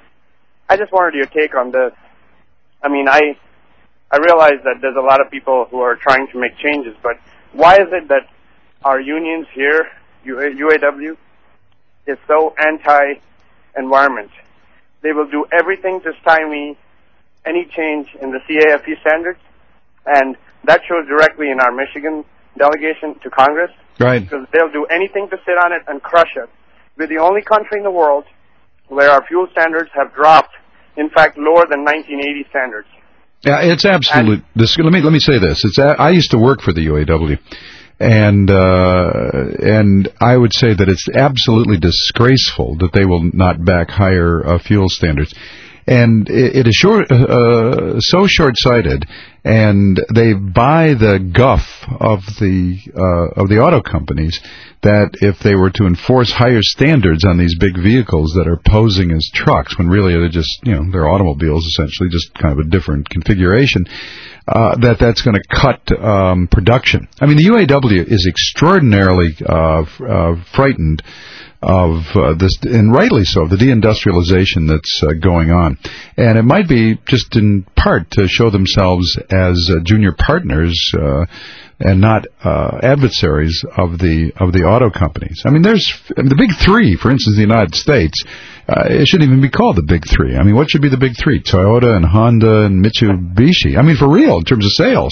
I just wanted your take on this. I mean, I I realize that there's a lot of people who are trying to make changes, but why is it that our unions here, U A W, is so anti-environment? They will do everything to stymie any change in the C A F E standards, and that shows directly in our Michigan delegation to Congress. Right. Because they'll do anything to sit on it and crush it. We're the only country in the world where our fuel standards have dropped, in fact, lower than nineteen eighty standards. Yeah, it's absolutely. This, let me let me say this. It's I used to work for the U A W, and uh, and I would say that it's absolutely disgraceful that they will not back higher uh, fuel standards. And it is short, uh, so short-sighted, and they buy the guff of the uh, of the auto companies that if they were to enforce higher standards on these big vehicles that are posing as trucks, when really they're just, you know, they're automobiles essentially, just kind of a different configuration, uh, that that's going to cut um, production. I mean, the U A W is extraordinarily uh, f- uh, frightened of uh, this, and rightly so, the deindustrialization that's uh, going on. And it might be just in part to show themselves as uh, junior partners uh, and not uh, adversaries of the of the auto companies. I mean, there's I mean, the big three, for instance, the United States. Uh, it shouldn't even be called the big three. I mean, what should be the big three? Toyota and Honda and Mitsubishi. I mean, for real, in terms of sales.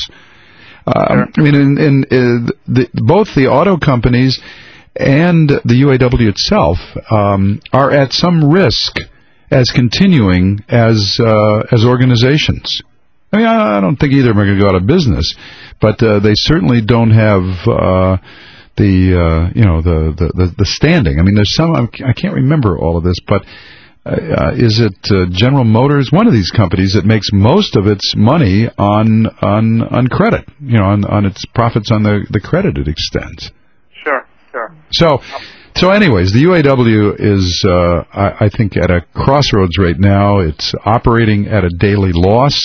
Uh, I mean, in, in, in the, both the auto companies and the U A W itself um, are at some risk as continuing as uh, as organizations. I mean, I don't think either of them are going to go out of business, but uh, they certainly don't have uh, the uh, you know the, the, the, the standing. I mean, there's some I can't remember all of this, but uh, is it uh, General Motors? One of these companies that makes most of its money on on on credit. You know, on on its profits on the the credit it extends. Sure, sure. So. So anyways, the U A W is, uh, I, I think, at a crossroads right now. It's operating at a daily loss.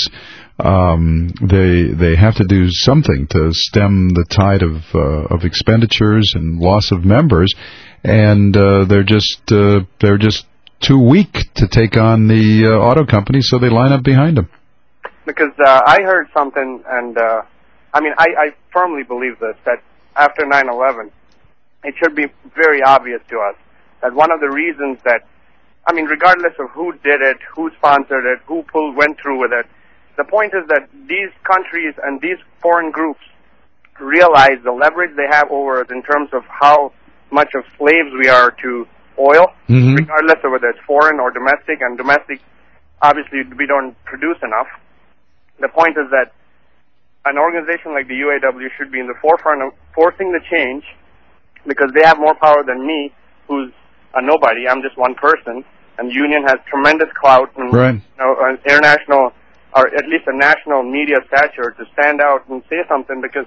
Um, they they have to do something to stem the tide of uh, of expenditures and loss of members, and uh, they're just uh, they're just too weak to take on the uh, auto companies, so they line up behind them. Because uh, I heard something, and uh, I mean, I, I firmly believe this, that after nine eleven, it should be very obvious to us that one of the reasons that, I mean, regardless of who did it, who sponsored it, who pulled, went through with it, the point is that these countries and these foreign groups realize the leverage they have over us in terms of how much of slaves we are to oil, mm-hmm. regardless of whether it's foreign or domestic, and domestic, obviously, we don't produce enough. The point is that an organization like the U A W should be in the forefront of forcing the change, because they have more power than me, who's a nobody. I'm just one person, and the union has tremendous clout and right. you know, an international, or at least a national media stature to stand out and say something, because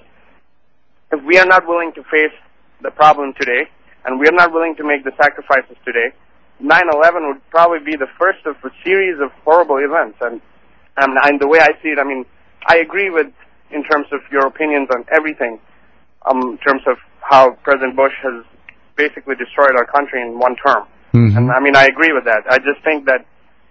if we are not willing to face the problem today, and we are not willing to make the sacrifices today, nine eleven would probably be the first of a series of horrible events. And, and, and the way I see it, I mean, I agree with, in terms of your opinions on everything, um, in terms of how President Bush has basically destroyed our country in one term. Mm-hmm. And I mean, I agree with that. I just think that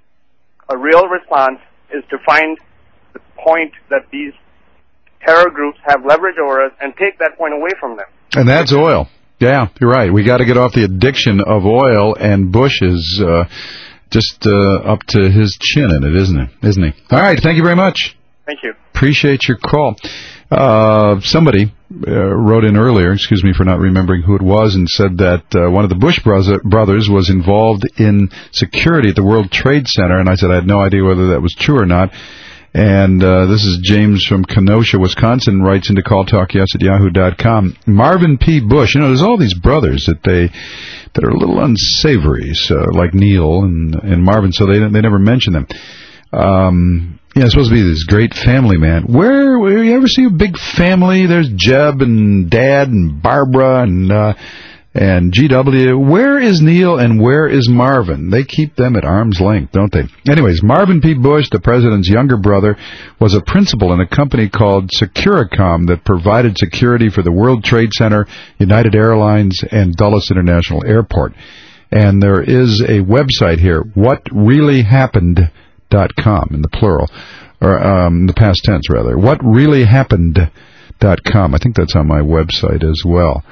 a real response is to find the point that these terror groups have leverage over us and take that point away from them. And that's oil. Yeah, you're right. We got to get off the addiction of oil, and Bush is uh, just uh, up to his chin in it, isn't it? Isn't he? All right, thank you very much. Thank you. Appreciate your call. Uh, somebody uh, wrote in earlier, excuse me for not remembering who it was, and said that uh, one of the Bush brother- brothers was involved in security at the World Trade Center, and I said I had no idea whether that was true or not. And uh, this is James from Kenosha, Wisconsin, writes into call talk yes at yahoo dot com. Marvin P. Bush, you know, there's all these brothers that they that are a little unsavory, so, like Neil and, and Marvin, so they they never mention them. Um, yeah, it's supposed to be this great family man. Where, where you ever see a big family? There's Jeb and Dad and Barbara and uh, and G W. Where is Neil and where is Marvin? They keep them at arm's length, don't they? Anyways, Marvin P. Bush, the president's younger brother, was a principal in a company called Securicom that provided security for the World Trade Center, United Airlines, and Dulles International Airport. And there is a website here, what really happened dot com in the plural, or um, the past tense rather. what really happened dot com. I think that's on my website as well.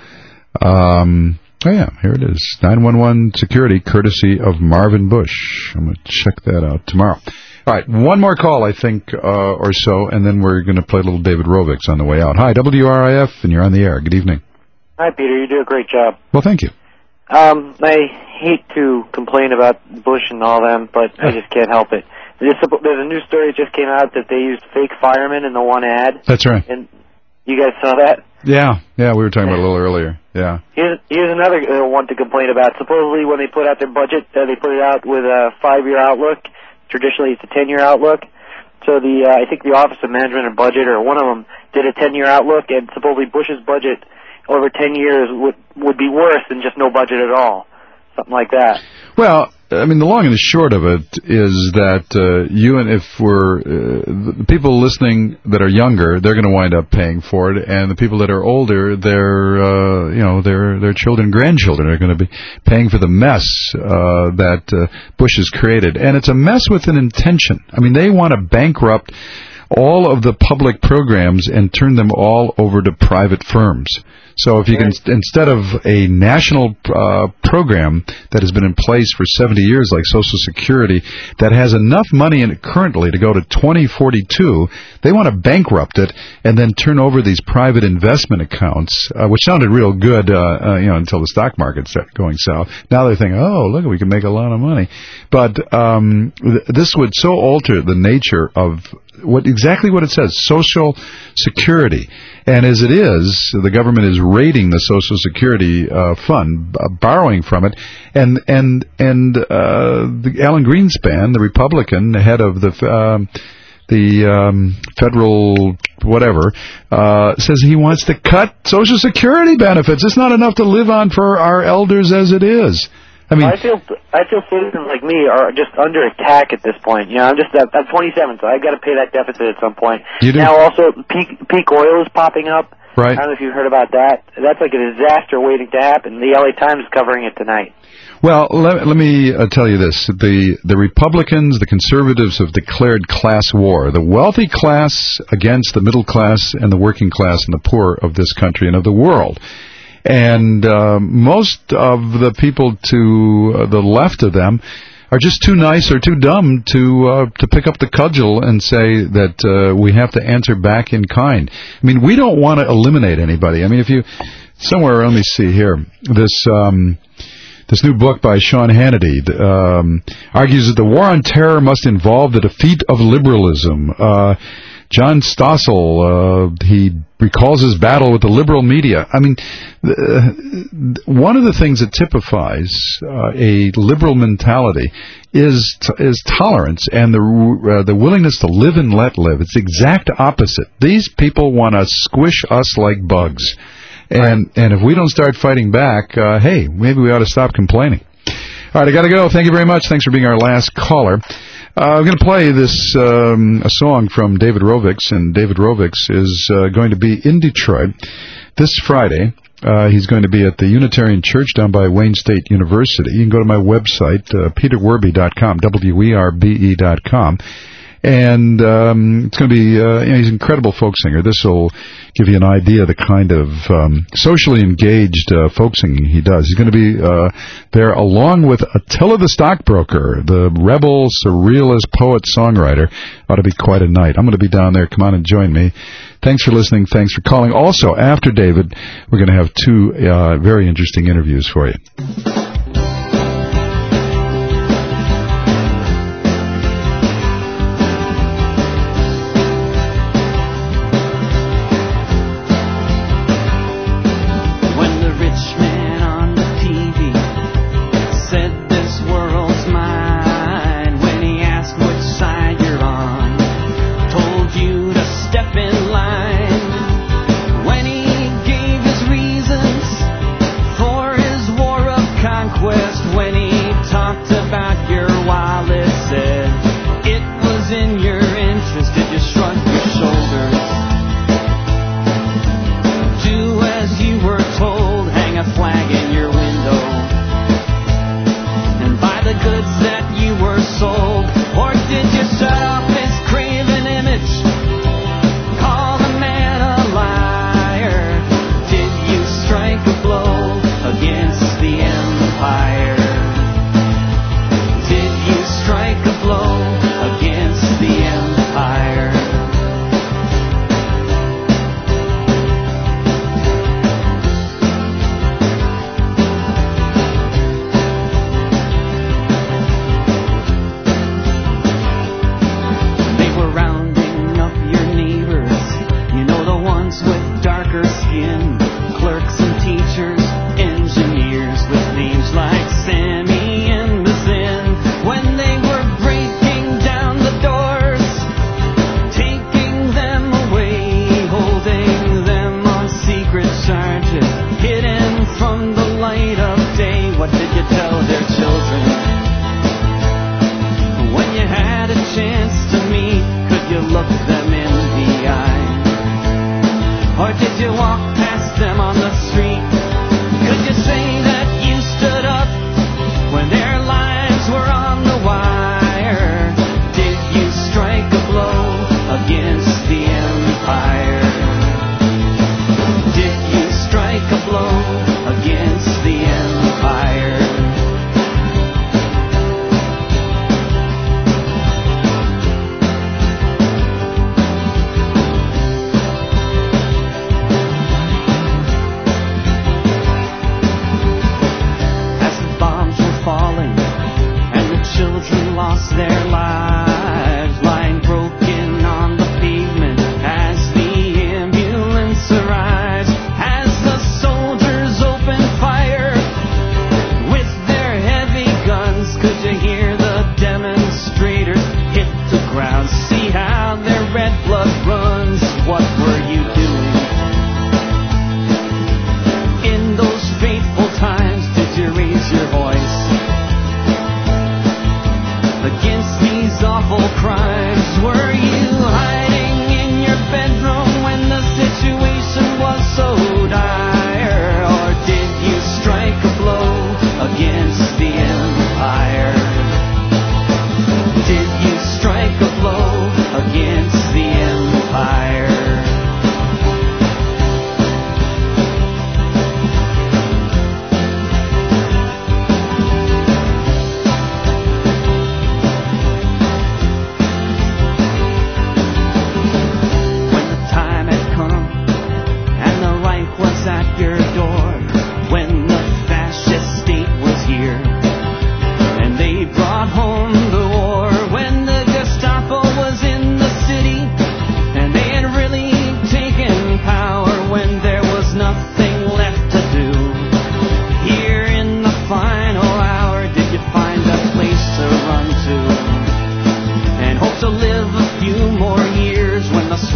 Um, oh yeah, here it is. nine one one security, courtesy of Marvin Bush. I'm going to check that out tomorrow. All right, one more call, I think, uh, or so, and then we're going to play a little David Rovics on the way out. Hi, W R I F, and you're on the air. Good evening. Hi, Peter. You do a great job. Well, thank you. Um, I hate to complain about Bush and all them, but I just can't help it. There's a, there's a new story that just came out that they used fake firemen in the one ad. That's right. And you guys saw that? Yeah, yeah, we were talking about it a little earlier. Yeah. Here's, here's another uh, one to complain about. Supposedly, when they put out their budget, uh, they put it out with a five-year outlook. Traditionally, it's a ten-year outlook. So the uh, I think the Office of Management and Budget, or one of them, did a ten-year outlook, and supposedly Bush's budget over ten years would would be worse than just no budget at all, something like that. Well, I mean, the long and the short of it is that uh, you and if we're uh, the people listening that are younger, they're going to wind up paying for it, and the people that are older, their uh, you know their their children, grandchildren are going to be paying for the mess uh, that uh, Bush has created, and it's a mess with an intention. I mean, they want to bankrupt all of the public programs and turn them all over to private firms. So if you can, instead of a national uh, program that has been in place for seventy years, like Social Security, that has enough money in it currently to go to twenty forty-two, they want to bankrupt it and then turn over these private investment accounts, uh, which sounded real good, uh, uh, you know, until the stock market started going south. Now they're thinking, oh, look, we can make a lot of money. But um, th- this would so alter the nature of what exactly what it says, Social Security. And as it is, the government is raiding the Social Security uh, fund, uh, borrowing from it, and and and uh, the Alan Greenspan, the Republican, the head of the um, the um, federal whatever, uh, says he wants to cut Social Security benefits. It's not enough to live on for our elders as it is. I mean, I feel I feel citizens like me are just under attack at this point. You know, I'm just uh, I'm twenty-seven, so I've got to pay that deficit at some point. You do. Now, also, peak peak oil is popping up. Right. I don't know if you've heard about that. That's like a disaster waiting to happen. The L A Times is covering it tonight. Well, let, let me uh, tell you this. The the Republicans, the conservatives have declared class war. The wealthy class against the middle class and the working class and the poor of this country and of the world. And uh, most of the people to uh, the left of them are just too nice or too dumb to uh, to pick up the cudgel and say that uh, we have to answer back in kind. I mean, we don't want to eliminate anybody. I mean, if you somewhere, let me see here, this um, this new book by Sean Hannity um, argues that the war on terror must involve the defeat of liberalism. Uh, John Stossel, uh, he recalls his battle with the liberal media. I mean, uh, one of the things that typifies uh, a liberal mentality is t- is tolerance and the uh, the willingness to live and let live. It's the exact opposite. These people want to squish us like bugs. And right. and if we don't start fighting back, uh, hey, maybe we ought to stop complaining. All right, I got to go. Thank you very much. Thanks for being our last caller. Uh, I'm going to play this um, a song from David Rovics, and David Rovics is uh, going to be in Detroit this Friday. Uh, he's going to be at the Unitarian Church down by Wayne State University. You can go to my website, uh, peter werby dot com, W E R B E dot com. And um, it's going to be, uh, you know, he's an incredible folk singer. This will give you an idea of the kind of um, socially engaged uh, folk singing he does. He's going to be uh, there along with Attila the Stockbroker, the rebel, surrealist poet-songwriter. Ought to be quite a night. I'm going to be down there. Come on and join me. Thanks for listening. Thanks for calling. Also, after David, we're going to have two uh, very interesting interviews for you.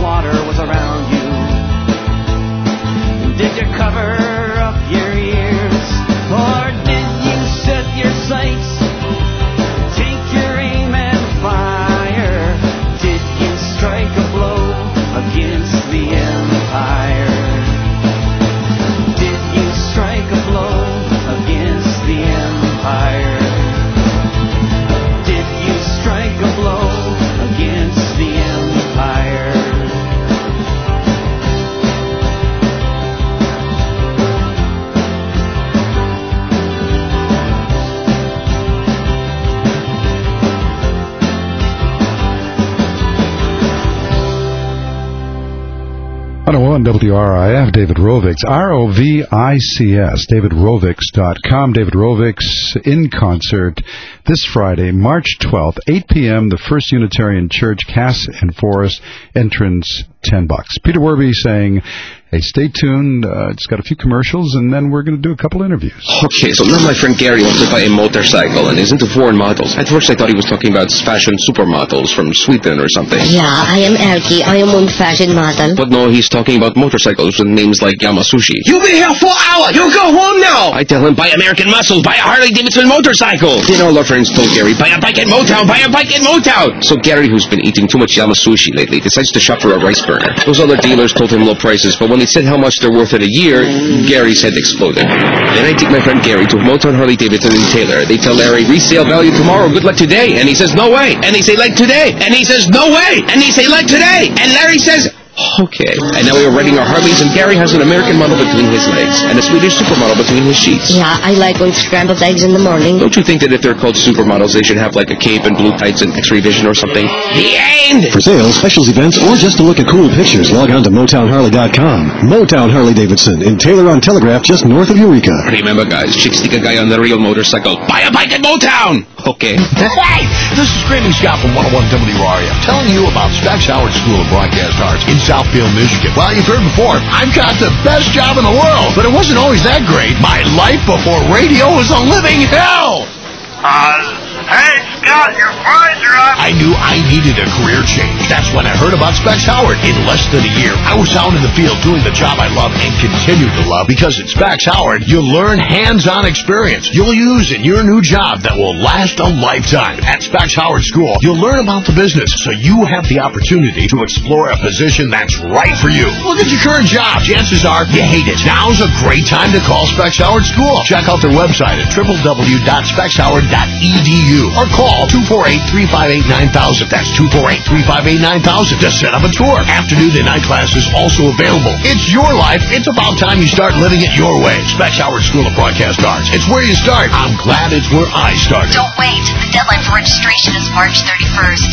water was around you? Did you cover up your ears? Or did you set your sights? Take your aim and fire? Did you strike a blow against the empire? Did you strike a blow against the empire? Did you strike a blow against the empire? one oh one W R I F, David Rovics, R O V I C S, david rovics dot com. David Rovics in concert this Friday, March twelfth, eight p.m., the First Unitarian Church, Cass and Forest, entrance ten bucks. Peter Werby saying, hey, stay tuned. Uh, it's got a few commercials, and then we're going to do a couple interviews. Okay, so now my friend Gary wants to buy a motorcycle, and he's into foreign models. At first I thought he was talking about fashion supermodels from Sweden or something. Yeah, I am Erky. I am one fashion model. But no, he's talking about motorcycles with names like Yamasushi. You've been here for hours. You go home now. I tell him, buy American muscles, buy a Harley-Davidson motorcycle. Then all our friends told Gary, buy a bike at Motown, buy a bike at Motown. So Gary, who's been eating too much Yamasushi lately, decides to shop for a rice burner. Those other dealers told him low prices, but when they said how much they're worth in a year, Gary's head exploded. Then I take my friend Gary to Motown Harley-Davidson in Taylor. They tell Larry, resale value tomorrow, good luck today. And he says, no way. And they say, like today. And he says, no way. And they say, like today. And Larry says, okay. And now we are riding our Harleys, and Gary has an American model between his legs and a Swedish supermodel between his sheets. Yeah, I like those scrambled eggs in the morning. Don't you think that if they're called supermodels, they should have like a cape and blue tights and x-ray vision or something? The end! For sales, specials, events, or just to look at cool pictures, log on to Motown Harley dot com. Motown Harley-Davidson in Taylor on Telegraph, just north of Eureka. Remember, guys, chicks stick a guy on the real motorcycle. Buy a bike at Motown! Okay. Hey! This is Screaming Scott from one oh one W R A F telling you about Specs Howard School of Broadcast Arts in Southfield, Michigan. Well, you've heard before, I've got the best job in the world, but it wasn't always that great. My life before radio was a living hell. Uh, hey, Scott, your fries are up. I knew I needed a career change. That's when I heard about Specs Howard. In less than a year, I was out in the field doing the job I love and continue to love, because at Specs Howard, you'll learn hands-on experience you'll use in your new job that will last a lifetime. At Specs Howard School, you'll learn about the business so you have the opportunity to explore a position that's right for you. Look at your current job. Chances are you hate it. Now's a great time to call Specs Howard School. Check out their website at w w w dot specs howard dot e d u or call two four eight, three five eight, nine thousand. That's two four eight, three five eight, nine thousand to set up a tour. Afternoon and night class is also available. It's your life. It's about time you start living it your way. Specs Howard School of Broadcast Arts. It's where you start. I'm glad it's where I started. Don't wait. The deadline for registration is March thirty-first.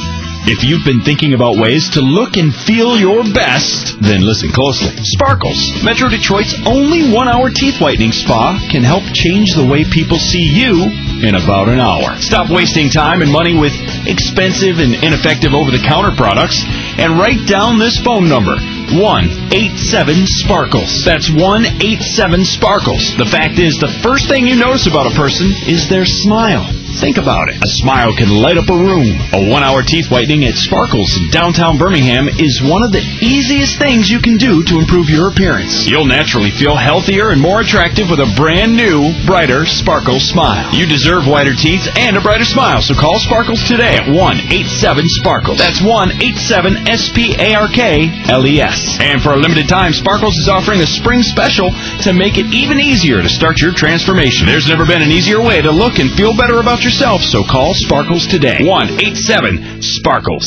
If you've been thinking about ways to look and feel your best, then listen closely. Sparkles, Metro Detroit's only one-hour teeth whitening spa, can help change the way people see you in about an hour. Stop wasting time and money with expensive and ineffective over-the-counter products and write down this phone number. one eight seven sparkles. That's one eight seven sparkles. The fact is, the first thing you notice about a person is their smile. Think about it. A smile can light up a room. A one-hour teeth whitening at Sparkles in downtown Birmingham is one of the easiest things you can do to improve your appearance. You'll naturally feel healthier and more attractive with a brand new, brighter Sparkles smile. You deserve whiter teeth and a brighter smile, so call Sparkles today at one eight seven sparkles. That's one eight seven S P A R K L E S. And for a limited time, Sparkles is offering a spring special to make it even easier to start your transformation. There's never been an easier way to look and feel better about yourself, so call Sparkles today. one eight seven sparkles.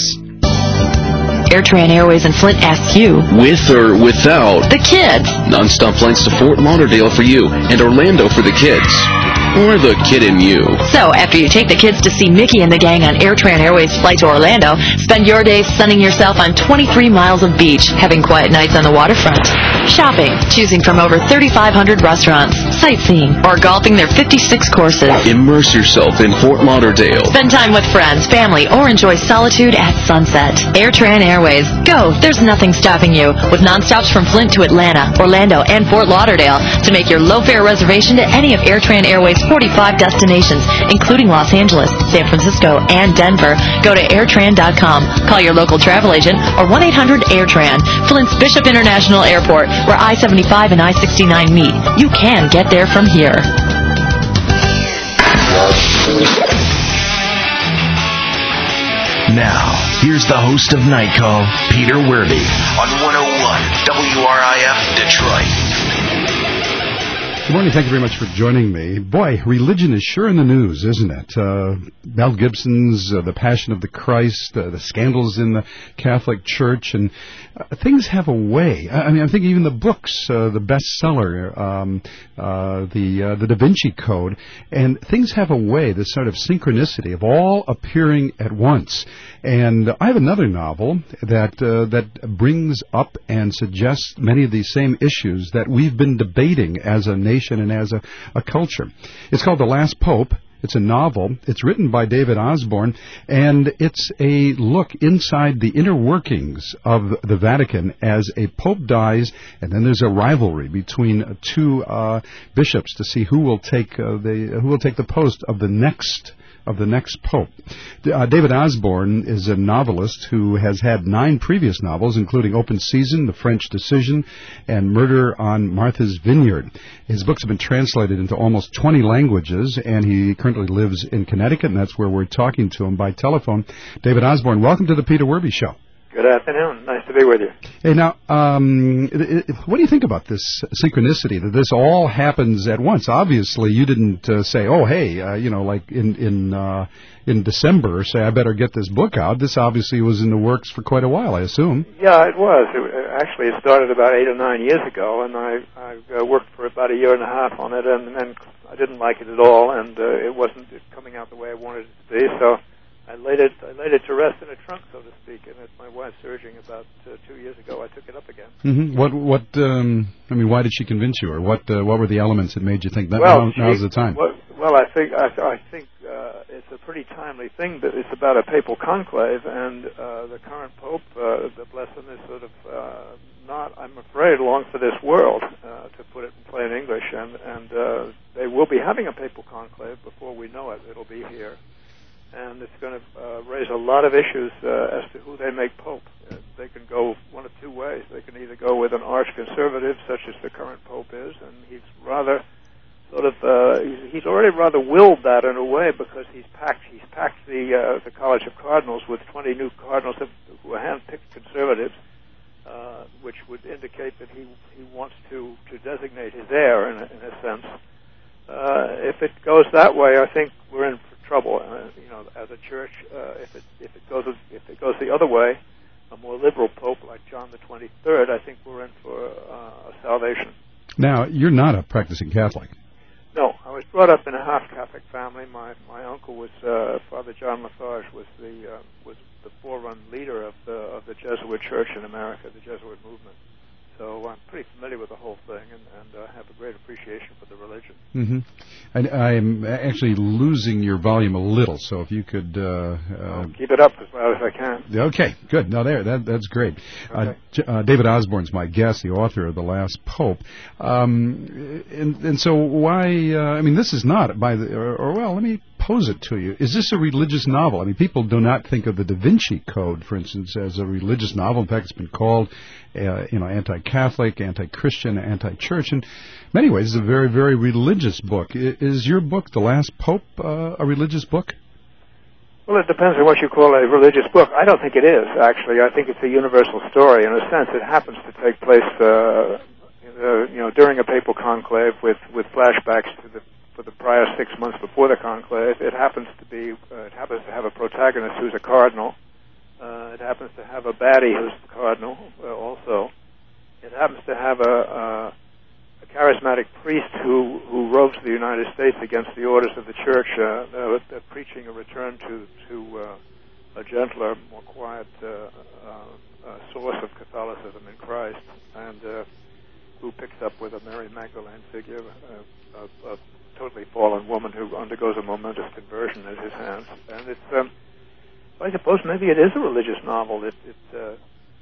AirTran Airways in Flint asks you, with or without the kids. Non-stop flights to Fort Lauderdale for you and Orlando for the kids. Or the kid in you. So, after you take the kids to see Mickey and the gang on AirTran Airways flight to Orlando, spend your day sunning yourself on twenty-three miles of beach, having quiet nights on the waterfront. shopping, choosing from over thirty-five hundred restaurants, sightseeing, or golfing their fifty-six courses. Immerse yourself in Fort Lauderdale. Spend time with friends, family, or enjoy solitude at sunset. AirTran Airways. Go. There's nothing stopping you. With nonstops from Flint to Atlanta, Orlando, and Fort Lauderdale to make your low-fare reservation to any of AirTran Airways' forty-five destinations, including Los Angeles, San Francisco, and Denver. Go to airtran dot com. Call your local travel agent or one eight hundred AirTran. Flint's Bishop International Airport, where I seventy-five and I sixty-nine meet. You can get there from here. Now, here's the host of Night Call, Peter Werby, on one oh one W R I F Detroit. Good morning. Thank you very much for joining me. Boy, religion is sure in the news, isn't it? Uh, Mel Gibson's uh, The Passion of the Christ, uh, the scandals in the Catholic Church, and uh, things have a way. I, I mean, I'm thinking even the books, uh, the bestseller, um, uh, the uh, the Da Vinci Code, and things have a way, this sort of synchronicity of all appearing at once. And I have another novel that uh, that brings up and suggests many of these same issues that we've been debating as a nation and as a, a culture. It's called The Last Pope. It's a novel. It's written by David Osborne, and it's a look inside the inner workings of the Vatican as a pope dies, and then there's a rivalry between two uh, bishops to see who will take uh, the who will take the post of the next of the next pope. Uh, David Osborne is a novelist who has had nine previous novels, including Open Season, The French Decision, and Murder on Martha's Vineyard. His books have been translated into almost twenty languages, and he currently lives in Connecticut, and that's where we're talking to him by telephone. David Osborne, welcome to the Peter Werby Show. Good afternoon. Nice to be with you. Hey, now, um, it, it, what do you think about this synchronicity, that this all happens at once? Obviously, you didn't uh, say, oh, hey, uh, you know, like in in uh, in December, say, I better get this book out. This obviously was in the works for quite a while, I assume. Yeah, it was. It, actually, it started about eight or nine years ago, and I, I uh, worked for about a year and a half on it, and then I didn't like it at all, and uh, it wasn't coming out the way I wanted it to be, so I laid it I laid it to rest in a trunk, so to speak, and at my wife's urging about uh, two years ago, I took it up again. Mm-hmm. What, what, um, I mean, why did she convince you, or what uh, what were the elements that made you think that well, now, now's the time? Well, well I think, I, I think uh, it's a pretty timely thing, but it's about a papal conclave, and uh, the current pope, uh, the blessed is sort of uh, not, I'm afraid, long for this world, uh, to put it in plain English, and, and uh, they will be having a papal conclave before we know it. It'll be here. And it's going to uh, raise a lot of issues uh, as to who they make pope. Uh, they can go one of two ways. They can either go with an arch-conservative, such as the current pope is, and he's rather sort of uh, he's, he's already rather willed that in a way, because he's packed he's packed the uh, the College of Cardinals with twenty new cardinals who are handpicked conservatives, uh, which would indicate that he he wants to to designate his heir in a, in a sense. Uh, if it goes that way, I think we're in trouble. Uh, you know, as a church, uh, if it if it goes if it goes the other way, a more liberal pope like John the twenty-third, I think we're in for uh, a salvation. Now, you're not a practicing Catholic. No, I was brought up in a half Catholic family. My my uncle was uh, Father John Lafarge was the uh, was the forerun leader of the of the Jesuit Church in America, the Jesuit movement. So I'm pretty familiar with the whole thing, and, and uh, have a great appreciation for the religion. Mm-hmm. And I'm actually losing your volume a little, so if you could uh, uh, I'll keep it up as well as I can. Okay, good. No, there, that that's great. Okay. Uh, uh, David Osborne's my guest, the author of The Last Pope, um, and and so why? Uh, I mean, this is not by the or, or well, let me pose it to you. Is this a religious novel? I mean, people do not think of the Da Vinci Code, for instance, as a religious novel. In fact, it's been called, uh, you know, anti-Catholic, anti-Christian, anti-church. In many ways, it's a very, very religious book. Is your book, The Last Pope, uh, a religious book? Well, it depends on what you call a religious book. I don't think it is, actually. I think it's a universal story. In a sense, it happens to take place, uh, uh, you know, during a papal conclave with, with flashbacks to the for the prior six months before the conclave. It happens to be, uh, it happens to have a protagonist who's a cardinal. Uh, it happens to have a baddie who's the cardinal uh, also. It happens to have a, a, a charismatic priest who, who roves the United States against the orders of the church, uh, uh, uh, preaching a return to, to uh, a gentler, more quiet uh, uh, uh, source of Catholicism in Christ. And uh, who picks up with a Mary Magdalene figure, a, a, a totally fallen woman who undergoes a momentous conversion at his hands. And it's, um, I suppose maybe it is a religious novel. It, it uh,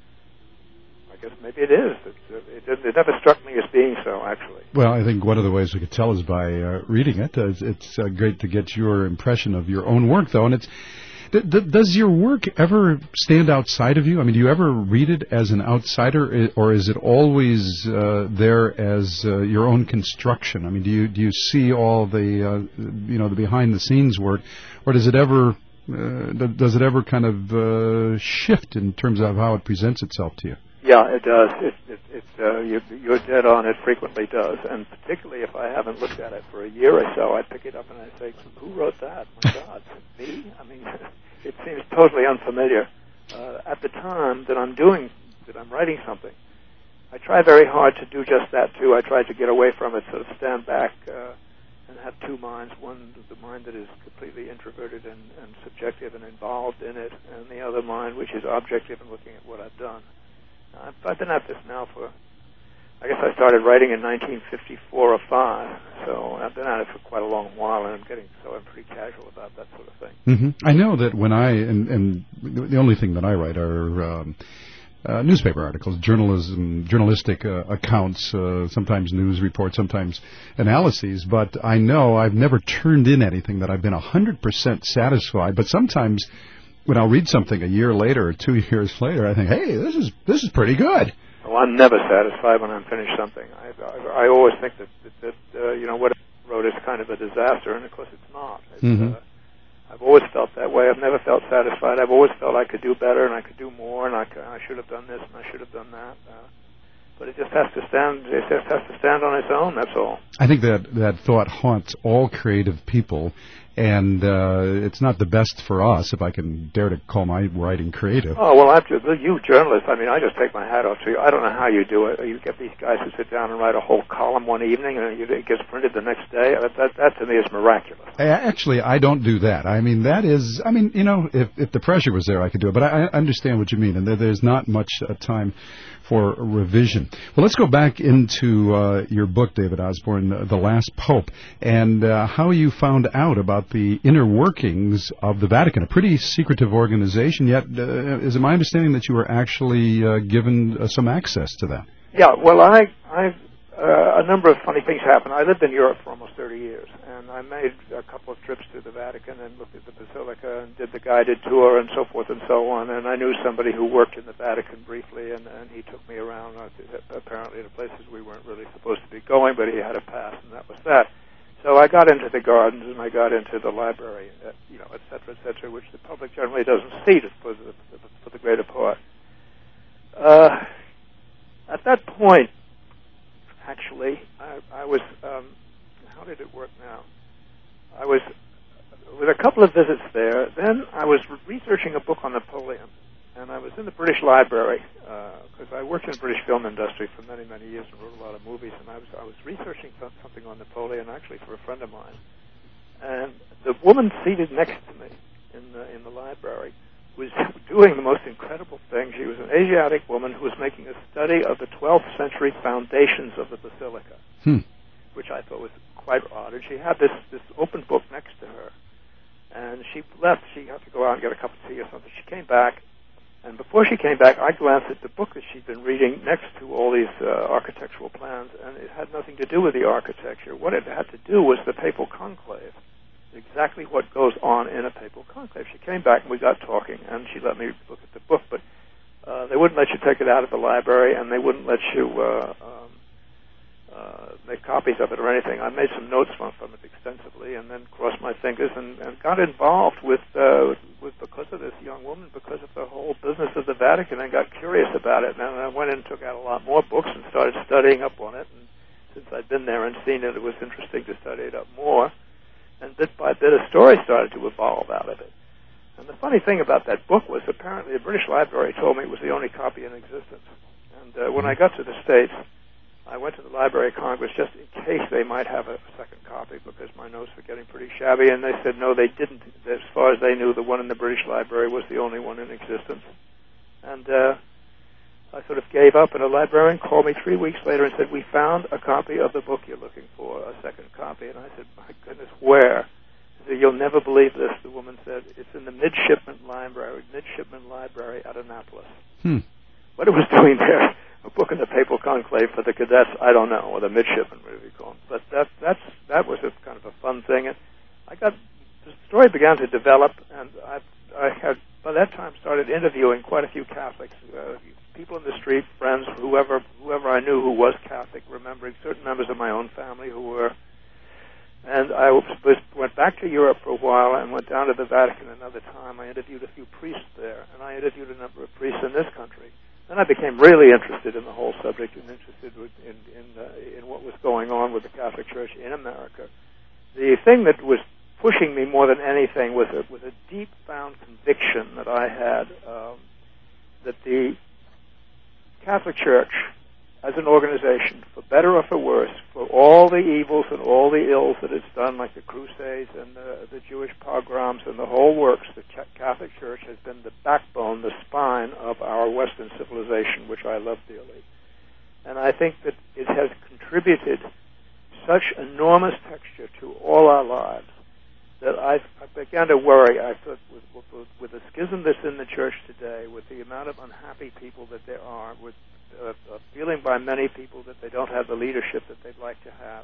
I guess maybe it is. It, it, it never struck me as being so, actually. Well, I think one of the ways we could tell is by uh, reading it. Uh, it's it's uh, great to get your impression of your own work, though. And it's d- d- does your work ever stand outside of you? I mean, do you ever read it as an outsider, or is it always uh, there as uh, your own construction? I mean, do you do you see all the uh, you know the behind the scenes work, or does it ever uh, does it ever kind of uh, shift in terms of how it presents itself to you? Yeah, it does. It, it, it, uh, you, you're dead on. It frequently does, and particularly if I haven't looked at it for a year or so, I pick it up and I say, "Who wrote that? My God, me?" I mean, it seems totally unfamiliar. Uh, at the time that I'm doing, that I'm writing something, I try very hard to do just that too. I try to get away from it, sort of stand back uh, and have two minds: one, the mind that is completely introverted and, and subjective and involved in it, and the other mind which is objective and looking at what I've done. I've, I've been at this now for, I guess I started writing in nineteen fifty-four or five, so I've been at it for quite a long while, and I'm getting, so I'm pretty casual about that sort of thing. Mm-hmm. I know that when I, and, and the only thing that I write are um, uh, newspaper articles, journalism, journalistic uh, accounts, uh, sometimes news reports, sometimes analyses, but I know I've never turned in anything that I've been one hundred percent satisfied, but sometimes when I'll read something a year later or two years later, I think, hey, this is this is pretty good. Well, I'm never satisfied when I'm finished something. I, I, I always think that, that, that uh, you know, what I wrote is kind of a disaster, and of course it's not. It's, mm-hmm. uh, I've always felt that way. I've never felt satisfied. I've always felt I could do better, and I could do more, and I, could, I should have done this, and I should have done that. Uh, but it just has to stand. It just has to stand on its own. That's all. I think that that thought haunts all creative people. And uh, it's not the best for us, if I can dare to call my writing creative. Oh, well, after you journalists, I mean, I just take my hat off to you. I don't know how you do it. You get these guys who sit down and write a whole column one evening, and it gets printed the next day. That, that, that to me is miraculous. Actually, I don't do that. I mean, that is, I mean, you know, if, if the pressure was there, I could do it. But I, I understand what you mean, and there, there's not much uh, time for revision. Well, let's go back into uh, your book, David Osborne, uh, The Last Pope, and uh, how you found out about the inner workings of the Vatican, a pretty secretive organization, yet uh, is it my understanding that you were actually uh, given uh, some access to that? Yeah, well, I, I've, uh, a number of funny things happened. I lived in Europe for almost thirty years, and I made a couple of trips to the Vatican and looked at the Basilica and did the guided tour and so forth and so on, and I knew somebody who worked in the Vatican briefly, and, and he took me around, uh, apparently to places we weren't really supposed to be going, but he had a pass, and that was that. So I got into the gardens, and I got into the library, uh, you know, et cetera, et cetera, which the public generally doesn't see for the, for the greater part. Uh, at that point, actually, I, I was, um, how did it work now? I was, with a couple of visits there, then I was researching a book on Napoleon, and I was in the British Library, because uh, I worked in the British film industry for many, many years and wrote a lot of movies, and I was, I was researching something on Napoleon, actually, for a friend of mine. And the woman seated next to me in the, in the library was doing the most incredible thing. She was an Asiatic woman who was making a study of the twelfth century foundations of the Basilica, hmm. which I thought was quite odd. And she had this, this open book next to her. And she left. She had to go out and get a cup of tea or something. She came back, and before she came back, I glanced at the book that she'd been reading next to all these uh, architectural plans, and it had nothing to do with the architecture. What it had to do was the papal conclave. Exactly what goes on in a papal conclave. She came back and we got talking, and she let me look at the book, but uh, they wouldn't let you take it out of the library, and they wouldn't let you uh, um, uh, make copies of it or anything. I made some notes from, from it extensively, and then crossed my fingers and, and got involved with, uh, with because of this young woman, because of the whole business of the Vatican, and got curious about it. And I went in and took out a lot more books and started studying up on it. And since I'd been there and seen it, it was interesting to study it up more. And bit by bit, a story started to evolve out of it. And the funny thing about that book was apparently the British Library told me it was the only copy in existence. And uh, when I got to the States, I went to the Library of Congress just in case they might have a second copy, because my notes were getting pretty shabby. And they said, no, they didn't. As far as they knew, the one in the British Library was the only one in existence. And uh, I sort of gave up, and a librarian called me three weeks later and said, "We found a copy of the book you're looking for, a second copy." And I said, "My goodness, where?" She said, "You'll never believe this." The woman said, "It's in the Midshipman Library, Midshipman Library at Annapolis." Hmm. What it was doing there, a book in the Papal Conclave for the cadets, I don't know, or the midshipmen, whatever you call them. But that that's that was a kind of a fun thing. And I got the story began to develop, and I I had by that time started interviewing quite a few Catholics, uh, people in the street, friends, whoever whoever I knew who was Catholic, remembering certain members of my own family who were. And I was, went back to Europe for a while and went down to the Vatican another time. I interviewed a few priests there, and I interviewed a number of priests in this country. Then I became really interested in the whole subject and interested in in, uh, in what was going on with the Catholic Church in America. The thing that was pushing me more than anything was a, was a deep-found conviction that I had um, that the Catholic Church, as an organization, for better or for worse, for all the evils and all the ills that it's done, like the Crusades and the, the Jewish pogroms and the whole works, the Catholic Church has been the backbone, the spine of our Western civilization, which I love dearly. And I think that it has contributed such enormous texture to all our lives that I, I began to worry. I thought, with, with, with the schism that's in the church today, with the amount of unhappy people that there are, with uh, a feeling by many people that they don't have the leadership that they'd like to have,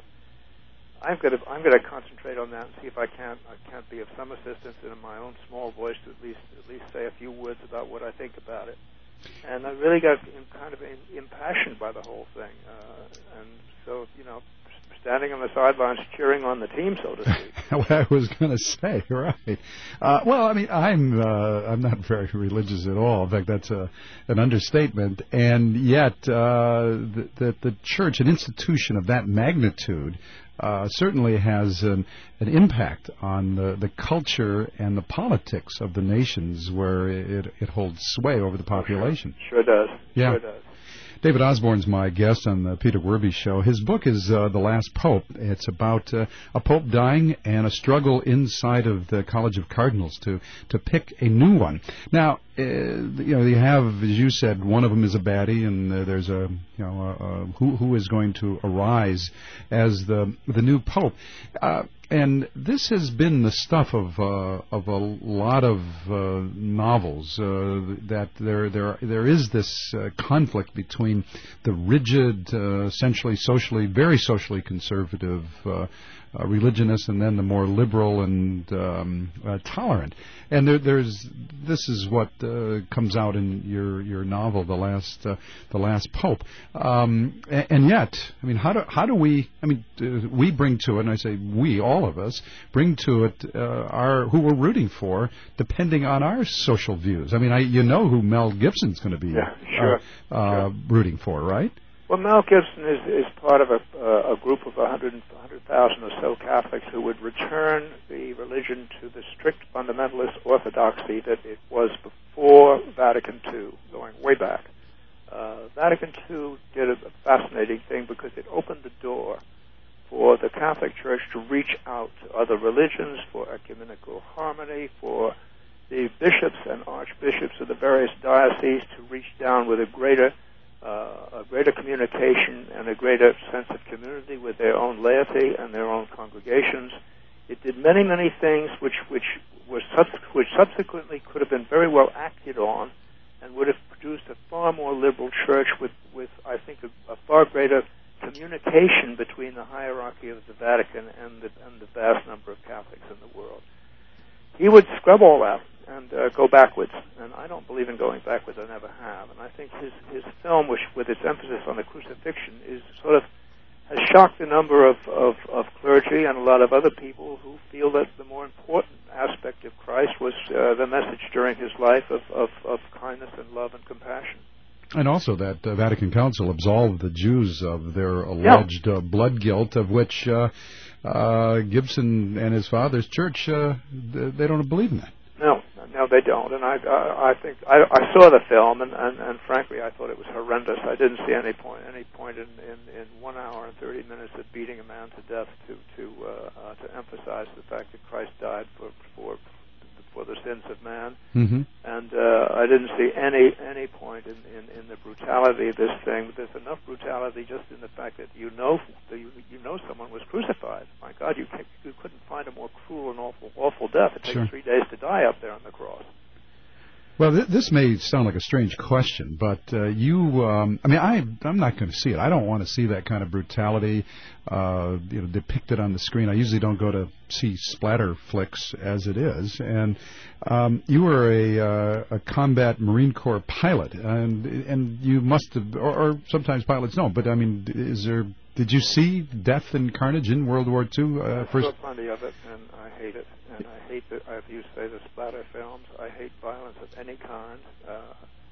I'm going to I'm going to concentrate on that and see if I can't I can't be of some assistance in my own small voice to at least at least say a few words about what I think about it. And I really got in, kind of in, impassioned by the whole thing, uh, and so you know. Standing on the sidelines, cheering on the team, so to speak. What I was going to say, right? Uh, well, I mean, I'm uh, I'm not very religious at all. In fact, that's a, an understatement. And yet, uh, the, the the church, an institution of that magnitude, uh, certainly has an, an impact on the, the culture and the politics of the nations where it it holds sway over the population. Sure, sure does. Yeah. Sure does. David Osborne's my guest on the Peter Werby Show. His book is uh, The Last Pope. It's about uh, a pope dying and a struggle inside of the College of Cardinals to, to pick a new one. Now, uh, you know, you have, as you said, one of them is a baddie, and uh, there's a, you know, a, a, who who is going to arise as the the new pope. Uh, And this has been the stuff of uh, of a lot of uh, novels. Uh, that there there there is this uh, conflict between the rigid, uh, essentially socially, very socially conservative uh, uh, religionists, and then the more liberal and um, uh, tolerant. And there, there's this is what uh, comes out in your your novel, the last uh, the last pope. Um, and, and yet, I mean, how do how do we? I mean, uh, we bring to it, and I say we, all of us, bring to it uh, our who we're rooting for, depending on our social views. I mean, I you know who Mel Gibson's going to be yeah, sure, uh, uh, sure. rooting for, right? Well, Mel Gibson is, is part of a, uh, a group of one hundred thousand or so Catholics who would return the religion to the strict fundamentalist orthodoxy that it was before Vatican Two, going way back. Uh, Vatican Two did a fascinating thing because it opened the door for the Catholic Church to reach out to other religions, for ecumenical harmony, for the bishops and archbishops of the various dioceses to reach down with a greater Uh, a greater communication and a greater sense of community with their own laity and their own congregations. It did many, many things which which were subs- which subsequently could have been very well acted on, and would have produced a far more liberal church with, with I think, a, a far greater communication between the hierarchy of the Vatican and the, and the vast number of Catholics in the world. He would scrub all that and uh, go backwards, and I don't believe in going backwards. I never have. And I think his his film, which with its emphasis on the crucifixion, is sort of has shocked a number of, of, of clergy and a lot of other people who feel that the more important aspect of Christ was uh, the message during his life of, of, of kindness and love and compassion. And also that uh, Vatican Council absolved the Jews of their alleged yeah. uh, blood guilt, of which uh, uh, Gibson and his father's church, uh, they don't believe in that. No, no, they don't. And I, I, I think I, I saw the film, and, and, and frankly, I thought it was horrendous. I didn't see any point, any point in, in, in one hour and thirty minutes of beating a man to death to to uh, uh, to emphasize the fact that Christ died for for for the sins of man. Mm-hmm. And uh, I didn't see any any point in, in, in the brutality of this thing. There's enough brutality just in the fact that you know that you, you know someone was crucified. My God, you can't, you couldn't find a more cruel and awful awful death. It takes Sure. three days to die up there on the cross. Well, th- this may sound like a strange question, but uh, you, um, I mean, I, I'm not going to see it. I don't want to see that kind of brutality uh, you know, depicted on the screen. I usually don't go to see splatter flicks as it is. And um, you were a, uh, a combat Marine Corps pilot, and and you must have, or, or sometimes pilots don't, but I mean, is there, did you see death and carnage in World War Two? Uh, I first? saw plenty of it, and I hate it. And I hate, the, as you say, the splatter films. I hate violence of any kind. Uh,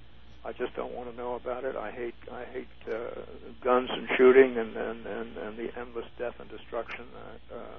I just don't want to know about it. I hate, I hate uh, guns and shooting and, and, and, and the endless death and destruction. Uh, uh,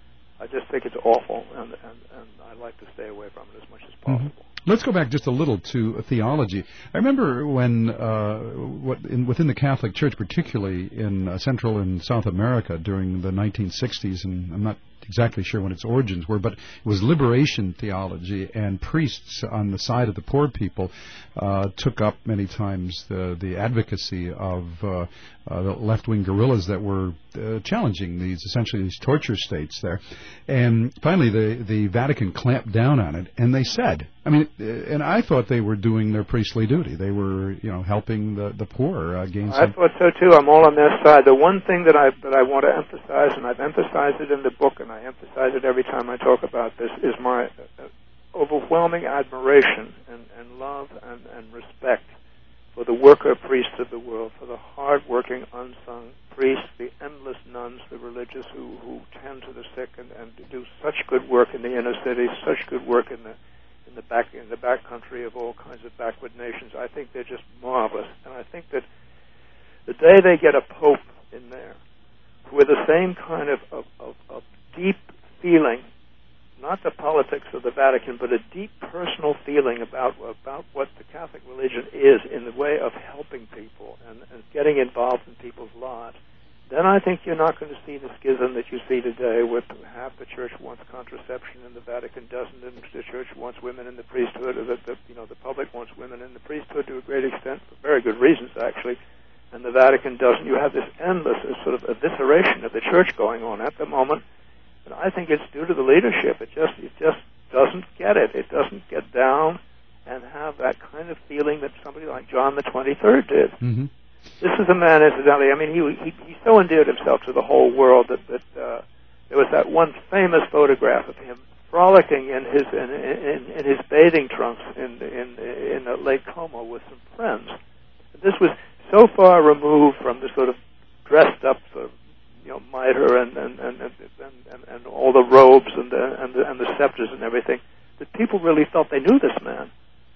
I just think it's awful, and, and, and I like to stay away from it as much as possible. Mm-hmm. Let's go back just a little to theology. I remember when, uh, what in, within the Catholic Church, particularly in uh, Central and South America during the nineteen sixties, and I'm not exactly sure when its origins were, but it was liberation theology, and priests on the side of the poor people uh, took up many times the, the advocacy of uh, uh, the left-wing guerrillas that were uh, challenging these, essentially these torture states there. And finally, the, the Vatican clamped down on it, and they said, I mean, and I thought they were doing their priestly duty. They were, you know, helping the, the poor uh, gain some... I thought so, too. I'm all on their side. The one thing that I that I want to emphasize, and I've emphasized it in the book, and I emphasize it every time I talk about this, is my uh, overwhelming admiration and, and love and, and respect for the worker priests of the world, for the hard-working, unsung priests, the endless nuns, the religious who, who tend to the sick and, and do such good work in the inner cities, such good work in the in the back in the back country of all kinds of backward nations. I think they're just marvelous, and I think that the day they get a pope in there with the same kind of, of, of, of deep feeling, not the politics of the Vatican, but a deep personal feeling about about what the Catholic religion is in the way of helping people and, and getting involved in people's lives, then I think you're not going to see the schism that you see today, with half the church wants contraception and the Vatican doesn't, and the church wants women in the priesthood, or the, the you know the public wants women in the priesthood to a great extent, for very good reasons actually, and the Vatican doesn't. You have this endless sort of evisceration of the church going on at the moment, and I think it's due to the leadership. It just it just doesn't get it. It doesn't get down and have that kind of feeling that somebody like John the twenty-third did. Mm-hmm. This is a man, incidentally, I mean, he, he he so endeared himself to the whole world that, that uh, there was that one famous photograph of him frolicking in his in, in, in his bathing trunks in in in uh, Lake Como with some friends. This was so far removed from the sort of dressed up sort of, you know, mitre and and, and, and, and and all the robes and the, and the and the scepters and everything, that people really felt they knew this man.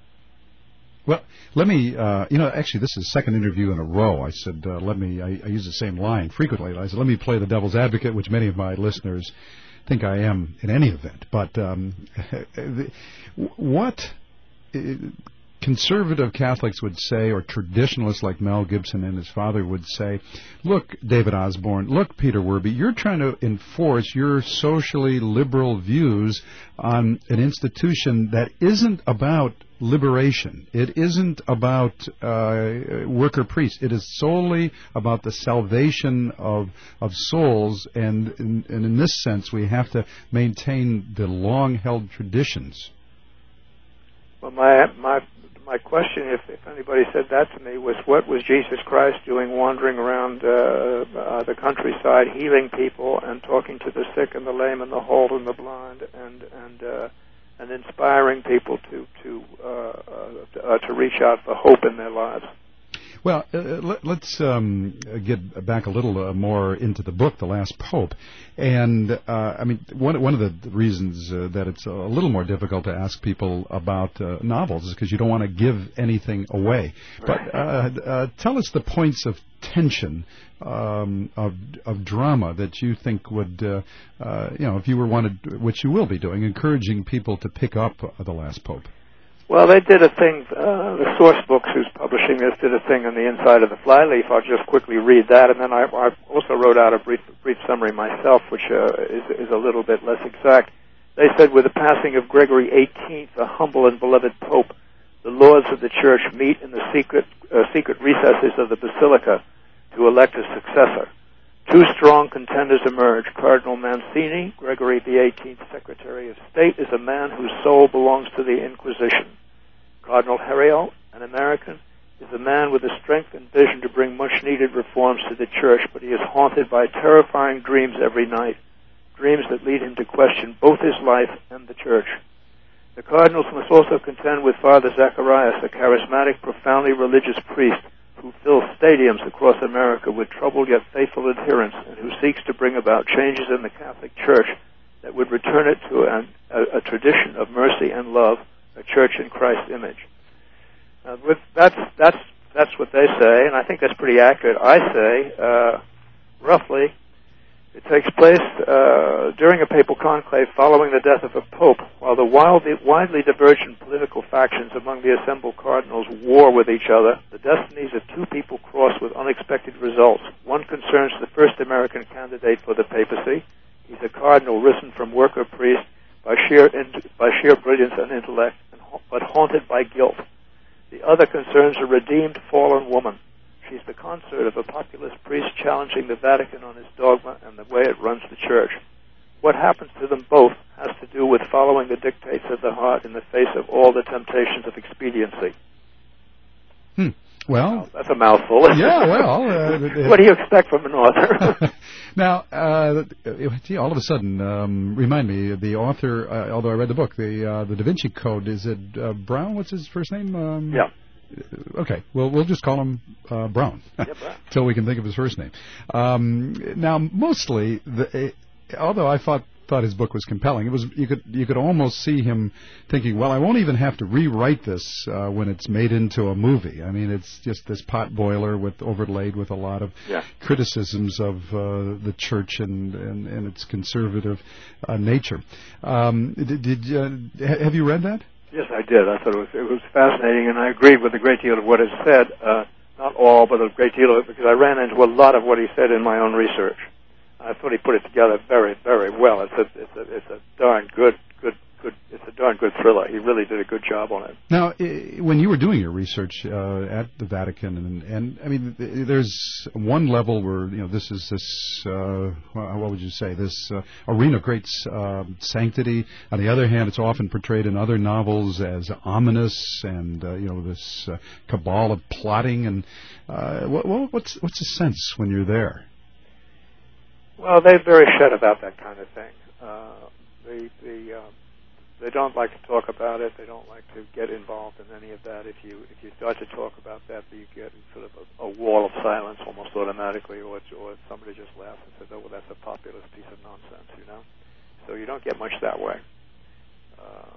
Well, let me, uh, you know, actually, this is the second interview in a row. I said, uh, let me, I, I use the same line frequently. I said, let me play the devil's advocate, which many of my listeners think I am in any event. But um, what conservative Catholics would say, or traditionalists like Mel Gibson and his father would say, look, David Osborne, look, Peter Werby, you're trying to enforce your socially liberal views on an institution that isn't about liberation. It isn't about uh, worker priests. It is solely about the salvation of of souls, and, and, and in this sense, we have to maintain the long-held traditions. Well, my my my question, if, if anybody said that to me, was what was Jesus Christ doing wandering around uh, uh, the countryside, healing people and talking to the sick and the lame and the halt and the blind, and and uh, and inspiring people to to uh, uh, to reach out for hope in their lives. Well, uh, let, let's um, get back a little uh, more into the book, The Last Pope. And, uh, I mean, one, one of the reasons uh, that it's a little more difficult to ask people about uh, novels is because you don't want to give anything away. But uh, uh, tell us the points of tension, um, of of drama that you think would, uh, uh, you know, if you were wanted, which you will be doing, encouraging people to pick up uh, The Last Pope. Well, they did a thing, uh, the Source Books, who's publishing this, did a thing on the inside of the flyleaf. I'll just quickly read that, and then I, I also wrote out a brief brief summary myself, which uh, is, is a little bit less exact. They said, with the passing of Gregory the eighteenth, a humble and beloved pope, the lords of the church meet in the secret, uh, secret recesses of the basilica to elect a successor. Two strong contenders emerge. Cardinal Mancini, Gregory the eighteenth's Secretary of State, is a man whose soul belongs to the Inquisition. Cardinal Herriot, an American, is a man with the strength and vision to bring much-needed reforms to the church, but he is haunted by terrifying dreams every night, dreams that lead him to question both his life and the church. The cardinals must also contend with Father Zacharias, a charismatic, profoundly religious priest who fills stadiums across America with troubled yet faithful adherents and who seeks to bring about changes in the Catholic Church that would return it to an, a, a tradition of mercy and love, a church in Christ's image. Uh, with, that's, that's, that's what they say, and I think that's pretty accurate. I say, uh, roughly, it takes place uh, during a papal conclave following the death of a pope, while the wildly, widely divergent political factions among the assembled cardinals war with each other. The destinies of two people cross with unexpected results. One concerns the first American candidate for the papacy. He's a cardinal risen from worker priest by sheer by sheer brilliance and intellect, but haunted by guilt. The other concerns a redeemed fallen woman. She's the consort of a populist priest challenging the Vatican on his dogma and the way it runs the church. What happens to them both has to do with following the dictates of the heart in the face of all the temptations of expediency. Hmm. Well, wow, that's a mouthful. Yeah, well. Uh, what do you expect from an author? Now, uh, gee, all of a sudden, um, remind me, the author, uh, although I read the book, the uh, the Da Vinci Code, is it uh, Brown? What's his first name? Um, yeah. Okay, well, we'll just call him uh, Brown until we can think of his first name. Um, now, mostly, the, uh, although I thought thought his book was compelling, it was you could you could almost see him thinking, well, I won't even have to rewrite this uh, when it's made into a movie. I mean, it's just this pot boiler with overlaid with a lot of yeah. criticisms of uh, the church and, and, and its conservative uh, nature. Um, did, did uh, have you read that? Yes, I did. I thought it was it was fascinating, and I agreed with a great deal of what it said. Uh, not all, but a great deal of it, because I ran into a lot of what he said in my own research. I thought he put it together very, very well. It's a it's a it's a darn good good good. It's a darn good thriller. He really did a good job on it. Now, when you were doing your research uh, at the Vatican, and, and I mean, there's one level where you know this is this uh, what would you say this uh, arena of great uh, sanctity. On the other hand, it's often portrayed in other novels as ominous and uh, you know this uh, cabal of plotting. And uh, what, what's what's the sense when you're there? Well, they're very shut about that kind of thing. Uh, the the uh, They don't like to talk about it. They don't like to get involved in any of that. If you if you start to talk about that, you get sort of a, a wall of silence almost automatically, or or somebody just laughs and says, "Oh, well, that's a populist piece of nonsense," you know. So you don't get much that way. Uh,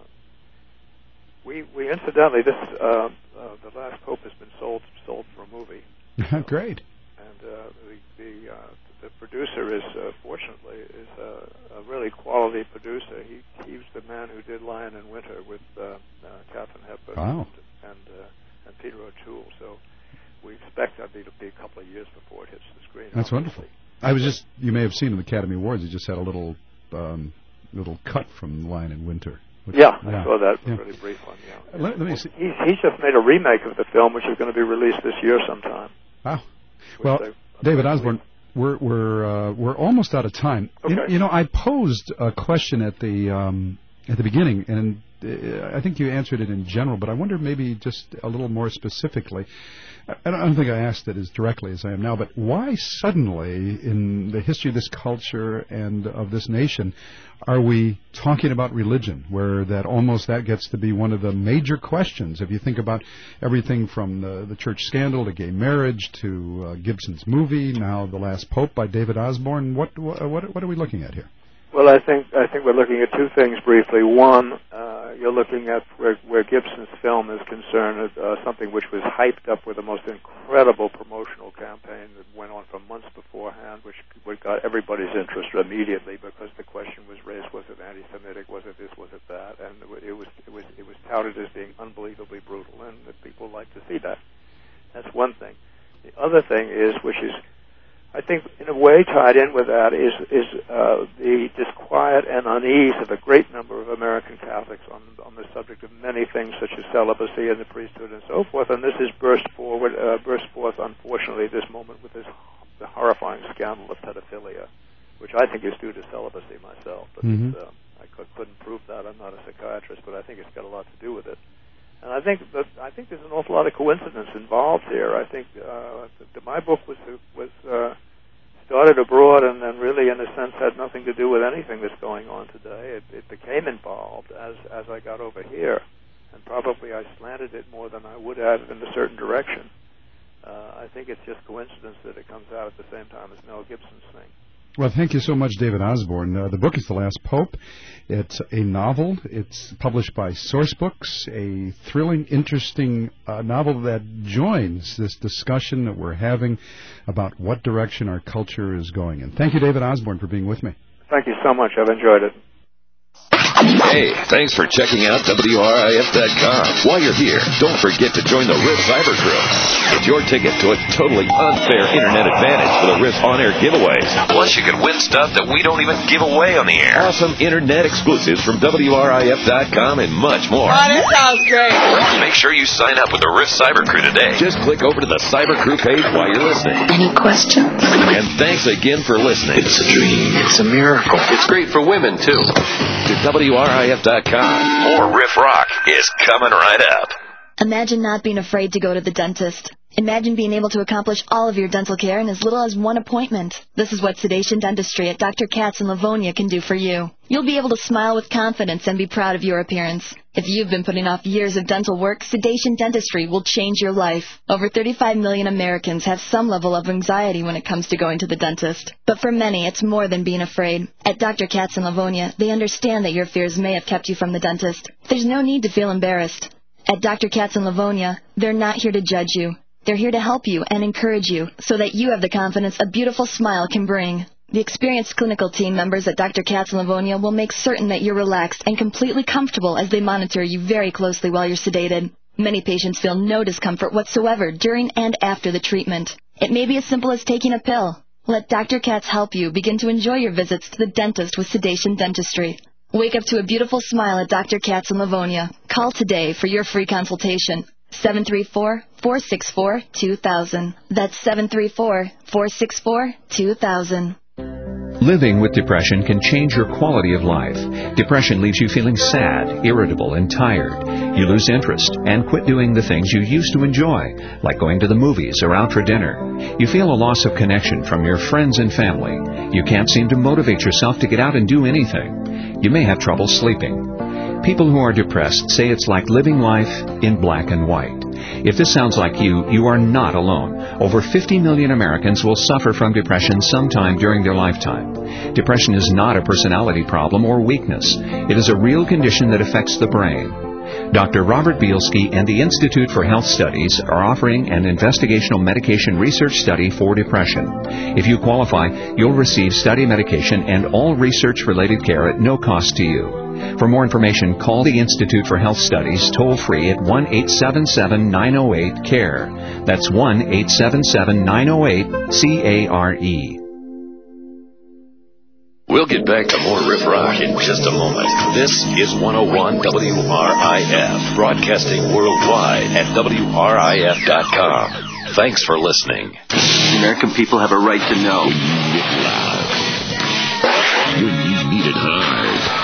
we we incidentally, this uh, uh, the last Pope has been sold sold for a movie. Great. And uh, the the, uh, the producer is uh, fortunately is a, a really quality producer. He he's the man who did Lion in Winter with uh, uh, Katharine Hepburn wow. and and, uh, and Peter O'Toole. So we expect that it'll be a couple of years before it hits the screen. That's obviously. wonderful. I was just you may have seen in the Academy Awards. He just had a little um, little cut from Lion in Winter. Which, yeah, yeah, I saw that. It was yeah. a really brief one. Yeah. Let, let me see. He's he's just made a remake of the film, which is going to be released this year sometime. Wow. Well, they, David Osborne, we're we're uh, we're almost out of time. Okay. You, you know, I posed a question at the um, at the beginning, and uh, I think you answered it in general, but I wonder maybe just a little more specifically. I don't, I don't think I asked it as directly as I am now, but why suddenly, in the history of this culture and of this nation, are we talking about religion, where that almost that gets to be one of the major questions? If you think about everything from the, the church scandal to gay marriage to uh, Gibson's movie, now The Last Pope by David Osborne, what what what are we looking at here? Well, I think I think we're looking at two things briefly. One, uh, you're looking at where, where Gibson's film is concerned, uh, something which was hyped up with the most incredible promotional campaign that went on for months beforehand, which, which got everybody's interest immediately because the question was raised: was it anti-Semitic? Was it this? Was it that? And it was it was it was touted as being unbelievably brutal, and that people like to see that. That's one thing. The other thing is, which is I think in a way tied in with that is is uh, the disquiet and unease of a great number of American Catholics on on the subject of many things such as celibacy and the priesthood and so forth. And this has burst forward, uh, burst forth, unfortunately, this moment with this the horrifying scandal of pedophilia, which I think is due to celibacy myself. But Mm-hmm. uh, I could, couldn't prove that. I'm not a psychiatrist, but I think it's got a lot to do with it. And I think that I think there's an awful lot of coincidence involved here. I think uh, that my book was was uh, started abroad and then really, in a sense, had nothing to do with anything that's going on today. It, it became involved as as I got over here, and probably I slanted it more than I would have in a certain direction. Uh, I think it's just coincidence that it comes out at the same time as Mel Gibson's thing. Well, thank you so much, David Osborne. Uh, the book is The Last Pope. It's a novel. It's published by Sourcebooks, a thrilling, interesting uh, novel that joins this discussion that we're having about what direction our culture is going in. Thank you, David Osborne, for being with me. Thank you so much. I've enjoyed it. Hey, thanks for checking out W R I F dot com. While you're here, don't forget to join the Riff Cyber Crew. Get your ticket to a totally unfair internet advantage for the Riff on-air giveaways. Plus, you can win stuff that we don't even give away on the air. Awesome internet exclusives from W R I F dot com and much more. Oh, that sounds great. Make sure you sign up with the Riff Cyber Crew today. Just click over to the Cyber Crew page while you're listening. Any questions? And thanks again for listening. It's a dream. It's a miracle. It's great for women, too. To W R I F dot com. More Riff Rock is coming right up. Imagine not being afraid to go to the dentist. Imagine being able to accomplish all of your dental care in as little as one appointment. This is what Sedation Dentistry at Doctor Katz in Livonia can do for you. You'll be able to smile with confidence and be proud of your appearance. If you've been putting off years of dental work, Sedation Dentistry will change your life. Over thirty-five million Americans have some level of anxiety when it comes to going to the dentist. But for many, it's more than being afraid. At Doctor Katz in Livonia, they understand that your fears may have kept you from the dentist. There's no need to feel embarrassed. At Doctor Katz in Livonia, they're not here to judge you. They're here to help you and encourage you so that you have the confidence a beautiful smile can bring. The experienced clinical team members at Doctor Katz in Livonia will make certain that you're relaxed and completely comfortable as they monitor you very closely while you're sedated. Many patients feel no discomfort whatsoever during and after the treatment. It may be as simple as taking a pill. Let Doctor Katz help you begin to enjoy your visits to the dentist with Sedation Dentistry. Wake up to a beautiful smile at Doctor Katz in Livonia. Call today for your free consultation. seven three four, four six four, two thousand. That's seven three four, four six four, two thousand. Living with depression can change your quality of life. Depression leaves you feeling sad, irritable, and tired. You lose interest and quit doing the things you used to enjoy, like going to the movies or out for dinner. You feel a loss of connection from your friends and family. You can't seem to motivate yourself to get out and do anything. You may have trouble sleeping. People who are depressed say it's like living life in black and white. If this sounds like you, you are not alone. Over fifty million Americans will suffer from depression sometime during their lifetime. Depression is not a personality problem or weakness. It is a real condition that affects the brain. Doctor Robert Bielski and the Institute for Health Studies are offering an investigational medication research study for depression. If you qualify, you'll receive study medication and all research-related care at no cost to you. For more information, call the Institute for Health Studies toll-free at one eight seven seven, nine zero eight, C A R E. That's one eight seven seven, nine zero eight, C A R E. We'll get back to more Riff Rock in just a moment. This is one oh one W R I F, broadcasting worldwide at W R I F dot com. Thanks for listening. The American people have a right to know. When you need it hard.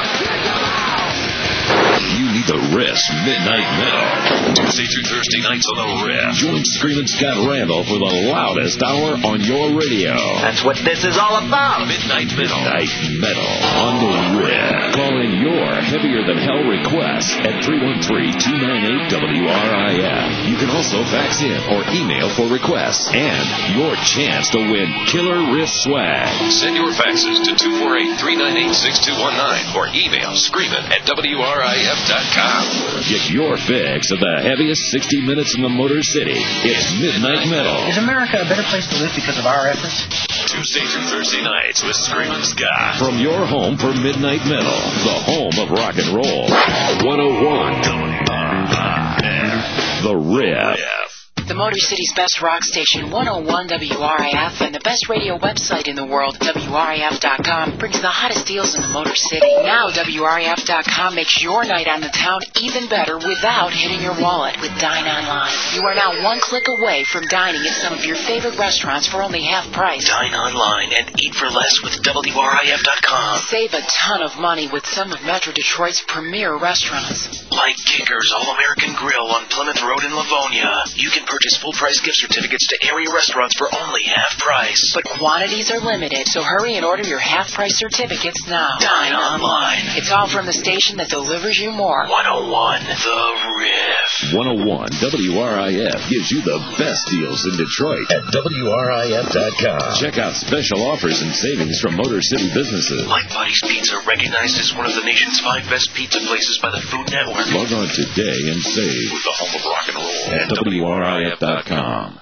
You need the Riff's Midnight Metal. Tuesday through Thursday nights on the Riff. Join Screamin' Scott Randall for the loudest hour on your radio. That's what this is all about. Midnight Metal. Midnight Metal on the Riff. Call in your heavier than hell requests at three one three, two nine eight, W R I F. You can also fax in or email for requests and your chance to win killer Riff swag. Send your faxes to two four eight, three nine eight, six two one nine or email screamin' at W R I F dot com. Get your fix of the heaviest sixty minutes in the Motor City. It's Midnight Metal. Is America a better place to live because of our efforts? Tuesday through Thursday nights with Screamin' Scott. From your home for Midnight Metal, the home of rock and roll. one oh one The Riff. The Motor City's best rock station, one oh one W R I F, and the best radio website in the world, W R I F dot com, brings the hottest deals in the Motor City. Now, W R I F dot com makes your night on the town even better without hitting your wallet with Dine Online. You are now one click away from dining at some of your favorite restaurants for only half price. Dine online and eat for less with W R I F dot com. Save a ton of money with some of Metro Detroit's premier restaurants. Like Kickers All-American Grill on Plymouth Road in Livonia. You can purchase full-price gift certificates to area restaurants for only half price. But quantities are limited, so hurry and order your half-price certificates now. Dine online. It's all from the station that delivers you more. one oh one The Riff. one oh one W R I F gives you the best deals in Detroit at W R I F dot com. Check out special offers and savings from Motor City businesses. Like Buddy's Pizza, recognized as one of the nation's five best pizza places by the Food Network. Log on today and save with the home of rock and roll at W R I F dot com.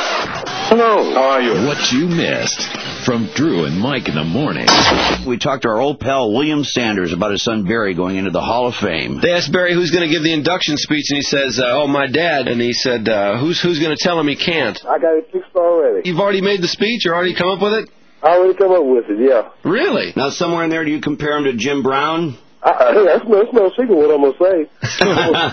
Hello, how are you? What you missed from Drew and Mike in the morning. We talked to our old pal William Sanders about his son Barry going into the Hall of Fame. They asked Barry who's going to give the induction speech, and he says, uh, oh, my dad. And he said, uh, who's who's going to tell him he can't? I got it fixed already. You've already made the speech? Or already come up with it? I already come up with it, yeah. Really? Now, somewhere in there, do you compare him to Jim Brown? I, that's, no, that's no secret what I'm going to say.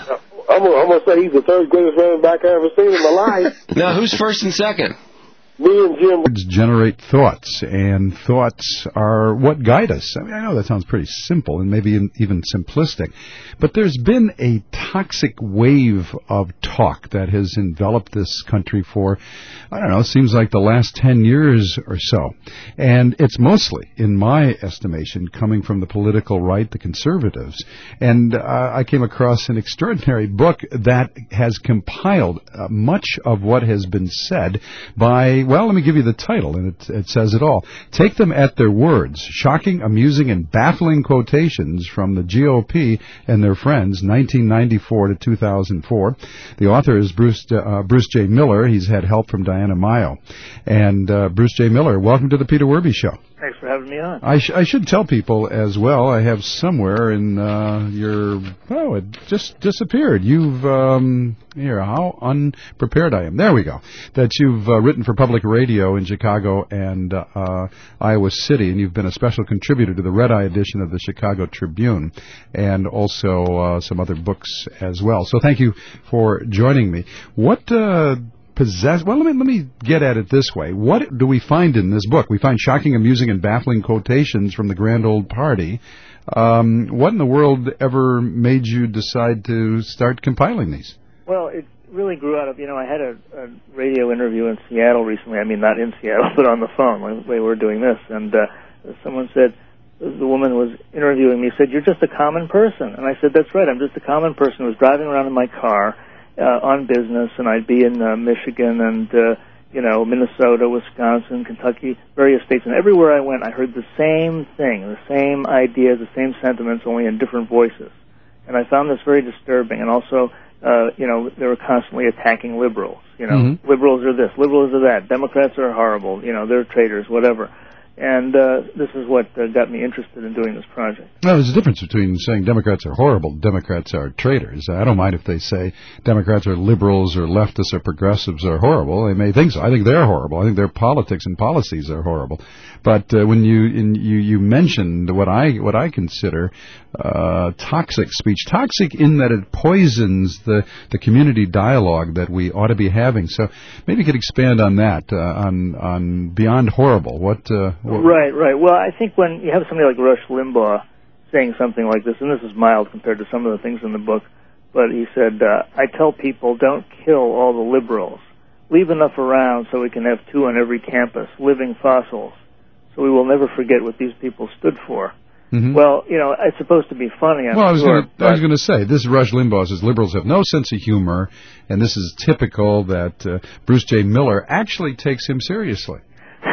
I'm going to say he's the third greatest running back I ever seen in my life. Now, who's first and second? Me and Jim. Words generate thoughts, and thoughts are what guide us. I mean, I know that sounds pretty simple and maybe even simplistic, but there's been a toxic wave of talk that has enveloped this country for, I don't know, seems like the last ten years or so. And it's mostly, in my estimation, coming from the political right, the conservatives. And uh, I came across an extraordinary book that has compiled uh, much of what has been said by, well, let me give you the title, and it, it says it all. Take them at their words. Shocking, amusing, and baffling quotations from the G O P and their friends, nineteen ninety-four to two thousand four. The author is Bruce uh, Bruce J. Miller. He's had help from Diana Mayo. And uh, Bruce J. Miller, welcome to the Peter Werby Show. Thanks for having me on. I, sh- I should tell people as well, I have somewhere in uh, your, oh, it just disappeared. You've, um, here, how unprepared I am. There we go. That you've uh, written for public radio in Chicago and uh, Iowa City, and you've been a special contributor to the Red Eye edition of the Chicago Tribune, and also uh, some other books as well. So thank you for joining me. What... Uh, Possess, well, let me let me get at it this way. What do we find in this book? We find shocking, amusing, and baffling quotations from the grand old party. Um, what in the world ever made you decide to start compiling these? Well, it really grew out of, you know, I had a, a radio interview in Seattle recently. I mean, not in Seattle, but on the phone when we were doing this. And uh, someone said, the woman was interviewing me, said, you're just a common person. And I said, that's right, I'm just a common person who was driving around in my car Uh, on business, and I'd be in uh, Michigan and, uh, you know, Minnesota, Wisconsin, Kentucky, various states, and everywhere I went, I heard the same thing, the same ideas, the same sentiments, only in different voices. And I found this very disturbing, and also, uh, you know, they were constantly attacking liberals, you know, mm-hmm. liberals are this, liberals are that, Democrats are horrible, you know, they're traitors, whatever. And uh, this is what uh, got me interested in doing this project. Well, there's a difference between saying Democrats are horrible, Democrats are traitors. I don't mind if they say Democrats are liberals or leftists or progressives are horrible. They may think so. I think they're horrible. I think their politics and policies are horrible. But uh, when you in, you you mentioned what I what I consider uh, toxic speech, toxic in that it poisons the the community dialogue that we ought to be having. So maybe you could expand on that, uh, on on beyond horrible. What? Uh, what right, right. Well, I think when you have somebody like Rush Limbaugh saying something like this, and this is mild compared to some of the things in the book, but he said, uh, "I tell people, don't kill all the liberals. Leave enough around so we can have two on every campus, living fossils. So we will never forget what these people stood for." Mm-hmm. Well, you know, it's supposed to be funny, I'm well, I was sure. Gonna, I was going to say, this is Rush Limbaugh says liberals have no sense of humor, and this is typical that uh, Bruce J. Miller actually takes him seriously.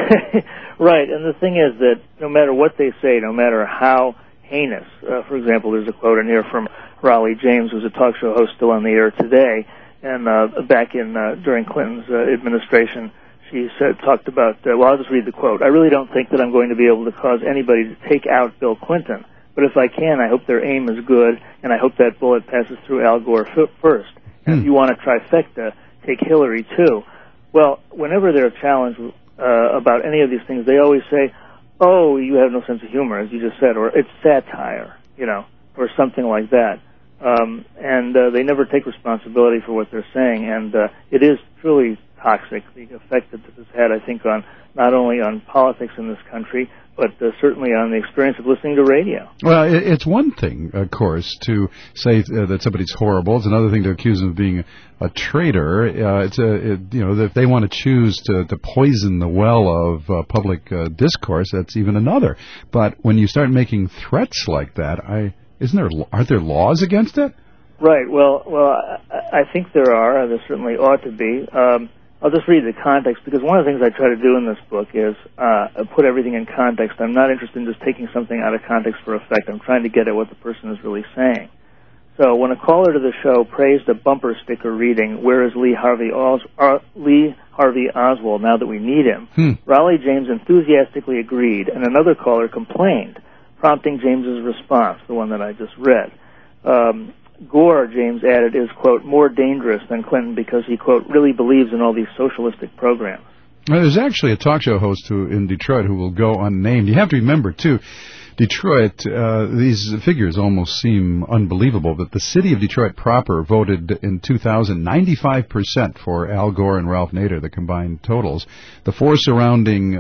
Right, and the thing is that no matter what they say, no matter how heinous, uh, for example, there's a quote in here from Raleigh James, who's a talk show host still on the air today, and uh, back in uh, during Clinton's uh, administration, she said, talked about, uh, well, I'll just read the quote. "I really don't think that I'm going to be able to cause anybody to take out Bill Clinton. But if I can, I hope their aim is good, and I hope that bullet passes through Al Gore f- first. And hmm. if you want a trifecta, take Hillary too. Well, whenever they're challenged uh, about any of these things, they always say, "Oh, you have no sense of humor," as you just said, or "It's satire," you know, or something like that. Um, and uh, they never take responsibility for what they're saying, and uh, it is truly toxic, the effect that this has had, I think, on not only on politics in this country, but uh, certainly on the experience of listening to radio. Well, it, it's one thing, of course, to say uh, that somebody's horrible. It's another thing to accuse them of being a, a traitor. Uh, it's a, it, you know, if they want to choose to, to poison the well of uh, public uh, discourse, that's even another. But when you start making threats like that, I isn't there aren't there laws against it? Right. Well, well, I, I think there are. There certainly ought to be. Um, I'll just read the context, because one of the things I try to do in this book is uh, put everything in context. I'm not interested in just taking something out of context for effect. I'm trying to get at what the person is really saying. So when a caller to the show praised a bumper sticker reading, "Where is Lee Harvey, Os- uh, Lee Harvey Oswald now that we need him?" Hmm. Raleigh James enthusiastically agreed, and another caller complained, prompting James's response, the one that I just read. Um, Gore, James added, is, quote, more dangerous than Clinton because he, quote, really believes in all these socialistic programs. Well, there's actually a talk show host who in Detroit who will go unnamed. You have to remember, too, Detroit, uh, these figures almost seem unbelievable, but the city of Detroit proper voted in two thousand ninety-five percent for Al Gore and Ralph Nader, the combined totals. The four surrounding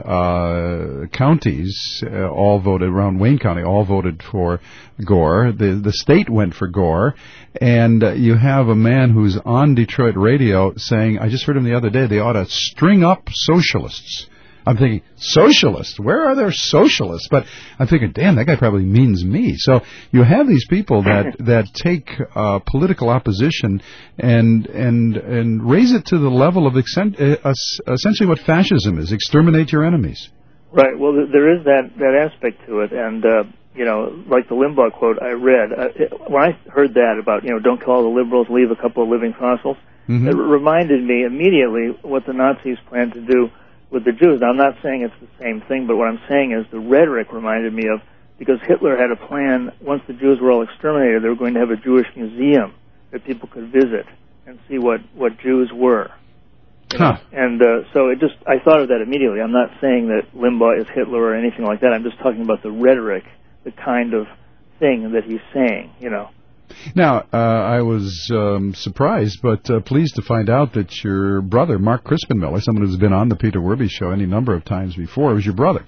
uh, counties uh, all voted, around Wayne County, all voted for Gore. The, the state went for Gore. And uh, you have a man who's on Detroit radio saying, I just heard him the other day, they ought to string up socialists. I'm thinking, socialists? Where are there socialists? But I'm thinking, damn, that guy probably means me. So you have these people that that take uh, political opposition and and and raise it to the level of exen- uh, essentially what fascism is: exterminate your enemies. Right. Well, there is that that aspect to it, and uh, you know, like the Limbaugh quote I read, uh, it, when I heard that about, you know, don't kill all the liberals, leave a couple of living fossils, mm-hmm. It reminded me immediately what the Nazis planned to do with the Jews. Now, I'm not saying it's the same thing, but what I'm saying is the rhetoric reminded me of, because Hitler had a plan, once the Jews were all exterminated, they were going to have a Jewish museum that people could visit and see what, what Jews were. Huh. And uh, so it just, I thought of that immediately. I'm not saying that Limbaugh is Hitler or anything like that. I'm just talking about the rhetoric, the kind of thing that he's saying, you know. Now, uh, I was um, surprised, but uh, pleased to find out that your brother, Mark Crispin Miller, someone who's been on the Peter Werby show any number of times before, was your brother.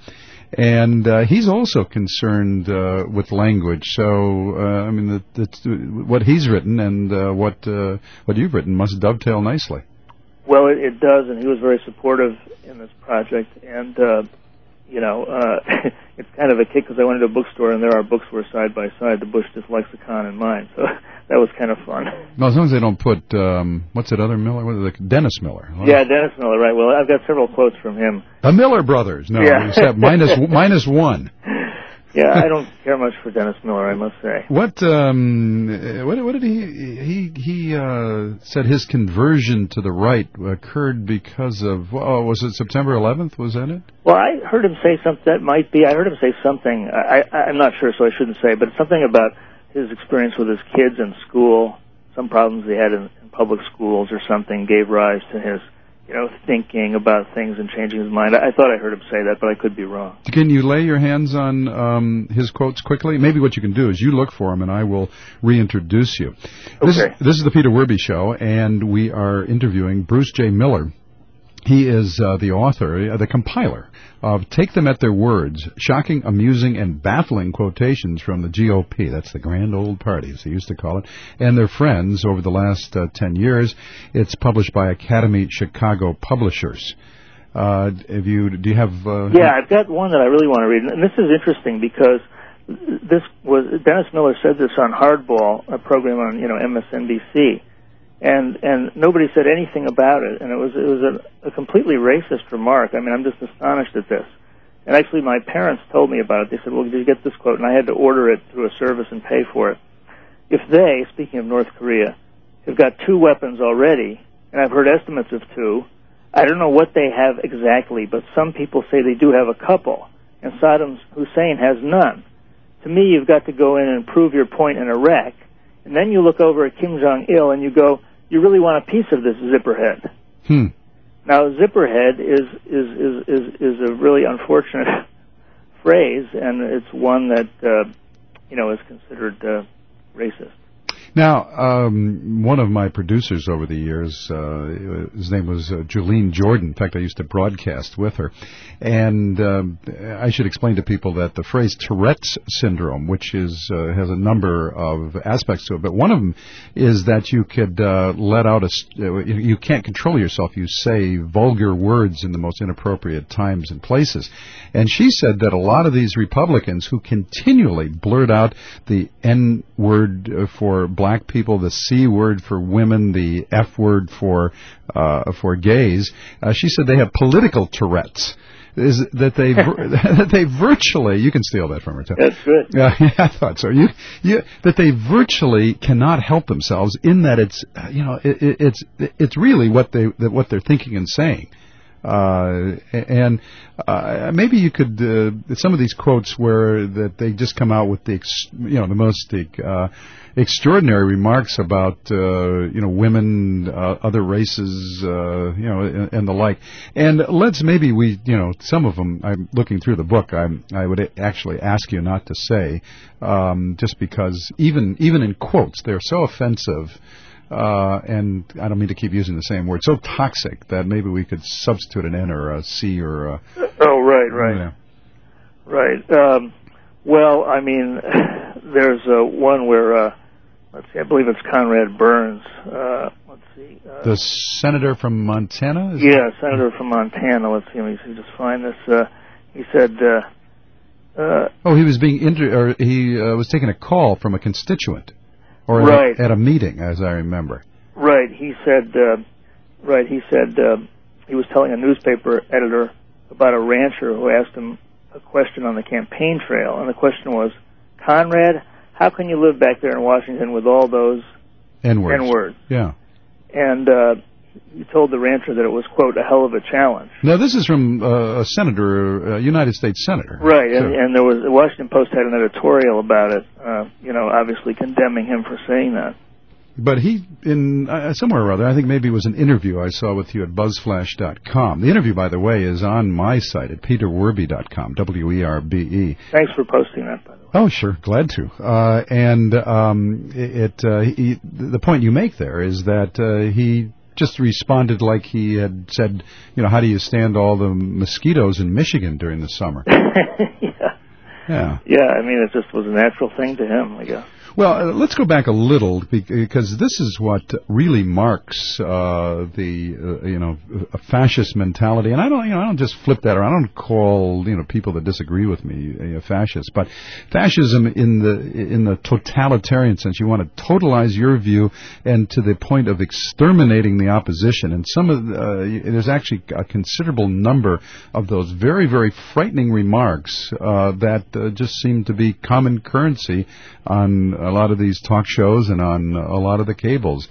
And uh, he's also concerned uh, with language. So, uh, I mean, the, the, what he's written and uh, what uh, what you've written must dovetail nicely. Well, it, it does, and he was very supportive in this project. And, uh, you know, uh, it's kind of a kick because I went into a bookstore and there our books were side by side, the Bush Just Lexicon and mine. So that was kind of fun. Well, as long as they don't put, um, what's that other Miller? What is it? Dennis Miller. Well, yeah, Dennis Miller, right. Well, I've got several quotes from him. The Miller brothers. No, yeah. except minus, minus one. Yeah, I don't care much for Dennis Miller, I must say. What um, what, what did he he he uh, said his conversion to the right occurred because of? Oh, was it September eleventh? Was that it? Well, I heard him say something. That might be. I heard him say something. I, I, I'm not sure, so I shouldn't say. But something about his experience with his kids in school, some problems he had in, in public schools or something, gave rise to his, you know, thinking about things and changing his mind. I, I thought I heard him say that, but I could be wrong. Can you lay your hands on um, his quotes quickly? Maybe what you can do is you look for him, and I will reintroduce you. This, okay. This is the Peter Werby Show, and we are interviewing Bruce J. Miller. He is uh, the author, uh, the compiler of Take Them at Their Words, Shocking, Amusing, and Baffling Quotations from the G O P. That's the Grand Old Party, as they used to call it, and their friends over the last uh, ten years. It's published by Academy Chicago Publishers. Uh, have you, do you have... Uh, yeah, I've got one that I really want to read. And this is interesting because this was... Dennis Miller said this on Hardball, a program on, you know, M S N B C. And and nobody said anything about it, and it was it was a, a completely racist remark. I mean, I'm just astonished at this. And actually, my parents told me about it. They said, "Well, did you get this quote?" And I had to order it through a service and pay for it. If they, speaking of North Korea, have got two weapons already, and I've heard estimates of two, I don't know what they have exactly, but some people say they do have a couple, and Saddam Hussein has none. To me, you've got to go in and prove your point in Iraq. And then you look over at Kim Jong-il and you go, you really want a piece of this zipperhead. Hmm. Now, zipperhead is is is is, is a really unfortunate phrase, and it's one that uh, you know is considered uh, racist. Now, um, one of my producers over the years, uh, his name was uh, Julene Jordan. In fact, I used to broadcast with her. And um, I should explain to people that the phrase Tourette's syndrome, which is uh, has a number of aspects to it, but one of them is that you could uh, let out a, uh, you can't control yourself. You say vulgar words in the most inappropriate times and places. And she said that a lot of these Republicans who continually blurt out the N word for black people, the C word for women, the F word for uh, for gays. Uh, she said they have political Tourette's. Is that they that they virtually, you can steal that from her too. That's good. Uh, yeah, I thought so. You, you that they virtually cannot help themselves in that it's you know it, it, it's it's really what they what they're thinking and saying. Uh, and uh, maybe you could uh, some of these quotes where that they just come out with the ex, you know the most uh, extraordinary remarks about uh, you know women, uh, other races, uh, you know, and, and the like. And let's maybe we you know some of them. I'm looking through the book. I'm I would actually ask you not to say um, just because even even in quotes they're so offensive. Uh, and I don't mean to keep using the same word, so toxic that maybe we could substitute an N or a C or a... Oh, right, right. You know. Right. Um, well, I mean, there's uh, one where, uh, let's see, I believe it's Conrad Burns. Uh, let's see. Uh, the senator from Montana? Is yeah, that? senator from Montana. Let's see, let me just find this. Uh, he said... Uh, uh, oh, he was being inter- or he uh, was taking a call from a constituent. Or right. at, at a meeting, as I remember. Right. He said, uh, right, he said uh, he was telling a newspaper editor about a rancher who asked him a question on the campaign trail. And the question was, Conrad, how can you live back there in Washington with all those N-words? N-words. Yeah. And uh, he told the rancher that it was, quote, a hell of a challenge. Now, this is from uh, a senator, a United States senator. Right, and, and there was the Washington Post had an editorial about it, uh, you know, obviously condemning him for saying that. But he, in uh, somewhere or other, I think maybe it was an interview I saw with you at buzzflash dot com. The interview, by the way, is on my site at peter werbe dot com, W E R B E. Thanks for posting that, by the way. Oh, sure, glad to. Uh, and um, it, uh, he, the point you make there is that uh, he just responded like he had said, you know, how do you stand all the mosquitoes in Michigan during the summer? yeah. Yeah. Yeah, I mean, it just was a natural thing to him, I guess. Well, uh, let's go back a little because this is what really marks uh, the uh, you know a fascist mentality, and I don't you know I don't just flip that around. I don't call you know people that disagree with me uh, fascists, but fascism in the in the totalitarian sense. You want to totalize your view and to the point of exterminating the opposition. And some of the, uh, there's actually a considerable number of those very very frightening remarks uh, that uh, just seem to be common currency on a lot of these talk shows and on a lot of the cables.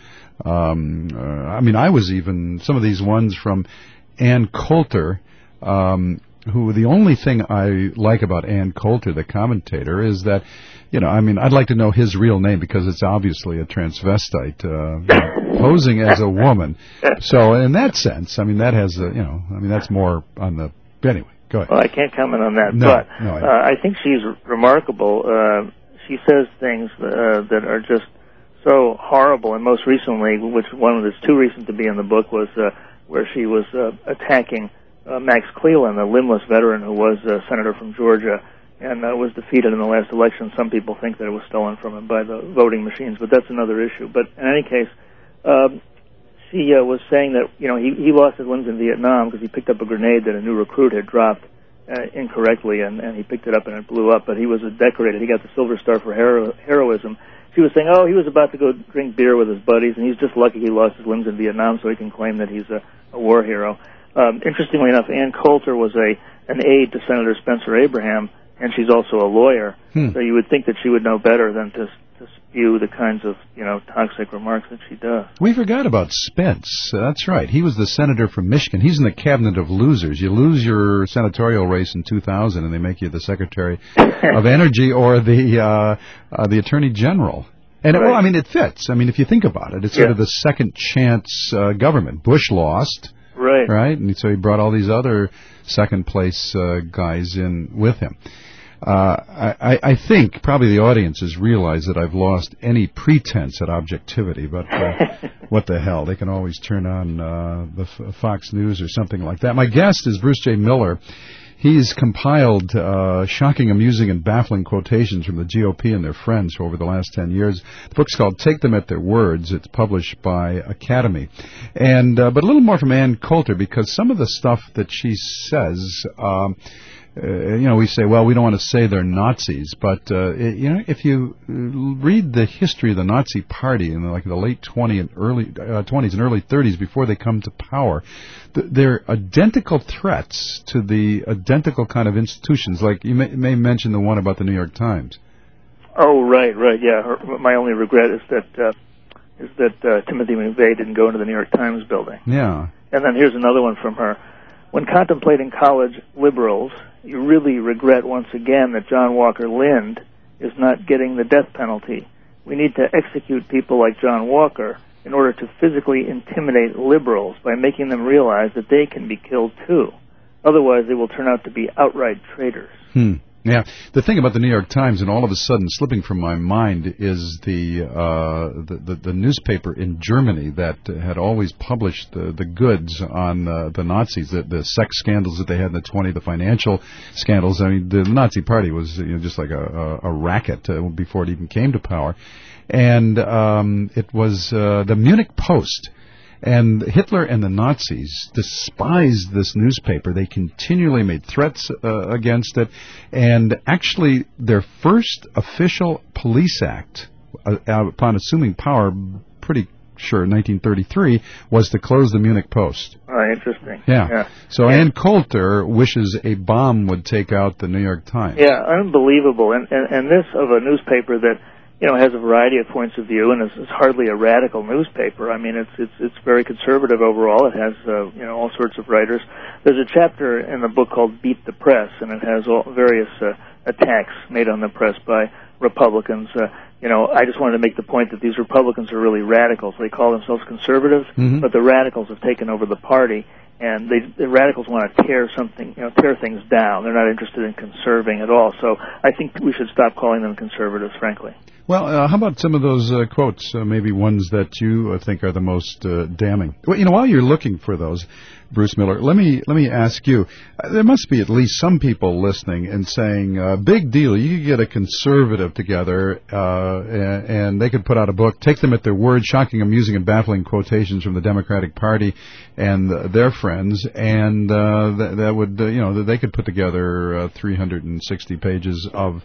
Um, uh, I mean, I was even, some of these ones from Ann Coulter, um, who the only thing I like about Ann Coulter, the commentator, is that, you know, I mean, I'd like to know his real name because it's obviously a transvestite uh, posing as a woman. So in that sense, I mean, that has, a, you know, I mean, that's more on the, anyway, go ahead. Well, I can't comment on that, no, but no, I, uh, I think she's remarkable. Uh, She says things uh, that are just so horrible, and most recently, which one of that's too recent to be in the book, was uh, where she was uh, attacking uh, Max Cleland, a limbless veteran who was a senator from Georgia and uh, was defeated in the last election. Some people think that it was stolen from him by the voting machines, but that's another issue. But in any case, um, she uh, was saying that you know he, he lost his limbs in Vietnam because he picked up a grenade that a new recruit had dropped Uh, incorrectly, and, and he picked it up and it blew up, but he was a decorated. He got the Silver Star for hero- heroism. She was saying, oh, he was about to go drink beer with his buddies, and he's just lucky he lost his limbs in Vietnam so he can claim that he's a, a war hero. Um, interestingly enough, Ann Coulter was a an aide to Senator Spencer Abraham, and she's also a lawyer, hmm. so you would think that she would know better than to to spew the kinds of, you know, toxic remarks that she does. We forgot about Spence. Uh, that's right. He was the senator from Michigan. He's in the cabinet of losers. You lose your senatorial race in two thousand, and they make you the Secretary of Energy or the uh, uh, the Attorney General. And it, Right. well, I mean, it fits. I mean, if you think about it, it's sort Yeah. of the second chance uh, government. Bush lost, Right. right, and so he brought all these other second place uh, guys in with him. Uh, I, I think probably the audience has realized that I've lost any pretense at objectivity, but uh, what the hell? They can always turn on uh, the F- Fox News or something like that. My guest is Bruce J. Miller. He's compiled uh, shocking, amusing, and baffling quotations from the G O P and their friends over the last ten years. The book's called Take Them at Their Words. It's published by Academy. And uh, but a little more from Ann Coulter, because some of the stuff that she says... Um, Uh, you know, we say, well, we don't want to say they're Nazis, but uh, it, you know, if you read the history of the Nazi Party in the, like the late twenties and early uh, twenties and early thirties, before they come to power, th- they're identical threats to the identical kind of institutions. Like you may, may mention the one about the New York Times. Oh, right, right, yeah. Her, my only regret is that uh, is that uh, Timothy McVeigh didn't go into the New York Times building. Yeah. And then here's another one from her. When contemplating college liberals, you really regret once again that John Walker Lind is not getting the death penalty. We need to execute people like John Walker in order to physically intimidate liberals by making them realize that they can be killed too. Otherwise, they will turn out to be outright traitors. Hmm. Yeah, the thing about the New York Times, and all of a sudden slipping from my mind, is the uh, the, the, the newspaper in Germany that had always published the, the goods on uh, the Nazis, the, the sex scandals that they had in the twenties, the financial scandals. I mean, the Nazi Party was, you know, just like a, a, a racket uh, before it even came to power. And um, it was uh, the Munich Post. And Hitler and the Nazis despised this newspaper. They continually made threats uh, against it. And actually, their first official police act, uh, upon assuming power, pretty sure in nineteen thirty-three, was to close the Munich Post. Oh, interesting. Yeah. yeah. So yeah. Ann Coulter wishes a bomb would take out the New York Times. Yeah, unbelievable. And, and, and this of a newspaper that, you know, has a variety of points of view, and it's, it's hardly a radical newspaper. I mean, it's it's it's very conservative overall. It has uh, you know all sorts of writers. There's a chapter in the book called "Beat the Press," and it has all various uh, attacks made on the press by Republicans. Uh, you know, I just wanted to make the point that these Republicans are really radicals. They call themselves conservatives, mm-hmm. but the radicals have taken over the party. And they, the radicals want to tear something, you know, tear things down. They're not interested in conserving at all. So I think we should stop calling them conservatives, frankly. Well, uh, how about some of those uh, quotes, uh, maybe ones that you uh, think are the most uh, damning? Well, you know, while you're looking for those, Bruce Miller, let me let me ask you, uh, there must be at least some people listening and saying, uh, big deal, you could get a conservative together uh, and, and they could put out a book, take them at their word, shocking, amusing, and baffling quotations from the Democratic Party and uh, their friends, and uh, th- that would, uh, you know, they could put together uh, three hundred sixty pages of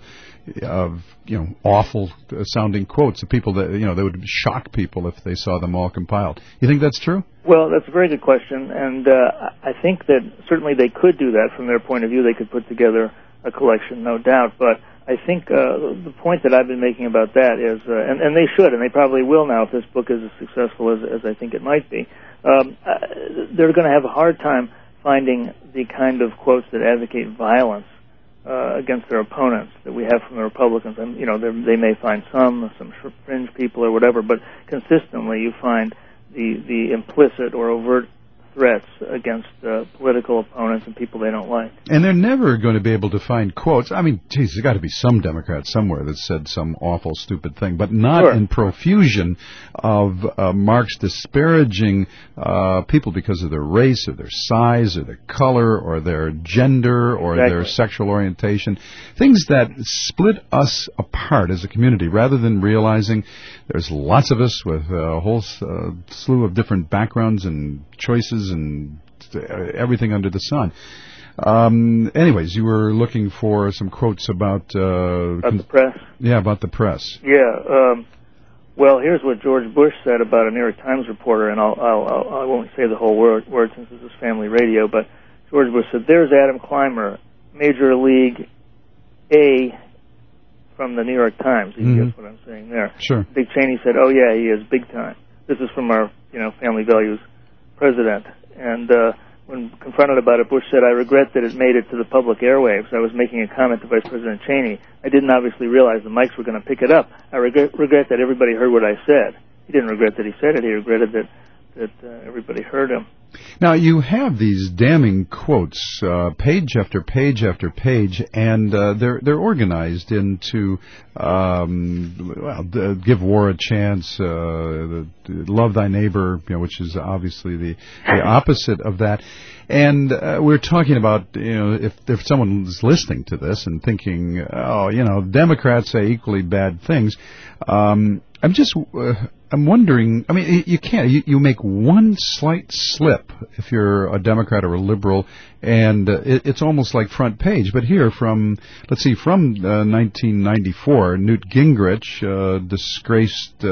of you know awful sounding quotes of people that you know that would shock people if they saw them all compiled. You think that's true? Well, that's a very good question, and uh, I think that certainly they could do that from their point of view. They could put together a collection, no doubt. But I think uh, the point that I've been making about that is, uh, and, and they should, and they probably will now if this book is as successful as, as I think it might be. Um, uh, they're going to have a hard time finding the kind of quotes that advocate violence Uh, against their opponents that we have from the Republicans. And, you know, they may find some, some fringe people or whatever, but consistently you find the, the implicit or overt threats against uh, political opponents and people they don't like. And they're never going to be able to find quotes. I mean, geez, there's got to be some Democrat somewhere that said some awful, stupid thing, but not Sure. in profusion of uh, Marx disparaging uh, people because of their race or their size or their color or their gender or Exactly. their sexual orientation. Things that split us apart as a community rather than realizing there's lots of us with a whole uh, slew of different backgrounds and choices and everything under the sun. Um, anyways, you were looking for some quotes about... Uh, about the press? Yeah, about the press. Yeah. Um, well, here's what George Bush said about a New York Times reporter, and I'll, I'll, I'll, I won't say the whole word, word since this is family radio, but George Bush said, "There's Adam Clymer, Major League A from the New York Times." You Mm-hmm. guess what I'm saying there. Sure. Dick Cheney said, "Oh, yeah, he is big time." This is from our, you know, family values president. And uh, when confronted about it, Bush said, "I regret that it made it to the public airwaves. I was making a comment to Vice President Cheney. I didn't obviously realize the mics were going to pick it up. I regret, regret that everybody heard what I said." He didn't regret that he said it. He regretted that that uh, everybody heard him. Now, you have these damning quotes, uh, page after page after page, and uh, they're they're organized into um, well, d- give war a chance, uh, the, the love thy neighbor, you know, which is obviously the, the opposite of that. And uh, we're talking about, you know, if if someone's listening to this and thinking, oh, you know, Democrats say equally bad things, um, I'm just. Uh, I'm wondering, I mean, you can't, you, you make one slight slip if you're a Democrat or a liberal, and uh, it, it's almost like front page. But here from, let's see, from uh, nineteen ninety-four, Newt Gingrich, uh, disgraced,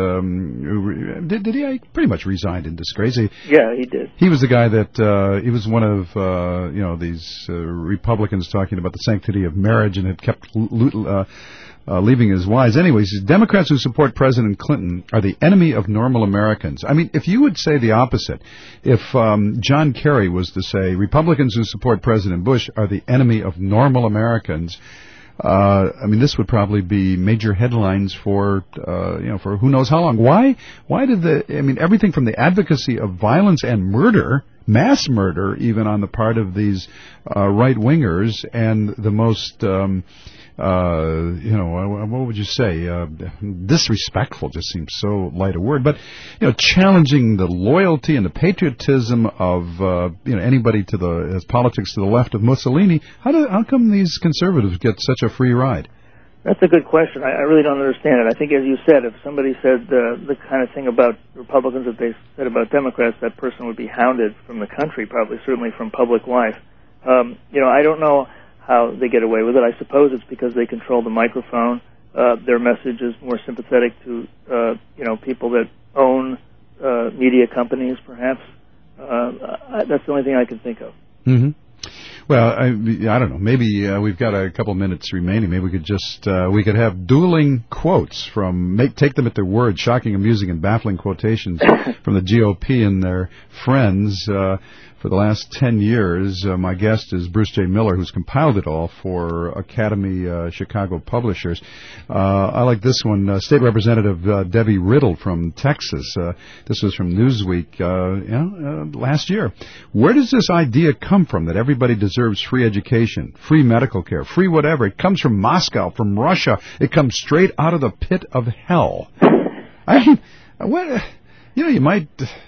um, did, did he, I pretty much resigned in disgrace. He, yeah, he did. He was the guy that, uh, he was one of, uh, you know, these uh, Republicans talking about the sanctity of marriage and had kept, uh, Uh, leaving his wives. Anyways, Democrats who support President Clinton are the enemy of normal Americans. I mean, if you would say the opposite, if um, John Kerry was to say Republicans who support President Bush are the enemy of normal Americans, uh, I mean, this would probably be major headlines for, uh, you know, for who knows how long. Why? Why did the? I mean, everything from the advocacy of violence and murder, mass murder, even on the part of these uh, right wingers, and the most. Um, Uh, you know, what would you say? Uh, disrespectful just seems so light a word, but you know, challenging the loyalty and the patriotism of uh, you know anybody to the as politics to the left of Mussolini. How do how come these conservatives get such a free ride? That's a good question. I, I really don't understand it. I think, as you said, if somebody said uh, the kind of thing about Republicans that they said about Democrats, that person would be hounded from the country, probably, certainly from public life. Um, you know, I don't know how they get away with it. I suppose it's because they control the microphone. Uh, their message is more sympathetic to, uh, you know, people that own uh, media companies, perhaps. Uh, I, that's the only thing I can think of. Mm-hmm. Well, I, I don't know. Maybe uh, we've got a couple minutes remaining. Maybe we could just uh, we could have dueling quotes from make take them at their word, shocking, amusing, and baffling quotations from the G O P and their friends. Uh, for the last ten years, uh, my guest is Bruce J. Miller, who's compiled it all for Academy uh, Chicago Publishers. Uh, I like this one. Uh, State Representative uh, Debbie Riddle from Texas. Uh, this was from Newsweek uh, you know, uh, last year. Where does this idea come from that everybody deserves free education, free medical care, free whatever? It comes from Moscow, from Russia. It comes straight out of the pit of hell. I mean, what... You know, you might,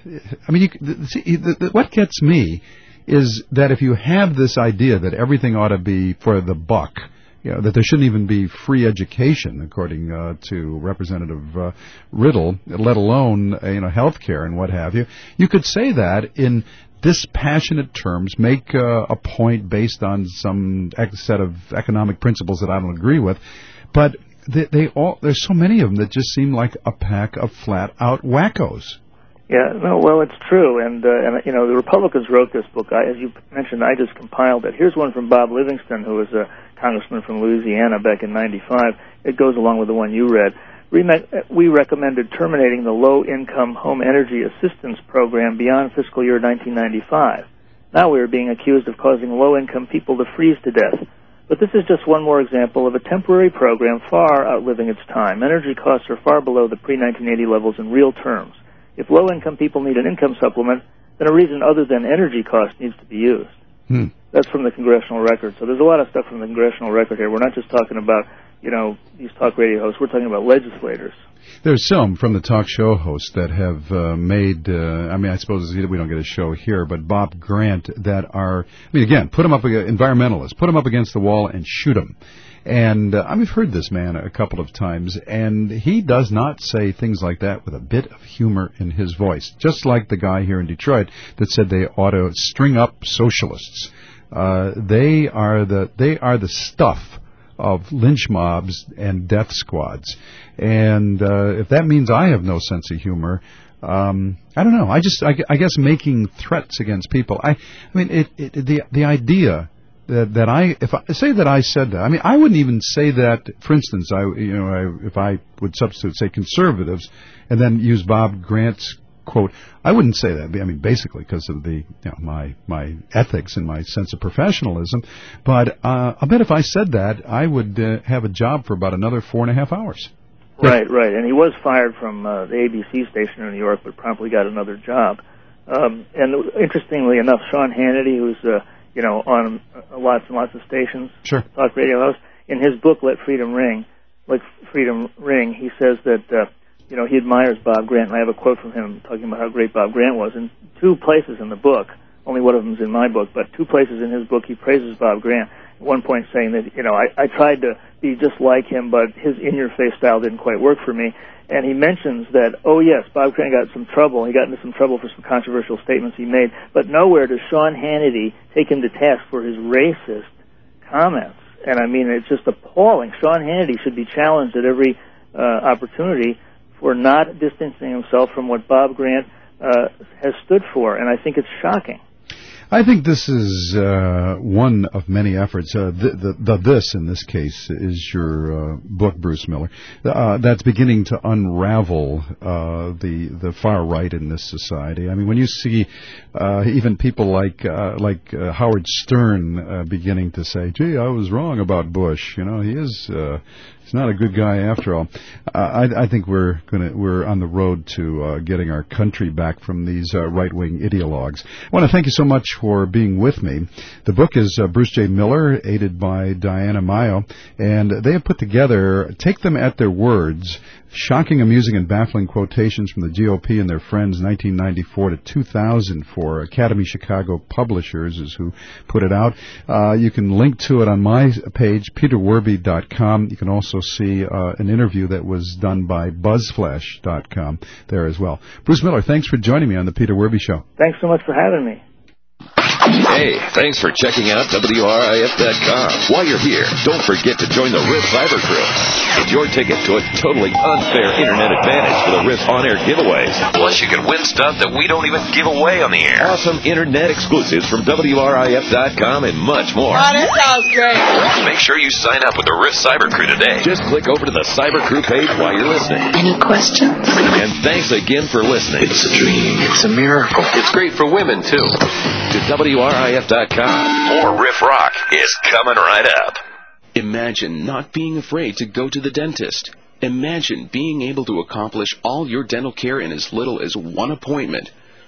I mean, you, see, the, the, what gets me is that if you have this idea that everything ought to be for the buck, you know, that there shouldn't even be free education, according uh, to Representative uh, Riddle, let alone, uh, you know, health care and what have you, you could say that in dispassionate terms, make uh, a point based on some set of economic principles that I don't agree with, but They, they all, there's so many of them that just seem like a pack of flat-out wackos. Yeah, no, well, it's true, and, uh, and you know, the Republicans wrote this book. I, as you mentioned, I just compiled it. Here's one from Bob Livingston, who was a congressman from Louisiana back in ninety-five. It goes along with the one you read. We recommended terminating the low-income home energy assistance program beyond fiscal year nineteen ninety-five. Now we are being accused of causing low-income people to freeze to death. But this is just one more example of a temporary program far outliving its time. Energy costs are far below the pre nineteen eighty levels in real terms. If low-income people need an income supplement, then a reason other than energy cost needs to be used. Hmm. That's from the Congressional Record. So there's a lot of stuff from the Congressional Record here. We're not just talking about, you know, these talk radio hosts. We're talking about legislators. There's some from the talk show hosts that have uh, made, uh, I mean, I suppose we don't get a show here, but Bob Grant that are, I mean, again, put them up, environmentalists, put them up against the wall and shoot them. And uh, I've heard this man a couple of times, and he does not say things like that with a bit of humor in his voice, just like the guy here in Detroit that said they ought to string up socialists. Uh, they are the they are the stuff of lynch mobs and death squads. And uh, if that means I have no sense of humor, um, I don't know. I just, I, I guess, making threats against people. I, I mean, it, it, the the idea that that I, if I say that I said that, I mean, I wouldn't even say that. For instance, I, you know, I, if I would substitute, say, conservatives, and then use Bob Grant's quote. I wouldn't say that. I mean, basically because of the, you know, my my ethics and my sense of professionalism. But uh, I bet if I said that, I would uh, have a job for about another four and a half hours. Right, right. And he was fired from uh, the A B C station in New York, but promptly got another job. Um, and interestingly enough, Sean Hannity, who's uh, you know on uh, lots and lots of stations, sure, talk radio hosts, in his book Let Freedom Ring, Let Freedom Ring, he says that uh, you know he admires Bob Grant, and I have a quote from him talking about how great Bob Grant was. In two places in the book, only one of them is in my book, but two places in his book he praises Bob Grant. At one point saying that, you know, I, I tried to be just like him, but his in-your-face style didn't quite work for me. And he mentions that, oh, yes, Bob Grant got some trouble. He got into some trouble for some controversial statements he made, but nowhere does Sean Hannity take him to task for his racist comments. And, I mean, it's just appalling. Sean Hannity should be challenged at every uh, opportunity for not distancing himself from what Bob Grant uh, has stood for, and I think it's shocking. I think this is uh, one of many efforts. Uh, the, the, the this, in this case, is your uh, book, Bruce Miller. Uh, that's beginning to unravel uh, the the far right in this society. I mean, when you see uh, even people like uh, like uh, Howard Stern uh, beginning to say, "Gee, I was wrong about Bush," you know, he is. Uh, He's not a good guy after all. Uh, I, I think we're gonna we're on the road to uh, getting our country back from these uh, right-wing ideologues. I want to thank you so much for being with me. The book is uh, Bruce J. Miller, aided by Diana Mayo, and they have put together, take them at their words, shocking, amusing, and baffling quotations from the G O P and their friends, nineteen ninety-four to two thousand four. Academy Chicago Publishers is who put it out. Uh, you can link to it on my page, peter werby dot com. You can also see uh, an interview that was done by buzzflash dot com there as well. Bruce Miller, thanks for joining me on the Peter Werby Show. Thanks so much for having me. Hey, thanks for checking out W R I F dot com. While you're here, don't forget to join the Riff Cyber Crew. Get your ticket to a totally unfair internet advantage for the Riff on-air giveaways. Plus, you can win stuff that we don't even give away on the air. Awesome internet exclusives from W R I F dot com and much more. Oh, that sounds great. Make sure you sign up with the Riff Cyber Crew today. Just click over to the Cyber Crew page while you're listening. Any questions? And thanks again for listening. It's a dream. It's a miracle. It's great for women, too. To W R I F dot com. More Riff Rock is coming right up. Imagine not being afraid to go to the dentist. Imagine being able to accomplish all your dental care in as little as one appointment.